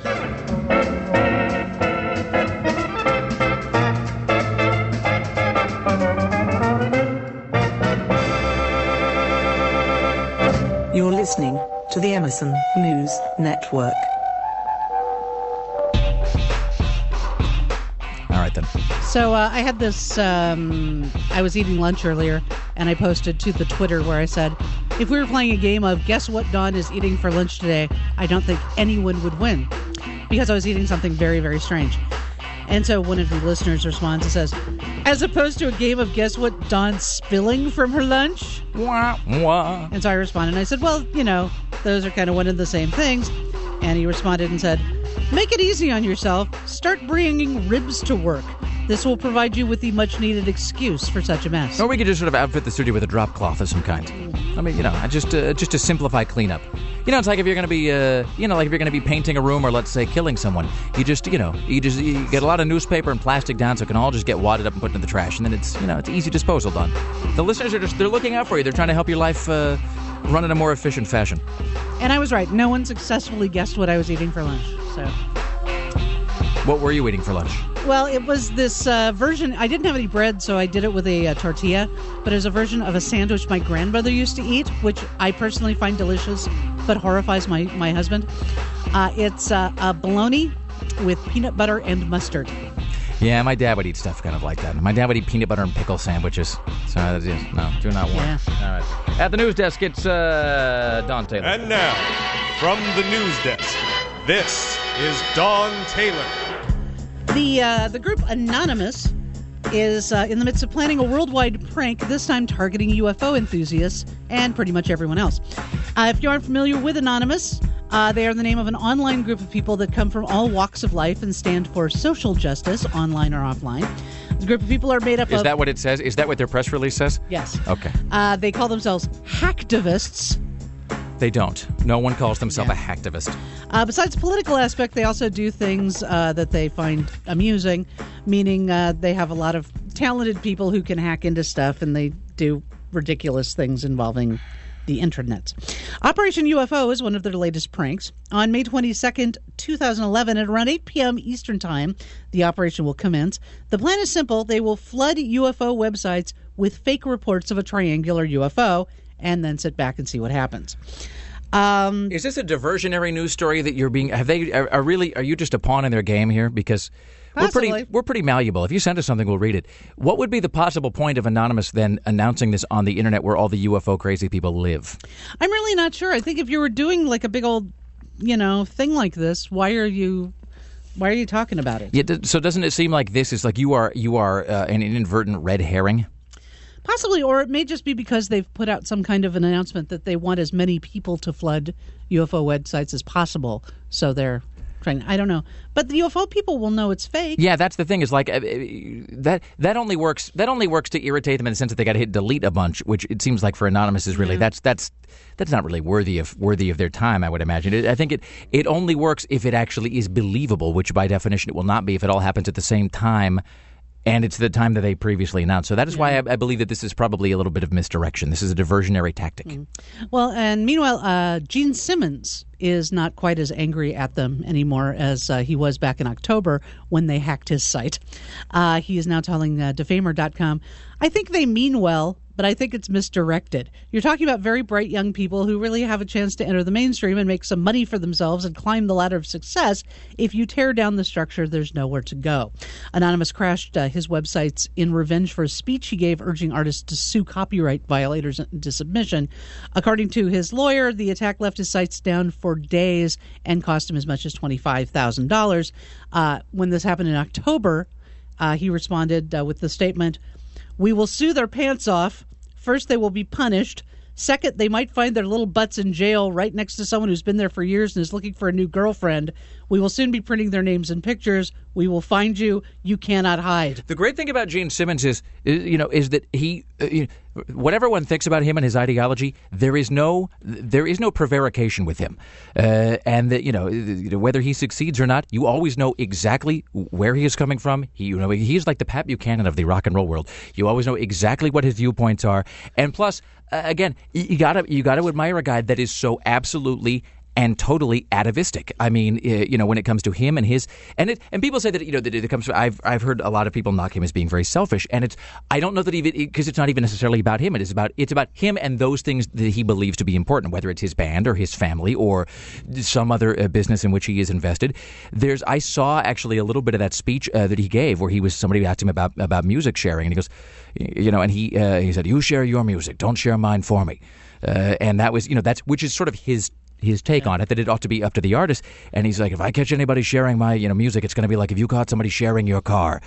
You're listening to the Emerson News Network. All right, then. So uh, I had this, um, I was eating lunch earlier, and I posted to the Twitter where I said, if we were playing a game of guess what Dawn is eating for lunch today, I don't think anyone would win, because I was eating something very, very strange. And so one of the listeners responds and says, as opposed to a game of guess what Dawn's spilling from her lunch? Wah, wah. And so I responded and I said, well, you know, those are kind of one and the same things. And he responded and said, make it easy on yourself. Start bringing ribs to work. This will provide you with the much-needed excuse for such a mess. Or we could just sort of outfit the studio with a drop cloth of some kind. I mean, you know, just uh, just to simplify cleanup. You know, it's like if you're going to be, uh, you know, like if you're going to be painting a room or, let's say, killing someone, you just, you know, you just you get a lot of newspaper and plastic down so it can all just get wadded up and put into the trash. And then it's, you know, it's easy disposal done. The listeners are just, they're looking out for you. They're trying to help your life uh, run in a more efficient fashion. And I was right. No one successfully guessed what I was eating for lunch. So, what were you eating for lunch? well, it was this uh, version. I didn't have any bread, so I did it with a uh, tortilla. But it was a version of a sandwich my grandmother used to eat, which I personally find delicious, but horrifies my, my husband. Uh, it's uh, a bologna with peanut butter and mustard. Yeah, my dad would eat stuff kind of like that. My dad would eat peanut butter and pickle sandwiches. So, uh, no, do not want. Yeah. All right. At the news desk, it's uh, Don Taylor. And now, from the news desk, this is Dawn Taylor. The uh, the group Anonymous is uh, in the midst of planning a worldwide prank, this time targeting U F O enthusiasts and pretty much everyone else. Uh, if you aren't familiar with Anonymous, uh, they are the name of an online group of people that come from all walks of life and stand for social justice, online or offline. The group of people are made up Is of... that what it says? Is that what their press release says? Yes. Okay. Uh, they call themselves hacktivists. They don't. No one calls themselves Yeah. a hacktivist. Uh, besides political aspect, they also do things uh, that they find amusing, meaning uh, they have a lot of talented people who can hack into stuff, and they do ridiculous things involving the internet. Operation U F O is one of their latest pranks. On May twenty-second, twenty eleven, at around eight p.m. Eastern Time, the operation will commence. The plan is simple. They will flood U F O websites with fake reports of a triangular U F O and then sit back and see what happens. Um, Is this a diversionary news story that you're being? Have they? Are, are really? Are you just a pawn in their game here? Because we're pretty, Possibly. we're pretty malleable. If you send us something, we'll read it. What would be the possible point of Anonymous then announcing this on the internet, where all the U F O crazy people live? I'm really not sure. I think if you were doing like a big old, you know, thing like this, why are you, why are you talking about it? Yeah, d- so doesn't it seem like this is like you are you are uh, an inadvertent red herring? Possibly, or it may just be because they've put out some kind of an announcement that they want as many people to flood U F O websites as possible. So they're trying. I don't know, but the U F O people will know it's fake. Yeah, that's the thing. Is like uh, that. That only works. That only works to irritate them in the sense that they got to hit delete a bunch, which it seems like for Anonymous is really Yeah. that's that's that's not really worthy of worthy of their time. I would imagine. It, I think it it only works if it actually is believable, which by definition it will not be if it all happens at the same time. And it's the time that they previously announced. So that is Yeah. why I, I believe that this is probably a little bit of misdirection. This is a diversionary tactic. Mm. Well, and meanwhile, uh, Gene Simmons is not quite as angry at them anymore as uh, he was back in October when they hacked his site. Uh, he is now telling uh, defamer dot com, I think they mean well, but I think it's misdirected. You're talking about very bright young people who really have a chance to enter the mainstream and make some money for themselves and climb the ladder of success. If you tear down the structure, there's nowhere to go. Anonymous crashed uh, his websites in revenge for a speech he gave urging artists to sue copyright violators into submission. According to his lawyer, the attack left his sites down for days and cost him as much as twenty-five thousand dollars. Uh, when this happened in October, uh, he responded uh, with the statement, we will sue their pants off. First, they will be punished. Second, they might find their little butts in jail right next to someone who's been there for years and is looking for a new girlfriend. We will soon be printing their names and pictures. We will find you. You cannot hide. The great thing about Gene Simmons is, is you know, is that he, uh, you whatever one thinks about him and his ideology, there is no there is no prevarication with him, uh, and that, you know, whether he succeeds or not, you always know exactly where he is coming from. He, you know, he's like the Pat Buchanan of the rock and roll world. You always know exactly what his viewpoints are, and plus, uh, again, you gotta you gotta admire a guy that is so absolutely and totally atavistic. I mean, uh, you know, when it comes to him and his, and it, and people say that, you know, that it comes to, I've, I've heard a lot of people knock him as being very selfish, and it's, I don't know that even, because it's not even necessarily about him, it is about, it's about him and those things that he believes to be important, whether it's his band or his family or some other uh, business in which he is invested. There's, I saw actually a little bit of that speech uh, that he gave where he was, somebody asked him about, about music sharing, and he goes, you know, and he, uh, he said, you share your music, don't share mine for me. Uh, and that was, you know, that's, which is sort of his his take yeah. on it, that it ought to be up to the artist. And he's like, if I catch anybody sharing my, you know, music, it's going to be like if you caught somebody sharing your car.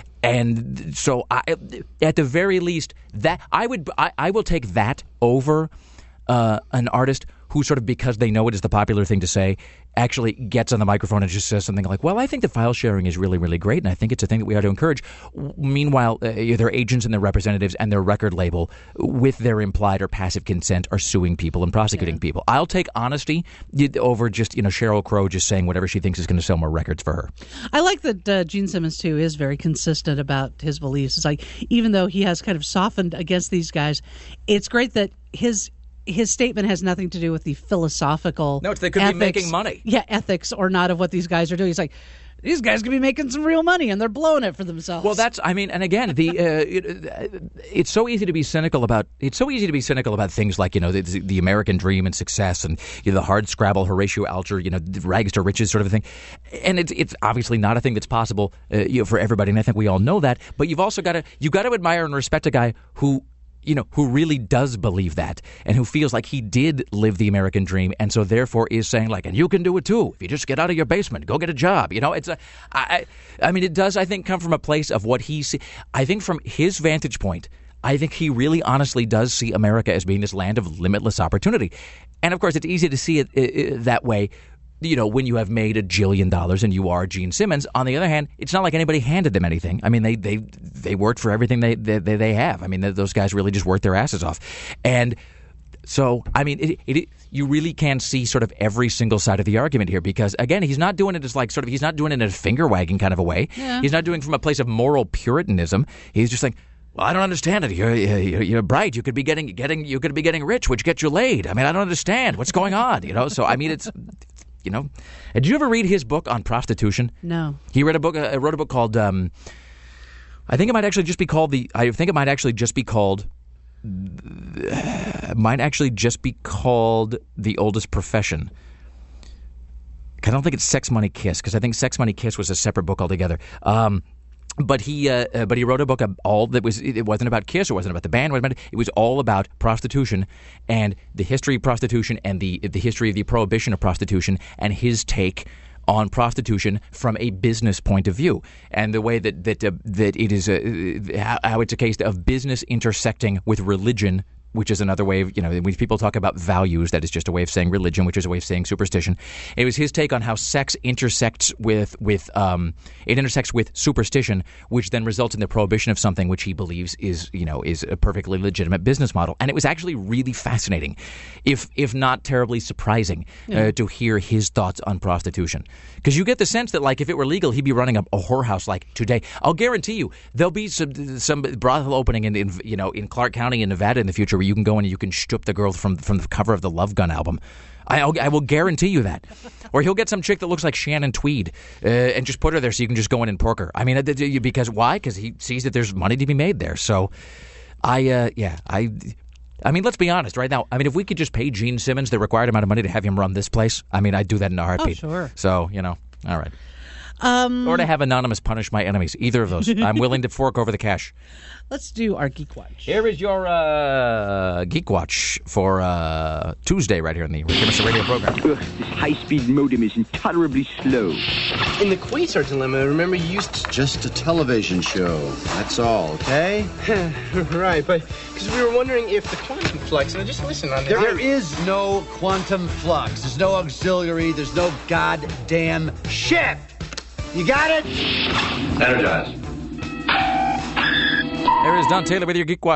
And so I, at the very least, that I would, I, I will take that over uh, an artist who sort of, because they know it is the popular thing to say, actually gets on the microphone and just says something like, well, I think that file sharing is really, really great, and I think it's a thing that we ought to encourage. Meanwhile, uh, their agents and their representatives and their record label, with their implied or passive consent, are suing people and prosecuting yeah. people. I'll take honesty over just, you know, Sheryl Crow just saying whatever she thinks is going to sell more records for her. I like that uh, Gene Simmons, too, is very consistent about his beliefs. It's like, even though he has kind of softened against these guys, it's great that his his statement has nothing to do with the philosophical No, it's they could ethics, be making money. Yeah, ethics or not of what these guys are doing. He's like, these guys could be making some real money, and they're blowing it for themselves. Well, that's, I mean, and again, the uh, it, it's so easy to be cynical about, it's so easy to be cynical about things like, you know, the, the American dream and success and, you know, the hard scrabble, Horatio Alger, you know, rags to riches sort of a thing. And it's it's obviously not a thing that's possible uh, you know, for everybody, and I think we all know that. But you've also got to, you've got to admire and respect a guy who, you know, who really does believe that and who feels like he did live the American dream, and so therefore is saying, like, and you can do it too if you just get out of your basement, go get a job. You know, it's a, I, I mean, it does, I think, come from a place of what he see. I think from his vantage point, I think he really honestly does see America as being this land of limitless opportunity. And of course, it's easy to see it, it, it that way, you know, when you have made a jillion dollars and you are Gene Simmons. On the other hand, it's not like anybody handed them anything. I mean, they they, they worked for everything they, they they have. I mean, those guys really just worked their asses off. And so, I mean, it, it, you really can see sort of every single side of the argument here, because, again, he's not doing it as like sort of, he's not doing it in a finger-wagging kind of a way. Yeah. He's not doing it from a place of moral puritanism. He's just like, well, I don't understand it. You're, you're you're bright. You could be getting getting you could be getting rich, which gets you laid. I mean, I don't understand what's going on. You know, so I mean, it's. You know, did you ever read his book on prostitution? No. He read a book. Uh, wrote a book called. Um, I think it might actually just be called the. I think it might actually just be called. Uh, might actually just be called The Oldest Profession. I don't think it's Sex, Money, Kiss, because I think Sex, Money, Kiss was a separate book altogether. Um, But he, uh, uh, but he wrote a book all that was. It wasn't about Kiss. It wasn't about the band. It, about, it was all about prostitution and the history of prostitution and the the history of the prohibition of prostitution and his take on prostitution from a business point of view, and the way that that uh, that it is a, how it's a case of business intersecting with religion, which is another way of, you know, when people talk about values, that is just a way of saying religion, which is a way of saying superstition. It was his take on how sex intersects with, with um, it intersects with superstition, which then results in the prohibition of something which he believes is, you know, is a perfectly legitimate business model. And it was actually really fascinating, if if not terribly surprising, yeah. uh, to hear his thoughts on prostitution. Because you get the sense that, like, if it were legal, he'd be running a, a whorehouse like today. I'll guarantee you there'll be some some brothel opening in, in you know in Clark County in Nevada in the future where you can go in and you can strip the girl from from the cover of the Love Gun album. I, I'll, I will guarantee you that. Or he'll get some chick that looks like Shannon Tweed uh, and just put her there so you can just go in and pork her. I mean, because why? Because he sees that there's money to be made there. So, I uh, yeah, I. I mean, let's be honest right now. I mean, if we could just pay Gene Simmons the required amount of money to have him run this place, I mean, I'd do that in a heartbeat. Oh, sure. So, you know, all right. Um, or to have Anonymous punish my enemies. Either of those. I'm willing to fork over the cash. Let's do our Geek Watch. Here is your uh, Geek Watch for uh, Tuesday right here in the Rick Emerson radio program. Ugh, this high-speed modem is intolerably slow. In the Quasar Dilemma, remember you used to... Just a television show. That's all, okay? Right, but because we were wondering if the quantum flux... Now, just listen on there. There is no quantum flux. There's no auxiliary. There's no goddamn shit. You got it? Energize. There is Don Taylor with your Geek Watch.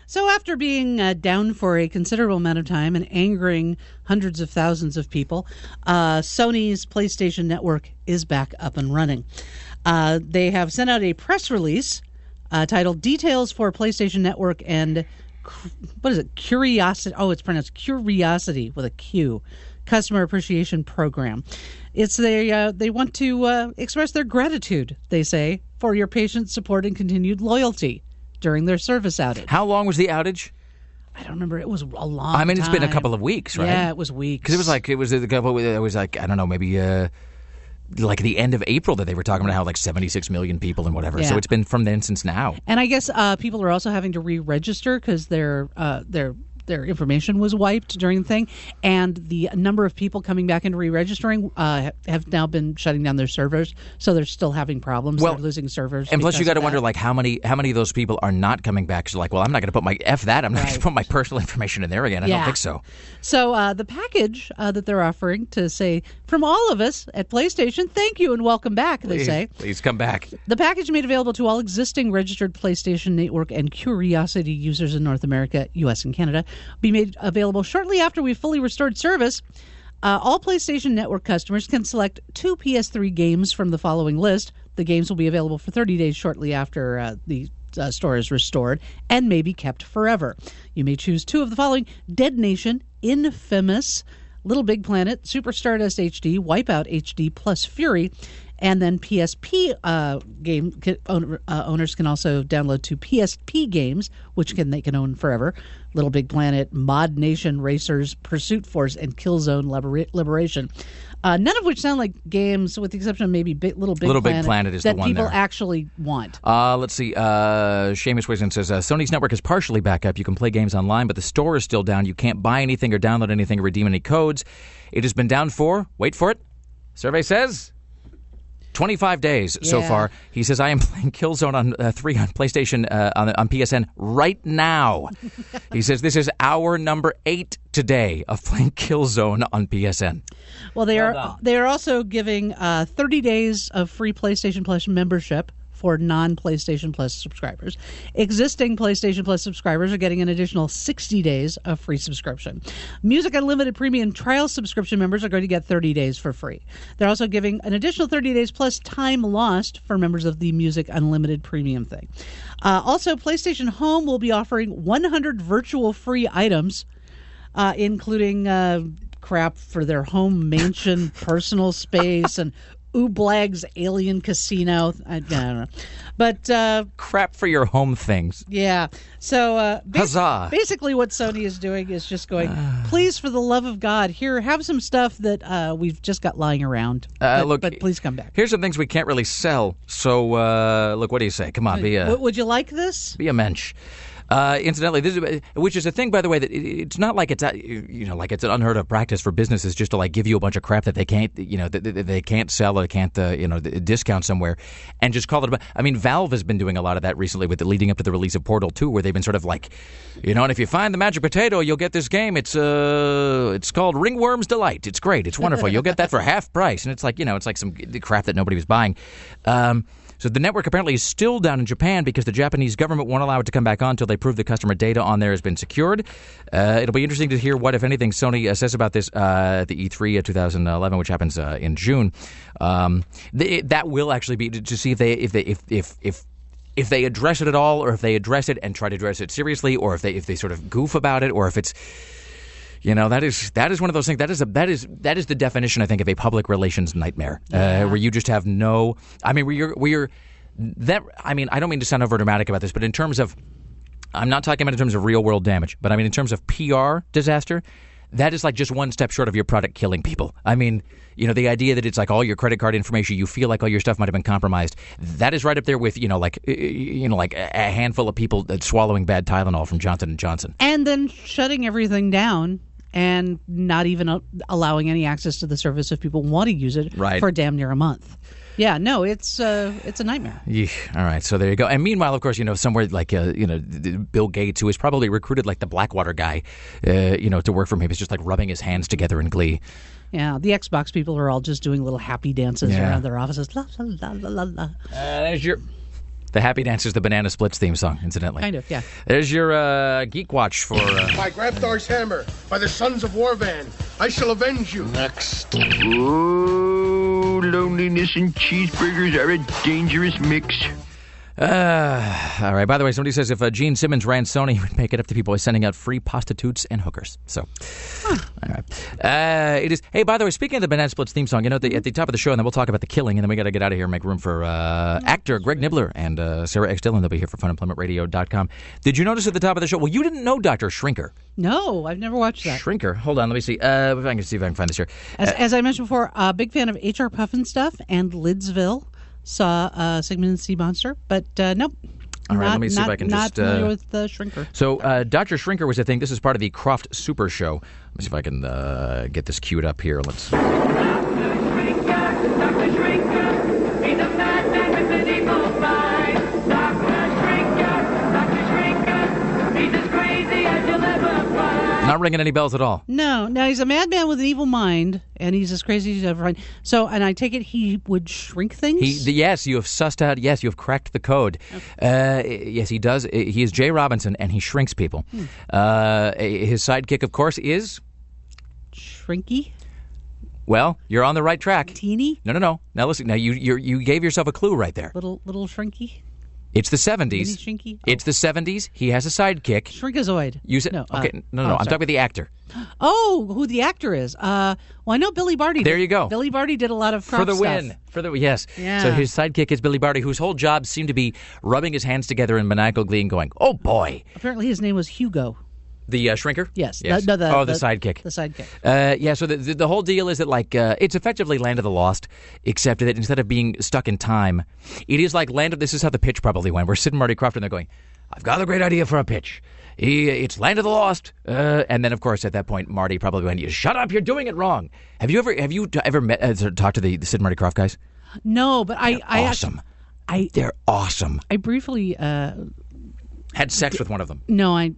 So after being uh, down for a considerable amount of time and angering hundreds of thousands of people, uh, Sony's PlayStation Network is back up and running. Uh, they have sent out a press release uh, titled Details for PlayStation Network and, what is it, Curiosity, oh, it's pronounced Curiosity with a Q, Customer Appreciation Program. It's they, uh, they want to uh, express their gratitude, they say, for your patient support and continued loyalty during their service outage. How long was the outage? I don't remember. It was a long I mean, it's time. been a couple of weeks, right? Yeah, it was weeks. Because it was like, it was a couple, it was like, I don't know, maybe uh, like the end of April that they were talking about how like seventy-six million people and whatever. Yeah. So it's been from then since now. And I guess uh, people are also having to re-register because their uh, their their information was wiped during the thing, and the number of people coming back into re-registering uh, have now been shutting down their servers, so they're still having problems. Well, they're losing servers. And plus, you got to because of wonder that. like how many how many of those people are not coming back. So like, well, I'm not going to put my F that. I'm not going Right. to put my personal information in there again. I Yeah. don't think so. So uh, the package uh, that they're offering to say, from all of us at PlayStation, thank you and welcome back, they Please, say. please come back. The package made available to all existing registered PlayStation Network and Curiosity users in North America, U S, and Canada be made available shortly after we fully restored service. Uh, all PlayStation Network customers can select two P S three games from the following list. The games will be available for thirty days shortly after uh, the uh, store is restored and may be kept forever. You may choose two of the following: Dead Nation, Infamous, Little Big Planet, Super Stardust H D, Wipeout H D, plus Fury. And then P S P uh, game can, owner, uh, owners can also download two P S P games, which can they can own forever: Little Big Planet, Mod Nation Racers, Pursuit Force, and Killzone Libera- Liberation. Uh, none of which sound like games, with the exception of maybe Big, Little Big Little Big Planet, Planet is that the one people there. actually want. Uh, let's see. Uh, Seamus Wisden says uh, Sony's network is partially back up. You can play games online, but the store is still down. You can't buy anything or download anything or redeem any codes. It has been down for, wait for it, survey says, twenty-five days so Yeah. far. He says, I am playing Killzone on uh, three on PlayStation, uh, on, on P S N right now. He says, this is hour number eight today of playing Killzone on P S N. Well, they Well are done. they are also giving uh, thirty days of free PlayStation Plus membership for non-PlayStation Plus subscribers. Existing PlayStation Plus subscribers are getting an additional sixty days of free subscription. Music Unlimited Premium trial subscription members are going to get thirty days for free. They're also giving an additional thirty days plus time lost for members of the Music Unlimited Premium thing. Uh, also, PlayStation Home will be offering one hundred virtual free items, uh, including uh, crap for their home mansion, personal space, and Ooblag's Alien Casino. I, I don't know. But, uh, Crap for your home things. yeah. So, uh, bas- Huzzah. basically what Sony is doing is just going, please, for the love of God, here, have some stuff that uh, we've just got lying around. Uh, but, look, but please come back. Here's some things we can't really sell. So, uh, look, what do you say? Come on, be a, W- Would you like this? be a mensch. Uh, incidentally, this is, which is a thing, by the way, that it, it's not like it's a, you know like it's an unheard of practice for businesses just to like give you a bunch of crap that they can't you know that they, they can't sell or can't uh, you know discount somewhere and just call it. A, I mean, Valve has been doing a lot of that recently with the leading up to the release of Portal two, where they've been sort of like, you know, and if you find the magic potato, you'll get this game. It's uh, it's called Ringworm's Delight. It's great. It's wonderful. You'll get that for half price, and it's like you know, it's like some crap that nobody was buying. Um, So the network apparently is still down in Japan because the Japanese government won't allow it to come back on until they prove the customer data on there has been secured. Uh, it'll be interesting to hear what, if anything, Sony uh, says about this uh, at the E three of twenty eleven, which happens uh, in June. Um, th- that will actually be to, to see if they if they if if if. If they address it at all, or if they address it and try to address it seriously, or if they if they sort of goof about it, or if it's, you know, that is that is one of those things. That is a that is that is the definition, I think, of a public relations nightmare, Yeah. uh, where you just have no. I mean, where you're where you're that. I mean, I don't mean to sound over dramatic about this, but in terms of, I'm not talking about in terms of real world damage, but I mean in terms of P R disaster. That is like just one step short of your product killing people. I mean, you know, the idea that it's like all your credit card information, you feel like all your stuff might have been compromised. That is right up there with, you know, like, you know, like a handful of people swallowing bad Tylenol from Johnson and Johnson. And then shutting everything down and not even uh, allowing any access to the service if people want to use it Right. for damn near a month. Yeah, no, it's uh, it's a nightmare. Yeah. All right. So there you go. And meanwhile, of course, you know, somewhere like, uh, you know, Bill Gates, who has probably recruited like the Blackwater guy, uh, you know, to work for him, is just like rubbing his hands together in glee. Yeah, the Xbox people are all just doing little happy dances Yeah. around their offices. La, la, la, la, la, la. Uh, there's your The Happy Dance is the Banana Splits theme song, incidentally. Kind of, yeah. There's your uh, Geek Watch for... Uh, By Grabthar's hammer, by the sons of Warvan, I shall avenge you. Next. Oh, loneliness and cheeseburgers are a dangerous mix. Uh, all right. By the way, somebody says if uh, Gene Simmons ran Sony, he would make it up to people by sending out free prostitutes and hookers. So, huh. all right. Uh, it is. Hey, by the way, speaking of the Banana Splits theme song, you know, at the, at the top of the show, and then we'll talk about the killing, and then we got to get out of here and make room for uh, actor Greg Nibbler and uh, Sarah X. Dillon. They'll be here for fun employment radio dot com. Did you notice at the top of the show? Well, you didn't know Doctor Shrinker. No, I've never watched that. Shrinker. Hold on. Let me see. Uh, if I can see if I can find this here. As, Uh, as I mentioned before, a uh, big fan of H R Puffin stuff and Lidsville. Saw uh, Sigmund and Sea Monster, but uh, nope. All right, not, let me see not, if I can not just... familiar uh, with the Shrinker. So, uh, Doctor Shrinker was a thing. This is part of the Croft Super Show. Let me see if I can uh, get this queued up here. Let's... Doctor Shrinker, Doctor Shrinker, he's a madman with an evil mind. Doctor Shrinker, Doctor Shrinker, he's as crazy as you'll ever find. Not ringing any bells at all. No, no, he's a madman with an evil mind, and he's as crazy as you ever find. So, and I take it he would shrink things? He, the, yes, you have sussed out. Yes, you have cracked the code. Okay. Uh, yes, he does. He is Jay Robinson, and he shrinks people. Hmm. Uh, his sidekick, of course, is Shrinky. Well, you're on the right track. Teeny. No, no, no. Now listen. Now you you you gave yourself a clue right there. Little little Shrinky. It's the seventies. Shrinky? Oh. It's the seventies. He has a sidekick. Shrinkazoid. You said no. Okay, Uh, no, no, oh, no. I'm sorry. talking about the actor. Oh, who the actor is? Uh, well, I know Billy Barty. There did. you go. Billy Barty did a lot of For Croft the stuff. win. For the yes. Yeah. So his sidekick is Billy Barty, whose whole job seemed to be rubbing his hands together in maniacal glee and going, "Oh boy." Apparently, his name was Hugo. The uh, shrinker? Yes. yes. No, the, oh, the, the sidekick. The sidekick. Uh, yeah, so the, the the whole deal is that, like, uh, it's effectively Land of the Lost, except that instead of being stuck in time, it is like Land of... This is how the pitch probably went. We're sitting Marty Croft and they're going, I've got a great idea for a pitch. He, it's Land of the Lost. Uh, and then, of course, at that point, Marty probably went, shut up, you're doing it wrong. Have you ever have you ever met, uh, talked to the, the Sid and Marty Croft guys? No, but I... They're I awesome. I, They're awesome. I briefly... Uh, Had sex with one of them. No, I...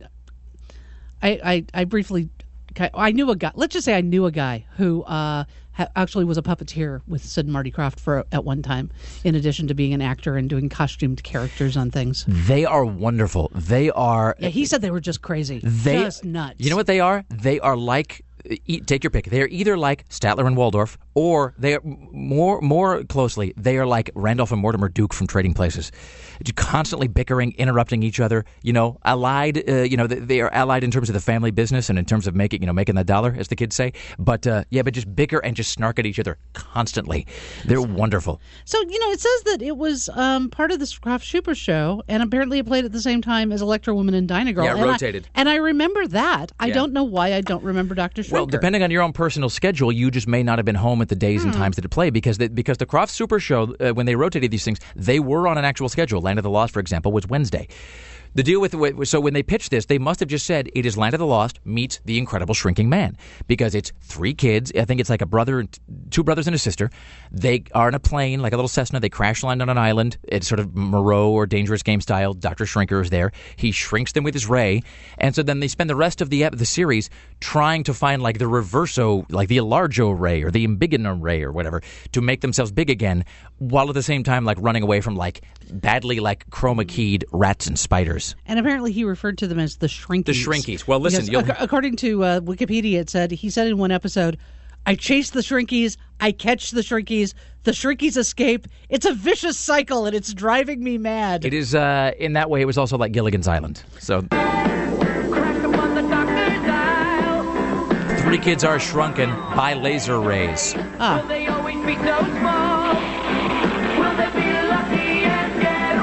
I, I, I briefly, I knew a guy. Let's just say I knew a guy who uh, ha- actually was a puppeteer with Sid and Marty Croft for at one time, in addition to being an actor and doing costumed characters on things. They are wonderful. They are. Yeah, he said they were just crazy, they, just nuts. You know what they are? They are like. Eat, take your pick. They are either like Statler and Waldorf, or they are more more closely. They are like Randolph and Mortimer Duke from Trading Places, constantly bickering, interrupting each other. You know, allied. Uh, you know, they, they are allied in terms of the family business and in terms of making you know making that dollar, as the kids say. But uh, yeah, but just bicker and just snark at each other constantly. They're wonderful. So you know, it says that it was um, part of the Croft Super Show, and apparently it played at the same time as Electra Woman and Dyna Girl. Yeah, it and rotated. I, and I remember that. I Yeah. don't know why I don't remember Doctor Shrinker. Well, depending on your own personal schedule, you just may not have been home at the days and times that it played because the, because the Croft Super Show, uh, when they rotated these things, they were on an actual schedule. Land of the Lost, for example, was Wednesday. The deal with so when they pitched this, they must have just said it is Land of the Lost meets The Incredible Shrinking Man because it's three kids. I think it's like a brother, and two brothers and a sister. They are in a plane, like a little Cessna. They crash land on an island. It's sort of Moreau or Dangerous Game style. Doctor Shrinker is there. He shrinks them with his ray, and so then they spend the rest of the the series trying to find like the reverso, like the Elargo ray or the Embiggen ray or whatever, to make themselves big again, while at the same time like running away from like badly like chroma keyed rats and spiders. And apparently he referred to them as the Shrinkies. The Shrinkies. Well, listen, Because you'll... ac- according to uh, Wikipedia, it said, he said in one episode, I chase the Shrinkies, I catch the Shrinkies, the Shrinkies escape. It's a vicious cycle, and it's driving me mad. It is, uh, in that way, it was also like Gilligan's Island. So, three kids are shrunken by laser rays. Ah. Will they always be so small? Will they be lucky and get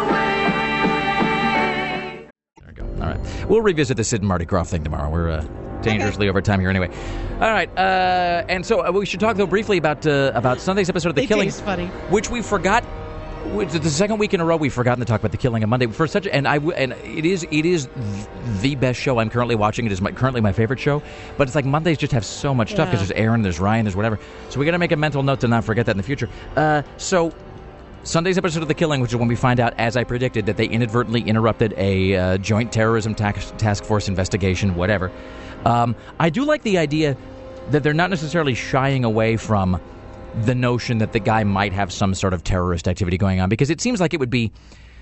away? There we go. All right. We'll revisit the Sid and Marty Croft thing tomorrow. We're uh, dangerously over time here anyway. All right. Uh, and so uh, we should talk, though, briefly about uh, about Sunday's episode of The They Killing. taste funny. Which we forgot. Which, the second week in a row we've forgotten to talk about The Killing on Monday for such and I and it is it is the best show I'm currently watching. It is my, currently my favorite show, but it's like Mondays just have so much stuff because Yeah. there's Aaron, there's Ryan, there's whatever. So we got to make a mental note to not forget that in the future. Uh, so Sunday's episode of The Killing, which is when we find out, as I predicted, that they inadvertently interrupted a uh, joint terrorism tax, task force investigation, whatever. Um, I do like the idea that they're not necessarily shying away from the notion that the guy might have some sort of terrorist activity going on, because it seems like it would be,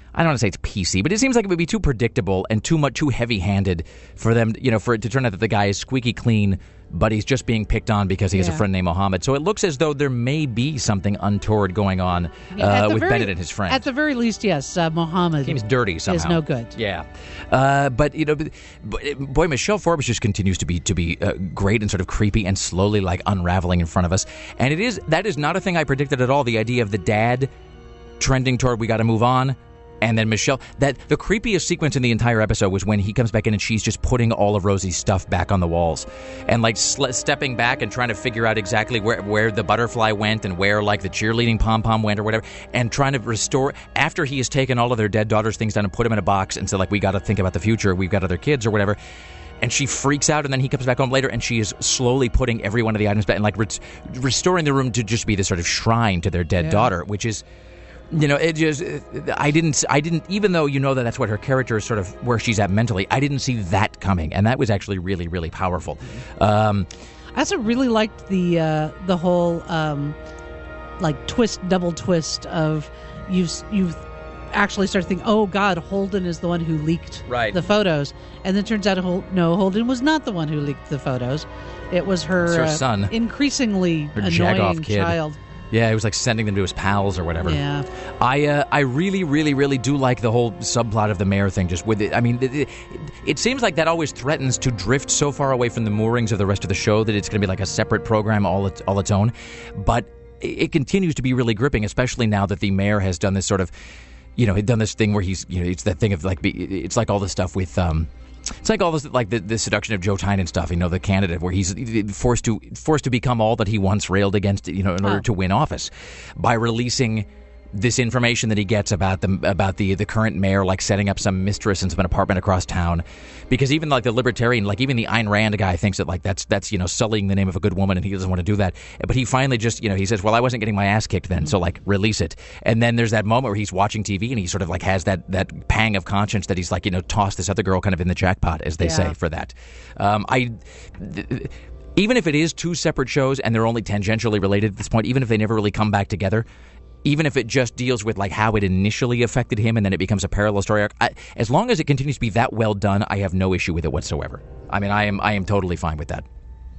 I don't want to say it's P C, but it seems like it would be too predictable and too much, too heavy-handed for them, you know, for it to turn out that the guy is squeaky clean, but he's just being picked on because he has Yeah. a friend named Mohammed. So it looks as though there may be something untoward going on uh, At the with very- Bennett and his friend. At the very least, yes, uh, Mohammed Seems dirty somehow. is no good. Yeah, uh, but you know, but- but, boy, Michelle Forbes just continues to be to be uh, great and sort of creepy and slowly like unraveling in front of us. And it is that is not a thing I predicted at all. The idea of the dad trending toward we got to move on. And then Michelle, that the creepiest sequence in the entire episode was when he comes back in and she's just putting all of Rosie's stuff back on the walls and like sl- stepping back and trying to figure out exactly where, where the butterfly went and where like the cheerleading pom-pom went or whatever, and trying to restore after he has taken all of their dead daughter's things down and put them in a box and said like, we got to think about the future. We've got other kids or whatever. And she freaks out, and then he comes back home later, and she is slowly putting every one of the items back and like re- restoring the room to just be this sort of shrine to their dead Yeah. daughter, which is, you know, it just, I didn't, I didn't, even though you know that that's what her character is sort of where she's at mentally, I didn't see that coming. And that was actually really, really powerful. Um, I also really liked the uh, the whole um, like twist, double twist of you've you've actually started thinking, oh God, Holden is the one who leaked Right. the photos, and then it turns out Hol- no, Holden was not the one who leaked the photos. It was her, It's her uh, son. increasingly Her annoying jagoff kid. child. Yeah, he was like sending them to his pals or whatever. Yeah. I uh, I really, really, really do like the whole subplot of the mayor thing. Just with it, I mean, it, it, it seems like that always threatens to drift so far away from the moorings of the rest of the show that it's going to be like a separate program all its all its own. But it, it continues to be really gripping, especially now that the mayor has done this sort of, you know, he'd done this thing where he's, you know, it's that thing of like, be, it's like all the stuff with. Um, It's like all this, like the, the seduction of Joe Tynan stuff, you know, the candidate where he's forced to forced to become all that he once railed against, you know, in order Oh. to win office, by releasing this information that he gets about the about the the current mayor, like setting up some mistress in some apartment across town, because even like the libertarian, like even the Ayn Rand guy thinks that like that's that's you know sullying the name of a good woman, and he doesn't want to do that. But he finally just you know he says, well, I wasn't getting my ass kicked then, so like release it. And then there's that moment where he's watching T V and he sort of like has that that pang of conscience that he's like you know tossed this other girl kind of in the jackpot, as they Yeah. say, for that. Um, I. Th- even if it is two separate shows and they're only tangentially related at this point, even if they never really come back together, even if it just deals with like how it initially affected him and then it becomes a parallel story arc, I, as long as it continues to be that well done, I have no issue with it whatsoever. I mean, I am I am totally fine with that.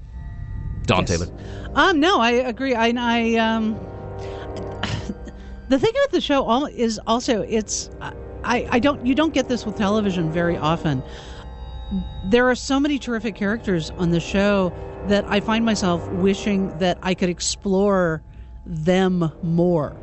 Don Yes. Taylor. Um, no, I agree. I, I um, the thing about the show all is also it's I, I don't you don't get this with television very often. There are so many terrific characters on the show that I find myself wishing that I could explore them more.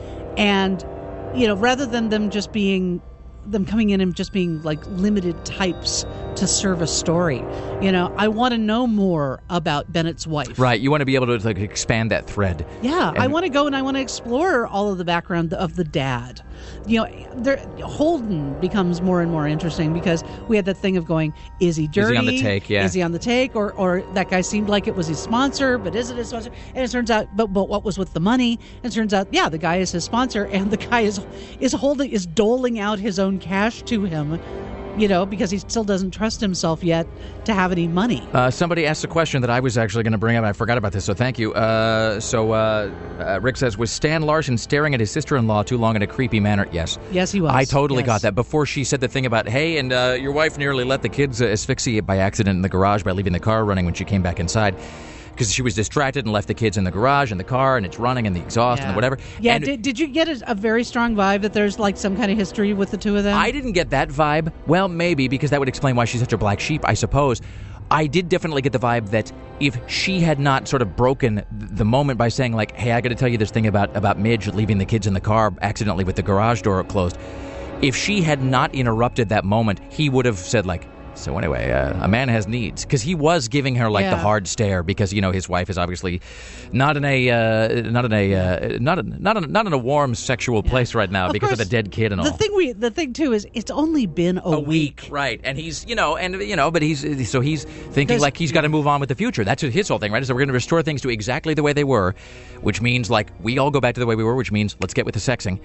And, you know, rather than them just being, them coming in and just being like limited types to serve a story. You know, I want to know more about Bennett's wife. Right, you want to be able to like expand that thread. Yeah, I And- want to go and I want to explore all of the background of the dad. You know, there, Holden becomes more and more interesting because we had that thing of going, is he dirty? on the take? Yeah. Is he on the take? Or, or that guy seemed like it was his sponsor, but is it his sponsor? And it turns out, but, but what was with the money? And it turns out, yeah, the guy is his sponsor, and the guy is is holding is doling out his own cash to him. You know, because he still doesn't trust himself yet to have any money. Uh, somebody asked a question that I was actually going to bring up. I forgot about this, so thank you. Uh, so uh, uh, Rick says, was Stan Larson staring at his sister-in-law too long in a creepy manner? Yes. Yes, he was. I totally Yes. got that. Before she said the thing about, hey, and uh, your wife nearly let the kids uh, asphyxiate by accident in the garage by leaving the car running when she came back inside. Because she was distracted and left the kids in the garage and the car and it's running and the exhaust and the whatever. Yeah, And did, did you get a, a very strong vibe that there's like some kind of history with the two of them? I didn't get that vibe. Well, maybe, because that would explain why she's such a black sheep, I suppose. I did definitely get the vibe that if she had not sort of broken the moment by saying, like, hey, I got to tell you this thing about, about Midge leaving the kids in the car accidentally with the garage door closed, if she had not interrupted that moment, he would have said, like, so anyway, uh, a man has needs, because he was giving her like Yeah. the hard stare, because you know his wife is obviously not in a uh, not in a uh, not a, not in, not in a warm sexual place right now Of because course, of the dead kid and all. The thing we, the thing too is, it's only been a, a week, right? And he's, you know, and you know, but he's so he's thinking There's- like he's got to move on with the future. That's his whole thing, right? So we're going to restore things to exactly the way they were, which means like we all go back to the way we were, which means let's get with the sexing.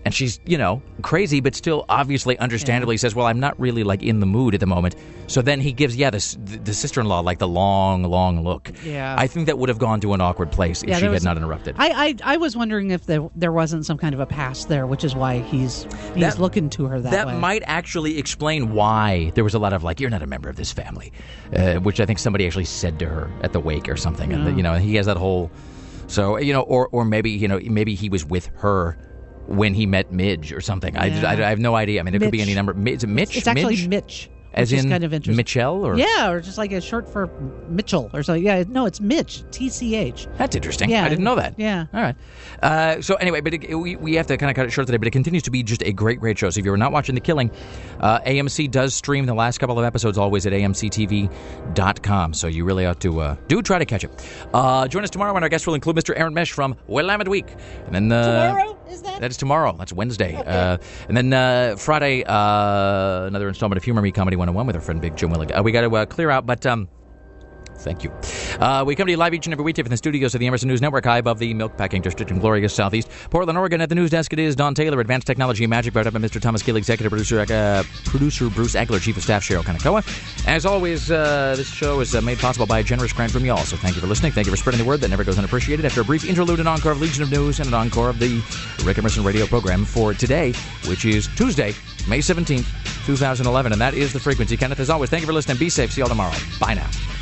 And she's, you know, crazy, but still obviously, understandably yeah. says, well, I'm not really, like, in the mood at the moment. So then he gives, yeah, the, the sister-in-law, like, the long, long look. Yeah. I think that would have gone to an awkward place if yeah, she was, had not interrupted. I, I I was wondering if there, there wasn't some kind of a past there, which is why he's he's that, looking to her that, that way. That might actually explain why there was a lot of, like, you're not a member of this family, uh, which I think somebody actually said to her at the wake or something. Yeah. And, you know, he has that whole... So, you know, or or maybe, you know, maybe he was with her when he met Midge or something. Yeah. I, I, I have no idea. I mean, it Mitch. could be any number. Is it Mitch? It's, it's actually Midge? Mitch. As which in is kind of interesting. Mitchell? Or? Yeah, or just like a short for Mitchell or something. Yeah, no, it's Mitch. T C H. That's interesting. Yeah. I didn't know that. Yeah. All right. Uh, so anyway, but it, we, we have to kind of cut it short today, but it continues to be just a great, great show. So if you're not watching The Killing, uh, A M C does stream the last couple of episodes always at A M C T V dot com. So you really ought to uh, do try to catch it. Uh, join us tomorrow when our guest will include Mister Aaron Mesh from Willamette Week. And then uh, Tomorrow? Is that? That is tomorrow. That's Wednesday. Okay. Uh, and then uh, Friday, uh, another installment of Humor Me Comedy one oh one with our friend Big Jim Willig. Uh, we got to uh, clear out, but um, thank you. Uh, we come to you live each and every weekday from the studios of the Emerson News Network, high above the Milkpacking District in glorious Southeast Portland, Oregon. At the news desk, it is Don Taylor, Advanced Technology and Magic, brought up by Mister Thomas Gill, Executive Producer, uh, Producer Bruce Agler, Chief of Staff Cheryl Kanakoa. As always, uh, this show is uh, made possible by a generous grant from y'all. So thank you for listening. Thank you for spreading the word that never goes unappreciated. After a brief interlude, an encore of Legion of News and an encore of the Rick Emerson radio program for today, which is Tuesday, May seventeenth, twenty eleven. And that is The Frequency. Kenneth, as always, thank you for listening. Be safe. See y'all tomorrow. Bye now.